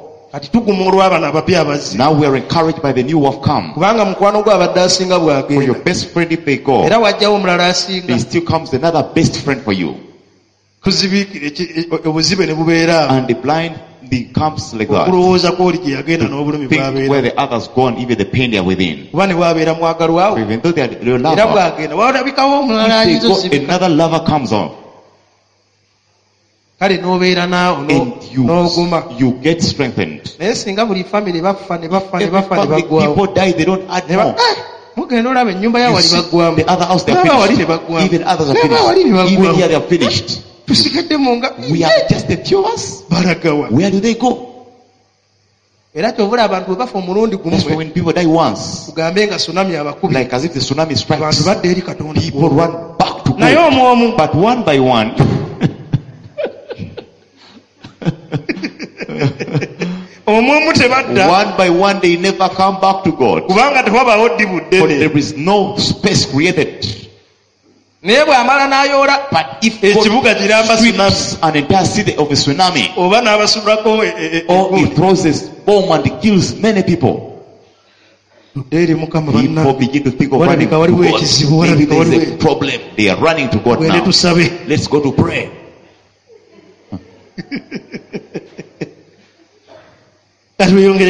[SPEAKER 3] Now we are encouraged by the new who have come. For your best friend, if they go, there still comes another best friend for you. And the blind becomes like that. Think where the others gone, even the pain they are within. Even though they are your lover, if they go, another lover comes on. And you, you get strengthened. Every family, people die, they don't add more. You see, the other house they are finished. Even others are finished. Even here they are finished. We are just the few of us. Where do they go? That's why when people die once, like as if the tsunami strikes, people run back to God. But one by one, one by one, they never come back to God. For there is no space created. But if God sweeps an entire city of a tsunami, or he throws a bomb and it kills many people, people begin to think of running to God. Maybe there is a problem. They are running to God now. Let's go to pray. We want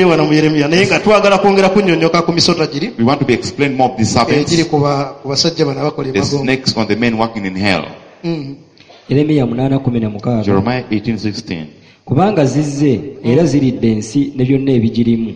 [SPEAKER 3] to be explained more of these serpents. The snakes on the men working in hell. Jeremiah eighteen sixteen.
[SPEAKER 2] Kubanga zizze era ziridde ensi ne byonna ebigirimu.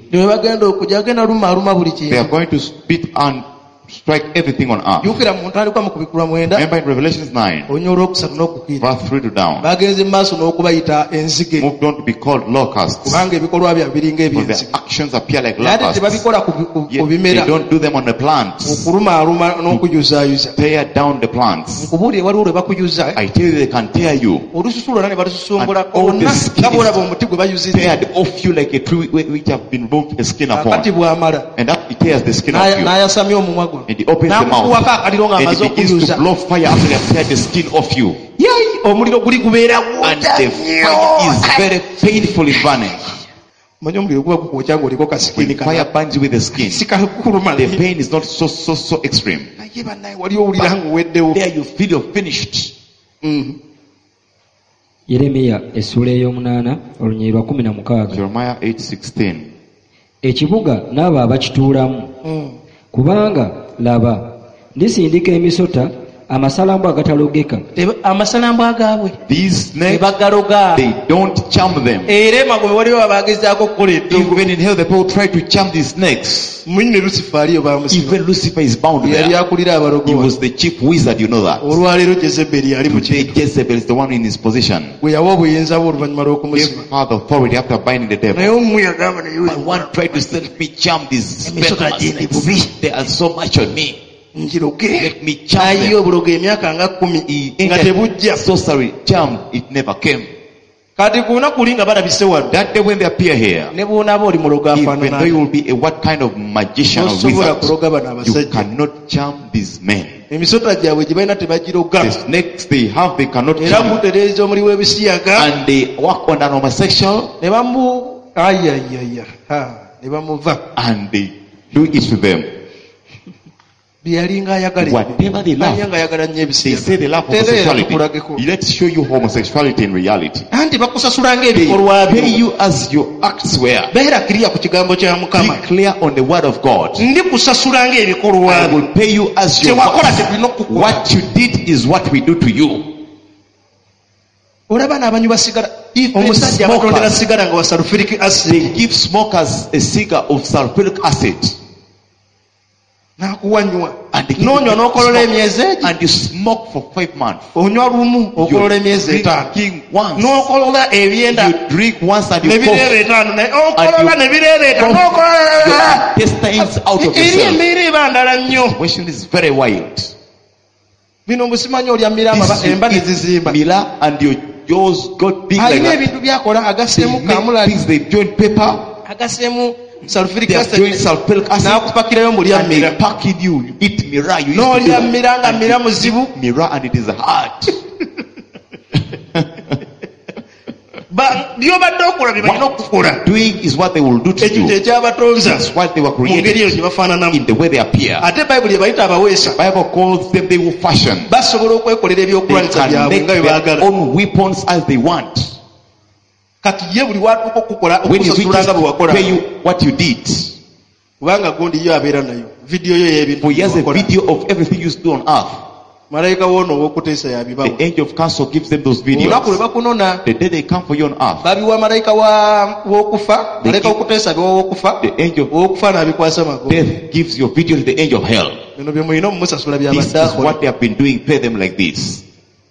[SPEAKER 3] They are going to spit and strike everything on earth. Remember in Revelation nine, verse three to down, moved on to be called locusts. For their actions appear like locusts. Yet they don't do them on the plants. Tear down the plants. I tell you, they can tear you. And all the skin is teared off you like a tree which have been removed the skin upon. And that it tears the skin off you.
[SPEAKER 4] N'ayasamya omumwa gwo.
[SPEAKER 3] And he opens the mouth. And he begins to blow fire after he has teared the skin off you.
[SPEAKER 4] Omuliro guli gubeera
[SPEAKER 3] and the fire is very painfully burning. When fire burns you with the skin, the pain is not so so so extreme. But there you feel you're finished.
[SPEAKER 2] Mm. Yeremiya essula ey'omunaana olunyiriri lwa kumi na mukaaga.
[SPEAKER 3] Jeremiah eight sixteen.
[SPEAKER 2] Ekibuga n'abo abakituulamu kubanga laba ndisindika emisota amasalambwa agatalogeka.
[SPEAKER 4] Amasalambwa agaabwe
[SPEAKER 3] bagaloga, they don't charm them.
[SPEAKER 4] Era emagombe waliwo abagezaako okukola eddogo.
[SPEAKER 3] Even in hell the people try to charm these snakes.
[SPEAKER 4] Munne Lucifer aliyo bamusiba.
[SPEAKER 3] Even Lucifer is bound there.
[SPEAKER 4] Yali akulira abalogo.
[SPEAKER 3] He was the chief wizard, you know that.
[SPEAKER 4] Olwaleero Jezebeli ali mu
[SPEAKER 3] kintu. Jezebel is the one in his position.
[SPEAKER 4] Bwe yawa obuyinza bwe oluvannyuma lw'okumusiba.
[SPEAKER 3] He had authority after binding the devil.
[SPEAKER 4] Naye omu yagamba ne
[SPEAKER 3] But one tried to set me charm these snakes. They are so much on me. Let me charm them. Sorcery, charm, it never came. That day when they appear here, even though you will be a what kind of magician or wizard, you cannot charm these men. The snakes they have, they cannot charm. And they work on an homosexual, and they do it to them. Whatever they love, they say they love homosexuality. Let's show you homosexuality in reality. They pay you as your acts were. Be clear on the word of God. I will pay you as your works. What you did is what we do to you. They give smokers a cigar of sulfuric acid. And, and you smoke for five months. You drink once. You drink once and you cough. And you cough your intestines out of yourself. The question is very wild. This Mila and your jaws got big like that. They make things, they join paper. Sulfuric acid, sulfuric acid, and they pack in you. You eat mira, you no, eat mira, mira, and it is hard. But what doing is what they will do to you. That's what they were created in the way they appear. The Bible calls them, they will fashion. They can make their own weapons as they want. When you pay you what you did. For he has a video of everything you do on earth. The angel of counsel gives them those videos. The day they come for you on earth, the angel of death gives your video to the angel of hell. This is what they have been doing. Pay them like this.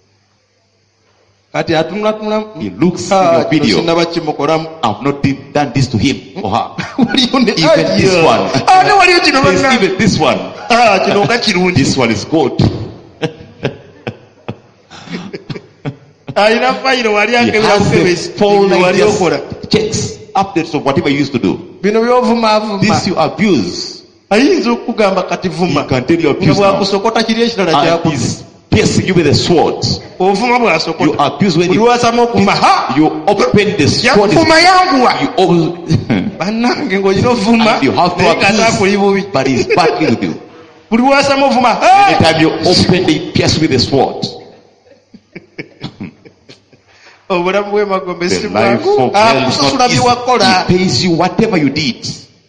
[SPEAKER 3] He looks in your video. I've not done this to him or her. Even this one. Even this one. This one is good. He has the full checks, updates of whatever you used to do. This you abuse. He can tell you abuse now. And he's piercing you with a sword. You abuse when you, you open the sword. You open, and you have to abuse, but he's battling with you. Anytime you open, they pierce with the sword. The life of hell is not easy. He pays you whatever you did.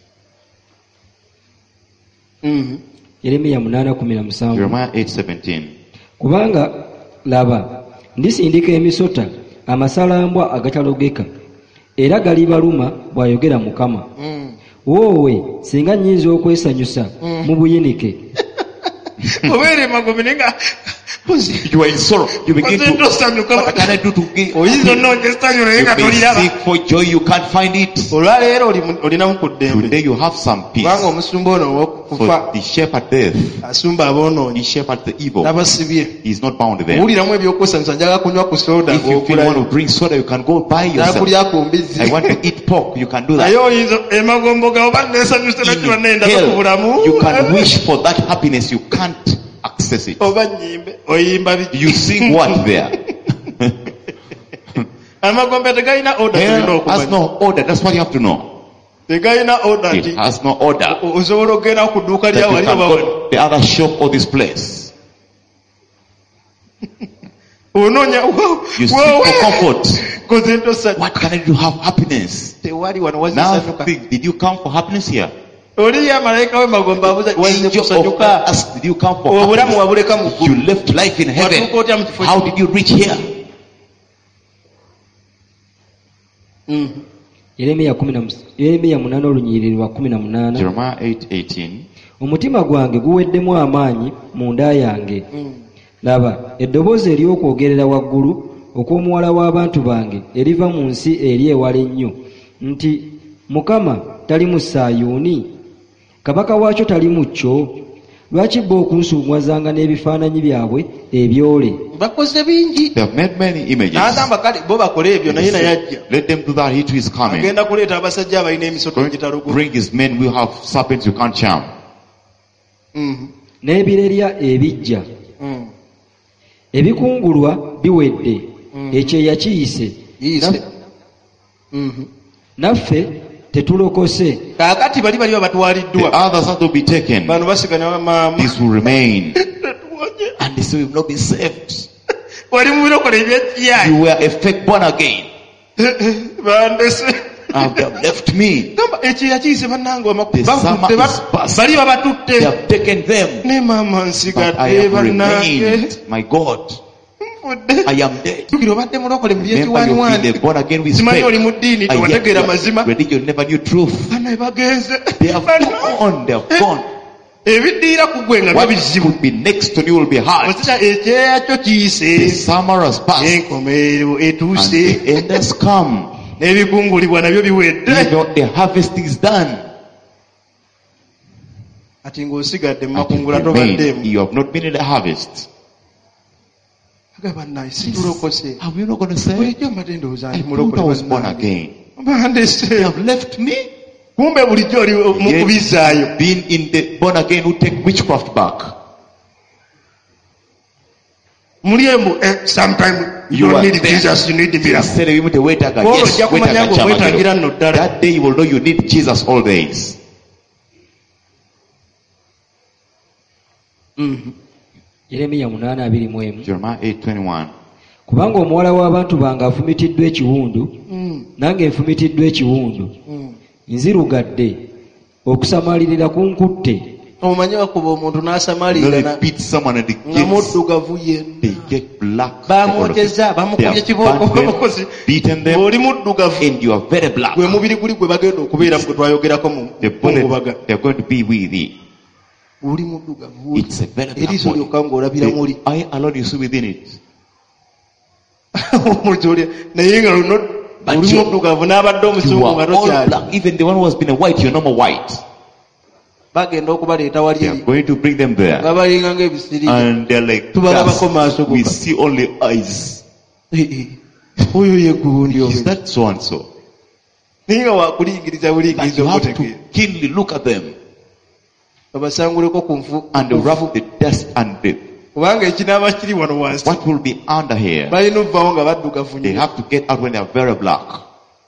[SPEAKER 2] Mm-hmm.
[SPEAKER 3] Jeremiah eight seventeen.
[SPEAKER 2] Kubanga laba ndisindika emisota amasalambwa agatalogeka era galibaluma bw'ayogera Mukama. Mm. Woowe singa nnyinza okwesanyusa mm. mu buyinike.
[SPEAKER 4] Obere magomenenga
[SPEAKER 3] You are in sorrow. You begin to, what can I do to get? You may seek for joy, you can't find it. Today you have some peace. For the shepherd death, the shepherd the evil, he is not bound there. If you feel you want to drink soda, you can go buy yourself. I want to eat pork, you can do that. In hell, you can wish for that happiness, you can't access it. You sing what there? Hell has no order. That's what you have to know. It has no order. That you can go to the other shop or this place. You seek for comfort. What can I do to have happiness? Now think, did you come for happiness here? Angel of us, did you come for happiness? You left life in heaven. How did you reach here?
[SPEAKER 2] Mm. Yeremiya munana olunyiriri lwa kumi na munana.
[SPEAKER 3] Jeremiah eight eighteen.
[SPEAKER 2] Omutima gwange guweddemu amaanyi mu nda yange. Laba eddoboozi ery'okwogerera waggulu okw'omuwala w'abantu bange eriva mu nsi eri ewala ennyo nti Mukama tali mu Sayuuni, kabaka waakyo tali mu kyo. Lwaki bo okunsuubwazanga n'ebifaananyi byabwe ebyole?
[SPEAKER 4] Bakoze bingi.
[SPEAKER 3] They have made many images.
[SPEAKER 4] N'agamba kale bo bakole ebyo naye naye ajja.
[SPEAKER 3] Let them do that. He too is coming.
[SPEAKER 4] Agenda kuleeta abasajja abalina emisoto egitalugu.
[SPEAKER 3] Bring his men will have serpents you can't charm.
[SPEAKER 2] Mm. N'ebirerya ebijja. Mm. Ebikungulwa biwedde. Mm. Ekyeya kiyise.
[SPEAKER 4] Yise.
[SPEAKER 2] Mhm. Naffe tetulokose.
[SPEAKER 4] Kakati bali bali batwaliddwa.
[SPEAKER 3] The others have to be taken.
[SPEAKER 4] Bano basigana mama.
[SPEAKER 3] This will remain. And this will not be saved.
[SPEAKER 4] Wali mu birokole eby'ekyayi.
[SPEAKER 3] You were a fake born again.
[SPEAKER 4] Bandese.
[SPEAKER 3] They have left me.
[SPEAKER 4] Ekyeya kiyise bannange amakulu.
[SPEAKER 3] The summer is past.
[SPEAKER 4] Bali babatutte.
[SPEAKER 3] They have taken them.
[SPEAKER 4] Ne mama nsigadde bannange.
[SPEAKER 3] My God. I am dead.
[SPEAKER 4] Remember you've been
[SPEAKER 3] born again with faith. Religion never knew truth. They have gone. They have gone. What could be next to you will be hard. The summer has passed. And the end has come. The harvest is done. You have not been in the harvest. Are we not going to say, I thought I was born again? They have left me. Yes, been in the born again who take witchcraft back.
[SPEAKER 4] Sometimes you don't need Jesus, you need the miracle.
[SPEAKER 3] Yes, that day you will know you need Jesus all days.
[SPEAKER 2] Mm-hmm. Yeremiya munana abiri mu emu.
[SPEAKER 3] Jeremiah eight twenty-one.
[SPEAKER 2] Kubanga omuwala w'abantu bange afumitiddwa ekiwundu, mm. nange nfumitiddwa ekiwundu. Mm. Nzirugadde okusamalirira kunkutte.
[SPEAKER 4] Omanyi wakuba omuntu n'asamalirira nga muddugavu yenna.
[SPEAKER 3] They get black.
[SPEAKER 4] Bamwoteza, bamukubye kibooko.
[SPEAKER 3] Beaten them.
[SPEAKER 4] Oli muddugavu.
[SPEAKER 3] And you are very black.
[SPEAKER 4] Gwe mubiri guli gwe bagenda okubeera mu twayogerako mu ngubaga.
[SPEAKER 3] They are going to be with thee. It's a very black body. I alone you see within it. But you, you are all black. Even the one who has been a white, you're no more white. They are going to bring them there. And they're like, we see only eyes. Is that so and so? But you have to keenly look at them. And rough the dust and the what will be under here. They have to get out when they are very black.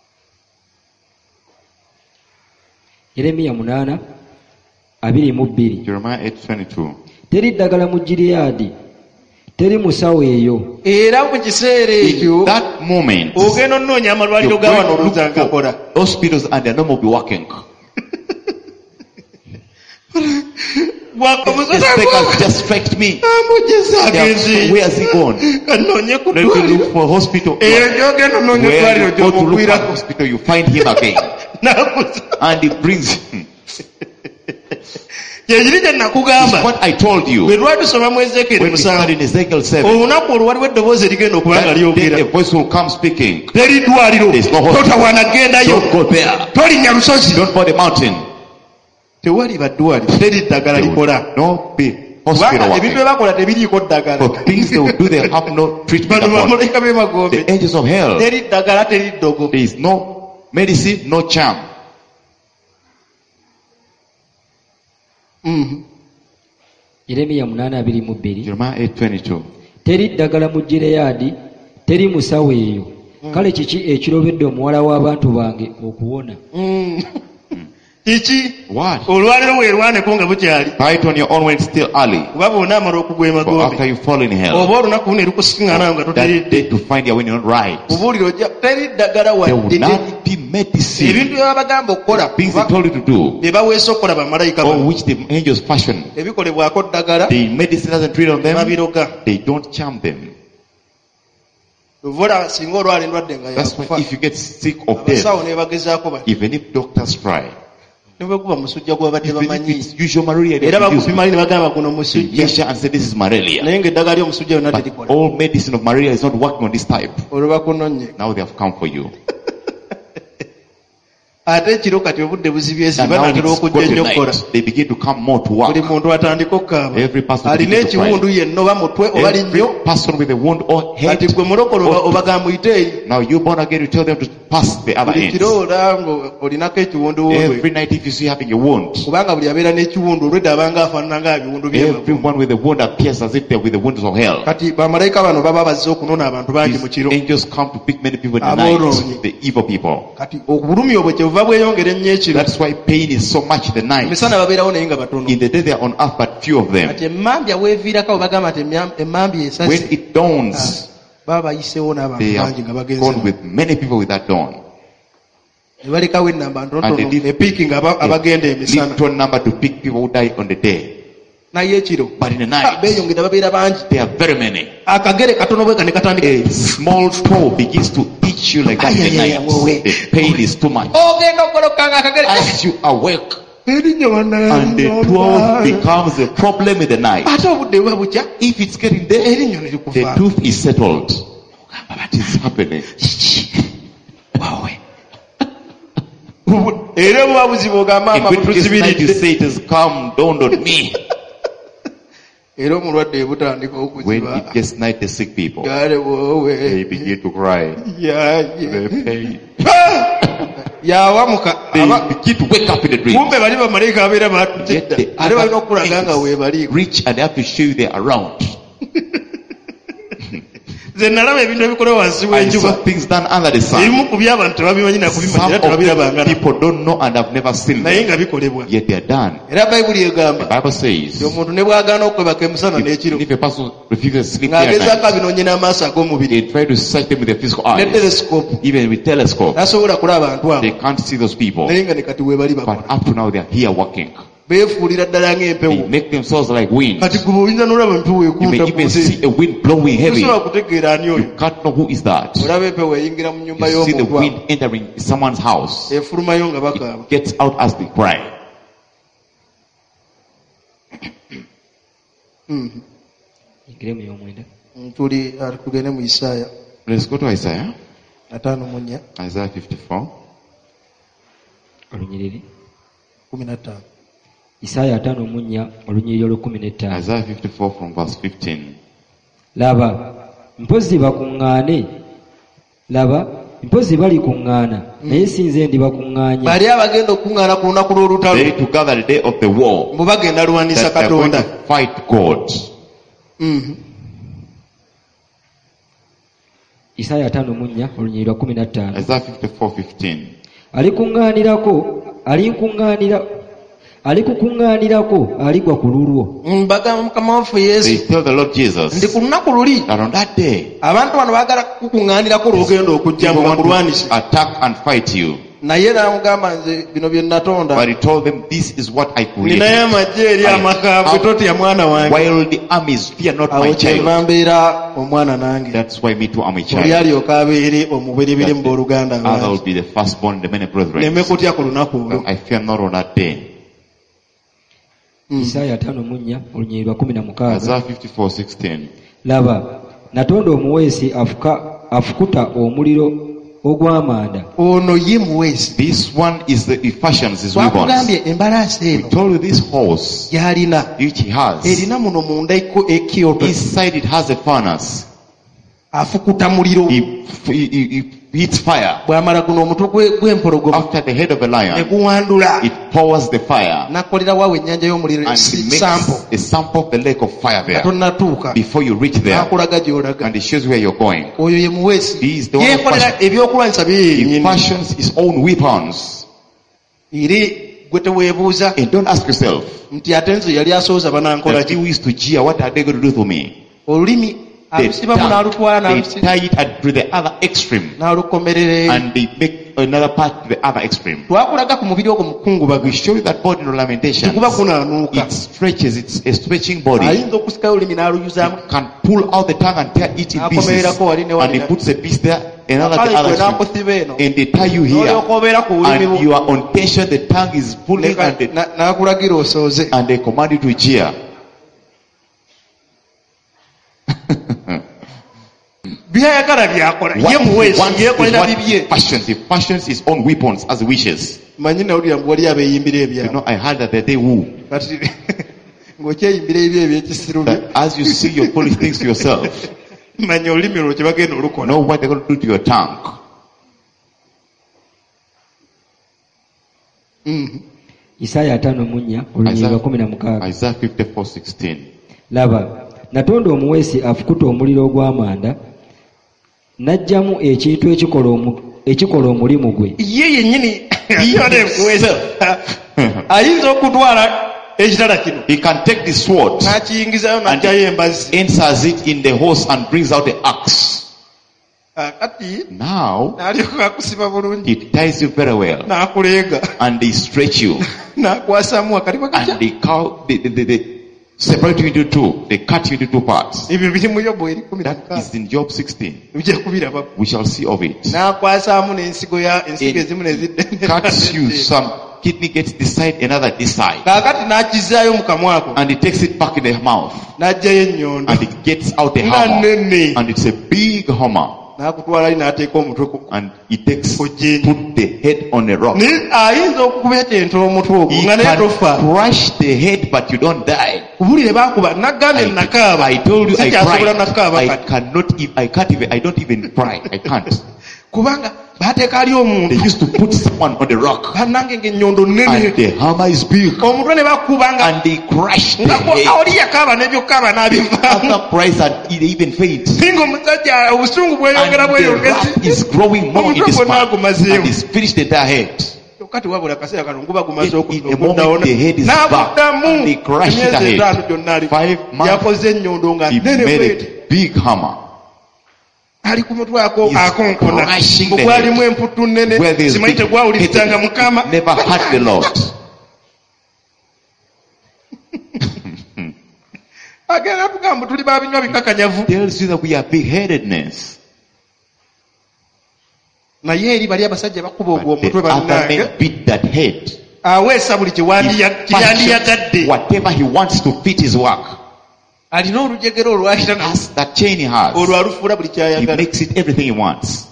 [SPEAKER 2] Yeremiya munana abiri mu bbiri.
[SPEAKER 3] Jeremiah eight twenty-two.
[SPEAKER 2] Teri ddagala mu Giliyadi, teri musawo eyo.
[SPEAKER 4] Era mu kiseera ekyo
[SPEAKER 3] that moment
[SPEAKER 4] ogenda onnoonya amalwaliro g'abantu oluzangakola.
[SPEAKER 3] Hospitals and they are no more be working. The speakers just striked me. Where has he gone? Let me look for a hospital. Where you go to look at hospital, you find him again. And he brings him. It's what I told you. When we study in Ezekiel seven, then a voice will come speaking. There is no hospital. Don't go there. Don't go the mountain. There will not be hospital working. For things they will do, they have no treatment upon. The angels of hell. There is no medicine, no charm.
[SPEAKER 2] Mm-hmm. Jeremiah
[SPEAKER 3] eight twenty-two.
[SPEAKER 2] Teri ddagala mu Gireyaadi, teri musawo eyo. Kale kiki ekirobedde omuwala w'abantu bange okuwona?
[SPEAKER 1] Kiki olwaliro weerwaneko nga bukyali.
[SPEAKER 3] Fight on your own when it's still early.
[SPEAKER 1] Kuba bw'ona amala okugwa emagombe.
[SPEAKER 3] After you fall in hell.
[SPEAKER 1] Oba olunaku luno erukusiŋŋaana nga toteredde.
[SPEAKER 3] To find your way not right.
[SPEAKER 1] Obuulire ojja teri ddagala wadde.
[SPEAKER 3] There will not be medicine.
[SPEAKER 1] Ebintu bye babagamba okukola.
[SPEAKER 3] Things they told you to do.
[SPEAKER 1] Bye baweesa okukola bamalayika
[SPEAKER 3] bano. Or which the angels fashion.
[SPEAKER 1] Ebikolebwako ddagala.
[SPEAKER 3] The medicine doesn't treat on them.
[SPEAKER 1] Babiroga.
[SPEAKER 3] They don't charm them.
[SPEAKER 1] That's
[SPEAKER 3] why if you get sick of death, even if doctors try, if it's usual malaria, they measure and say this is malaria. But all medicine of malaria is not working on this type. Now they have come for you.
[SPEAKER 1] And now it's
[SPEAKER 3] night. They begin to come more to work. Every person begins to cry. Every person with a wound or head. Now you born again, you tell them to pass the other end. Every night if you see having a wound, everyone with a wound appears as if they're with the wounds of hell. These angels come to pick many people in the night, the evil people. That's why pain is so much in the night. In the day they are on earth, but few of them. When it dawns, they have gone with many people with that dawn. And they leave a little number to pick people who die on the day. But in the night, there are very many. A small toe begins to itch you like that in the night. The pain is too much. As you awake, and the twelve becomes a problem in the night. If it's getting there, the tooth is settled. What is happening? In this night you say it has come, dawned on me. When it gets night, the sick people, they begin to cry. They pain. They begin to wake up in the dreams. Yet they reach and they have to show you they're around. I saw things done under the sun. Some of the people don't know and have never seen them. Yet they are done. The Bible says, if, if a person refuses to sleep day and night, they try to search them with their physical eyes, even with telescope. They can't see those people. But up to now they are here working. They make themselves like wind. You may even see a wind blowing heavy. You can't know who is that. You see the wind entering someone's house. It gets out as they cry. Let's go to Isaiah. Isaiah fifty-four.
[SPEAKER 2] Isaiah atano munya olunyiriro lukumi n'ettaano.
[SPEAKER 3] Isaiah fifty-four from verse fifteen.
[SPEAKER 2] Laba mpozi bakuŋŋaane, laba mpozi bali kuŋŋaana naye si nze ndi bakuŋŋaanya.
[SPEAKER 1] Bali abagenda okuŋŋaana ku lunaku lw'olutalo.
[SPEAKER 3] They to gather the day of the war.
[SPEAKER 1] Mbu bagenda lwanisa Katonda.
[SPEAKER 3] Fight God.
[SPEAKER 2] Mm-hmm. Isaiah atano munya olunyiriro kumi na ttaano.
[SPEAKER 3] Isaiah fifty-four fifteen.
[SPEAKER 2] Alikuŋŋaanirako alinkuŋŋaanira alikukuŋŋaanirako aligwa ku lulwo.
[SPEAKER 1] Mbaga Mukama waffe Yesu.
[SPEAKER 3] They tell the Lord Jesus.
[SPEAKER 1] Ndi ku lunaku luli.
[SPEAKER 3] That on that day.
[SPEAKER 1] Abantu bano baagala kukuŋŋaanirako olw'ogenda okujja mu bakulwanise.
[SPEAKER 3] Attack and fight you.
[SPEAKER 1] Naye n'amugamba nze bino bye natonda.
[SPEAKER 3] But he told them, this is what I created.
[SPEAKER 1] Ninayo amagye eri amakambwe totya mwana wange.
[SPEAKER 3] While the armies fear not my child.
[SPEAKER 1] Awo mbeera omwana nange.
[SPEAKER 3] That's why me too am a child.
[SPEAKER 1] Oli alyoka abeere omuberyeberye mu booluganda lwange.
[SPEAKER 3] Other will be the firstborn in the many brethren.
[SPEAKER 1] Neme kutya ku lunaku olwo.
[SPEAKER 3] I fear not on that day.
[SPEAKER 2] Isaaya tano mu nnya olunyiriri lwa kumi na mukaaga.
[SPEAKER 1] Isaiah fifty-four sixteen.
[SPEAKER 2] Laba natonda omuweesi afuka afukuta omuliro ogw'amanda.
[SPEAKER 3] Ono ye muweesi.
[SPEAKER 1] This one is the he fashions his weapons.
[SPEAKER 3] Twakugambye embalaasi eno.
[SPEAKER 1] We told you this horse
[SPEAKER 3] yalina
[SPEAKER 1] which he has.
[SPEAKER 3] Erina muno munda ekyoto.
[SPEAKER 1] Inside it has a furnace.
[SPEAKER 3] Afukuta muliro.
[SPEAKER 1] He, he, he, he heats fire.
[SPEAKER 3] Bwamala guno omutwe gw'empologoma.
[SPEAKER 1] After the head of a lion.
[SPEAKER 3] Neguwandula.
[SPEAKER 1] It pours the fire.
[SPEAKER 3] Nakolera waawe ennyanja y'omuliro.
[SPEAKER 1] And he makes sample. a sample of the lake of fire there.
[SPEAKER 3] Katonatuuka.
[SPEAKER 1] Before you reach there.
[SPEAKER 3] Nakulaga gy'olaga.
[SPEAKER 1] And he shows where you're going.
[SPEAKER 3] Oyo ye muweesi.
[SPEAKER 1] He is the one
[SPEAKER 3] yekolera ebyokulwanyisa bye.
[SPEAKER 1] He fashions his own weapons.
[SPEAKER 3] Iri gwe teweebuuza.
[SPEAKER 1] And don't ask yourself.
[SPEAKER 3] Nti ate nze yali asooza banankola ki.
[SPEAKER 1] He used to jeer, what are they going to do to me?
[SPEAKER 3] Olulimi They tie,
[SPEAKER 1] they tie it to the other extreme. And they make another part to the other extreme. We show you that body in Lamentations. It stretches, it's a stretching body. It can pull out the tongue and tear it in pieces. And he puts a piece there, another the other extreme. And they tie you here. And you are on tension, the tongue is pulling and they, and they command you to jeer. What he wants is what fashions. He fashions his own weapons as wishes. You know, I heard that they woo. That as you see your foolish things to yourself, know what they're going to do to your tongue.
[SPEAKER 2] Isaiah tano mu nnya olunyiriri lwa kumi na mukaaga.
[SPEAKER 1] Isaiah fifty-four sixteen.
[SPEAKER 2] Laba natonda omuweesi afukuta omuliro ogw'amanda najjamu ekintu ekikola omulimu gwe.
[SPEAKER 3] Ye yennyini ayinza okutwala ekitala kino.
[SPEAKER 1] He can take the sword
[SPEAKER 3] n'akiyingizayo n'ajjayo embazzi.
[SPEAKER 1] Enters it in the horse and brings out the axe. Now it ties you very well. And they stretch you. And they, cow, they, they, they, they separate you into two. They cut you into two parts. That is in Job sixteen. We shall see of it. It cuts you, some kidney gets this side, another this side. And it takes it back in the mouth. And it gets out the hammer. And it's a big hammer. And he takes, put the head on a rock. He can crush the head, but you don't die. I, I told you I cried. I cannot, I can't even, I don't even cry. I can't. They used to put someone on the rock. And the hammer is big. And they crushed the head. The other cries and it even faints. And the wrath is growing more in this man. And he's finished the entire head. In a moment the head is back. And they crushed the head. Five months he made a big hammer.
[SPEAKER 3] Ali ku mutwe akonkona ogwalimu emputu nnene simanyi tegwawulirizanga mukama.
[SPEAKER 1] Never hurt the Lord.
[SPEAKER 3] Agenda tugamba tuli babinywa bikakanyavu.
[SPEAKER 1] Tells you that we are big-headedness.
[SPEAKER 3] Naye eri bali abasajja bakuba ogwo omutwe
[SPEAKER 1] bannange beat that head.
[SPEAKER 3] Aweesa buli kyeyandiyatadde.
[SPEAKER 1] Whatever he wants to fit his work.
[SPEAKER 3] Alina olujegero olwayita na
[SPEAKER 1] that chain he has.
[SPEAKER 3] Olwo alufuula buli kyayagala.
[SPEAKER 1] He makes it everything he wants.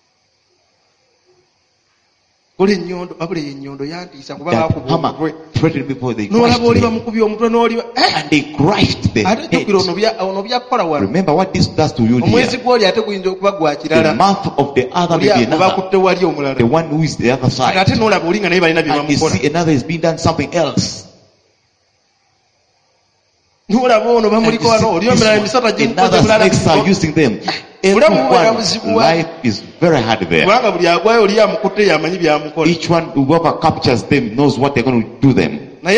[SPEAKER 3] Kole nnyondo abule ennyondo yantiisa kuba bakuba omutwe.
[SPEAKER 1] Threatened before they
[SPEAKER 3] n'olaba oli bamukubye omutwe n'oli
[SPEAKER 1] and they crushed the head.
[SPEAKER 3] Ono byakola wano.
[SPEAKER 1] Remember what this does to you here.
[SPEAKER 3] Omwezi gw'oli ate guyinza okuba gwa kirala.
[SPEAKER 1] The month of the other may be another.
[SPEAKER 3] Bakutte wali omulala.
[SPEAKER 1] The one who is the other side.
[SPEAKER 3] Ate n'olaba oli nga naye balina bye bamukola.
[SPEAKER 1] And you see another is being done something else.
[SPEAKER 3] Another snakes are using them. Everyone, life is very hard there. Each one, whoever captures them knows what they're going to do them. He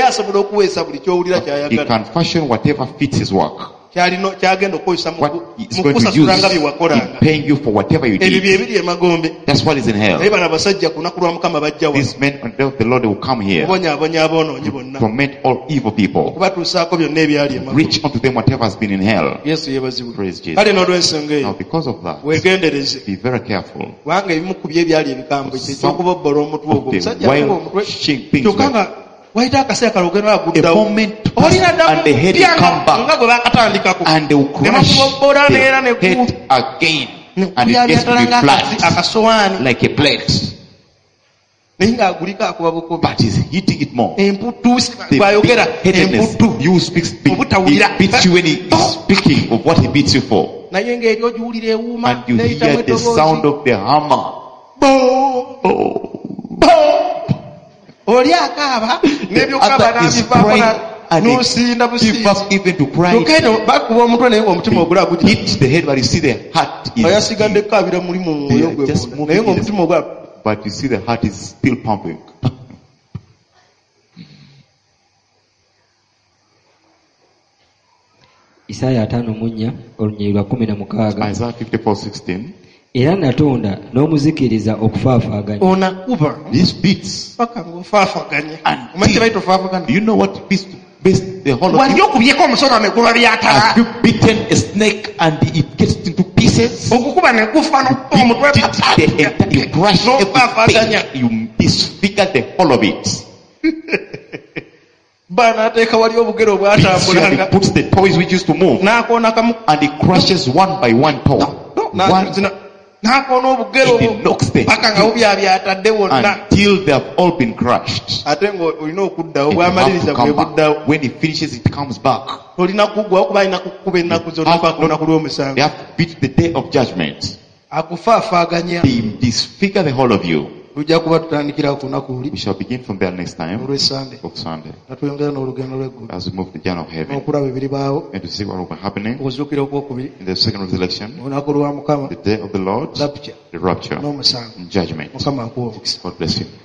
[SPEAKER 3] can fashion whatever fits his work. What he's going to use in paying you for whatever you did. That's what is in hell. These men on the day of the Lord will come here to torment all evil people, reach unto them whatever has been in hell. Praise Jesus. Now because of that, be very careful. Some of the wild things
[SPEAKER 4] wayita akaseera kalogero aguddawo
[SPEAKER 3] olina and the head will come back
[SPEAKER 4] nga gwe bakatandikako
[SPEAKER 3] and they will crush the head again and it gets to be flat like a plate. But he's hitting it more. The headedness, you speak, he beats you when he is speaking of what he beats you for. And you hear the sound of the hammer. Oh. The other is crying and he give up even to cry. It hits the head, but you see the heart is just moving. But you see the heart is still pumping.
[SPEAKER 2] Isaiah tano munya olunyiri lwa kumi na mukaaga.
[SPEAKER 3] Isaiah fifty-four sixteen.
[SPEAKER 2] Era natonda n'omuzikiriza okufaafaganya.
[SPEAKER 4] Onakuba.
[SPEAKER 3] These beats.
[SPEAKER 4] Paka ngofaafaganya.
[SPEAKER 3] And do you know what beats beats the whole of
[SPEAKER 4] you?
[SPEAKER 3] Have you beaten a snake and it gets into pieces? You beat it, you crush everything. You disfigure the whole of it. He puts the toys which used to move and he crushes one by one toy. One. He knocks them until they have all been crushed. When he finishes, it comes back. They have beat the day of judgment. They disfigure the whole of you. We shall begin from there next time, for Sunday, as we move the journey of heaven, and to see what will be happening in the second resurrection, the day of the Lord, the rapture, and judgment. God bless you.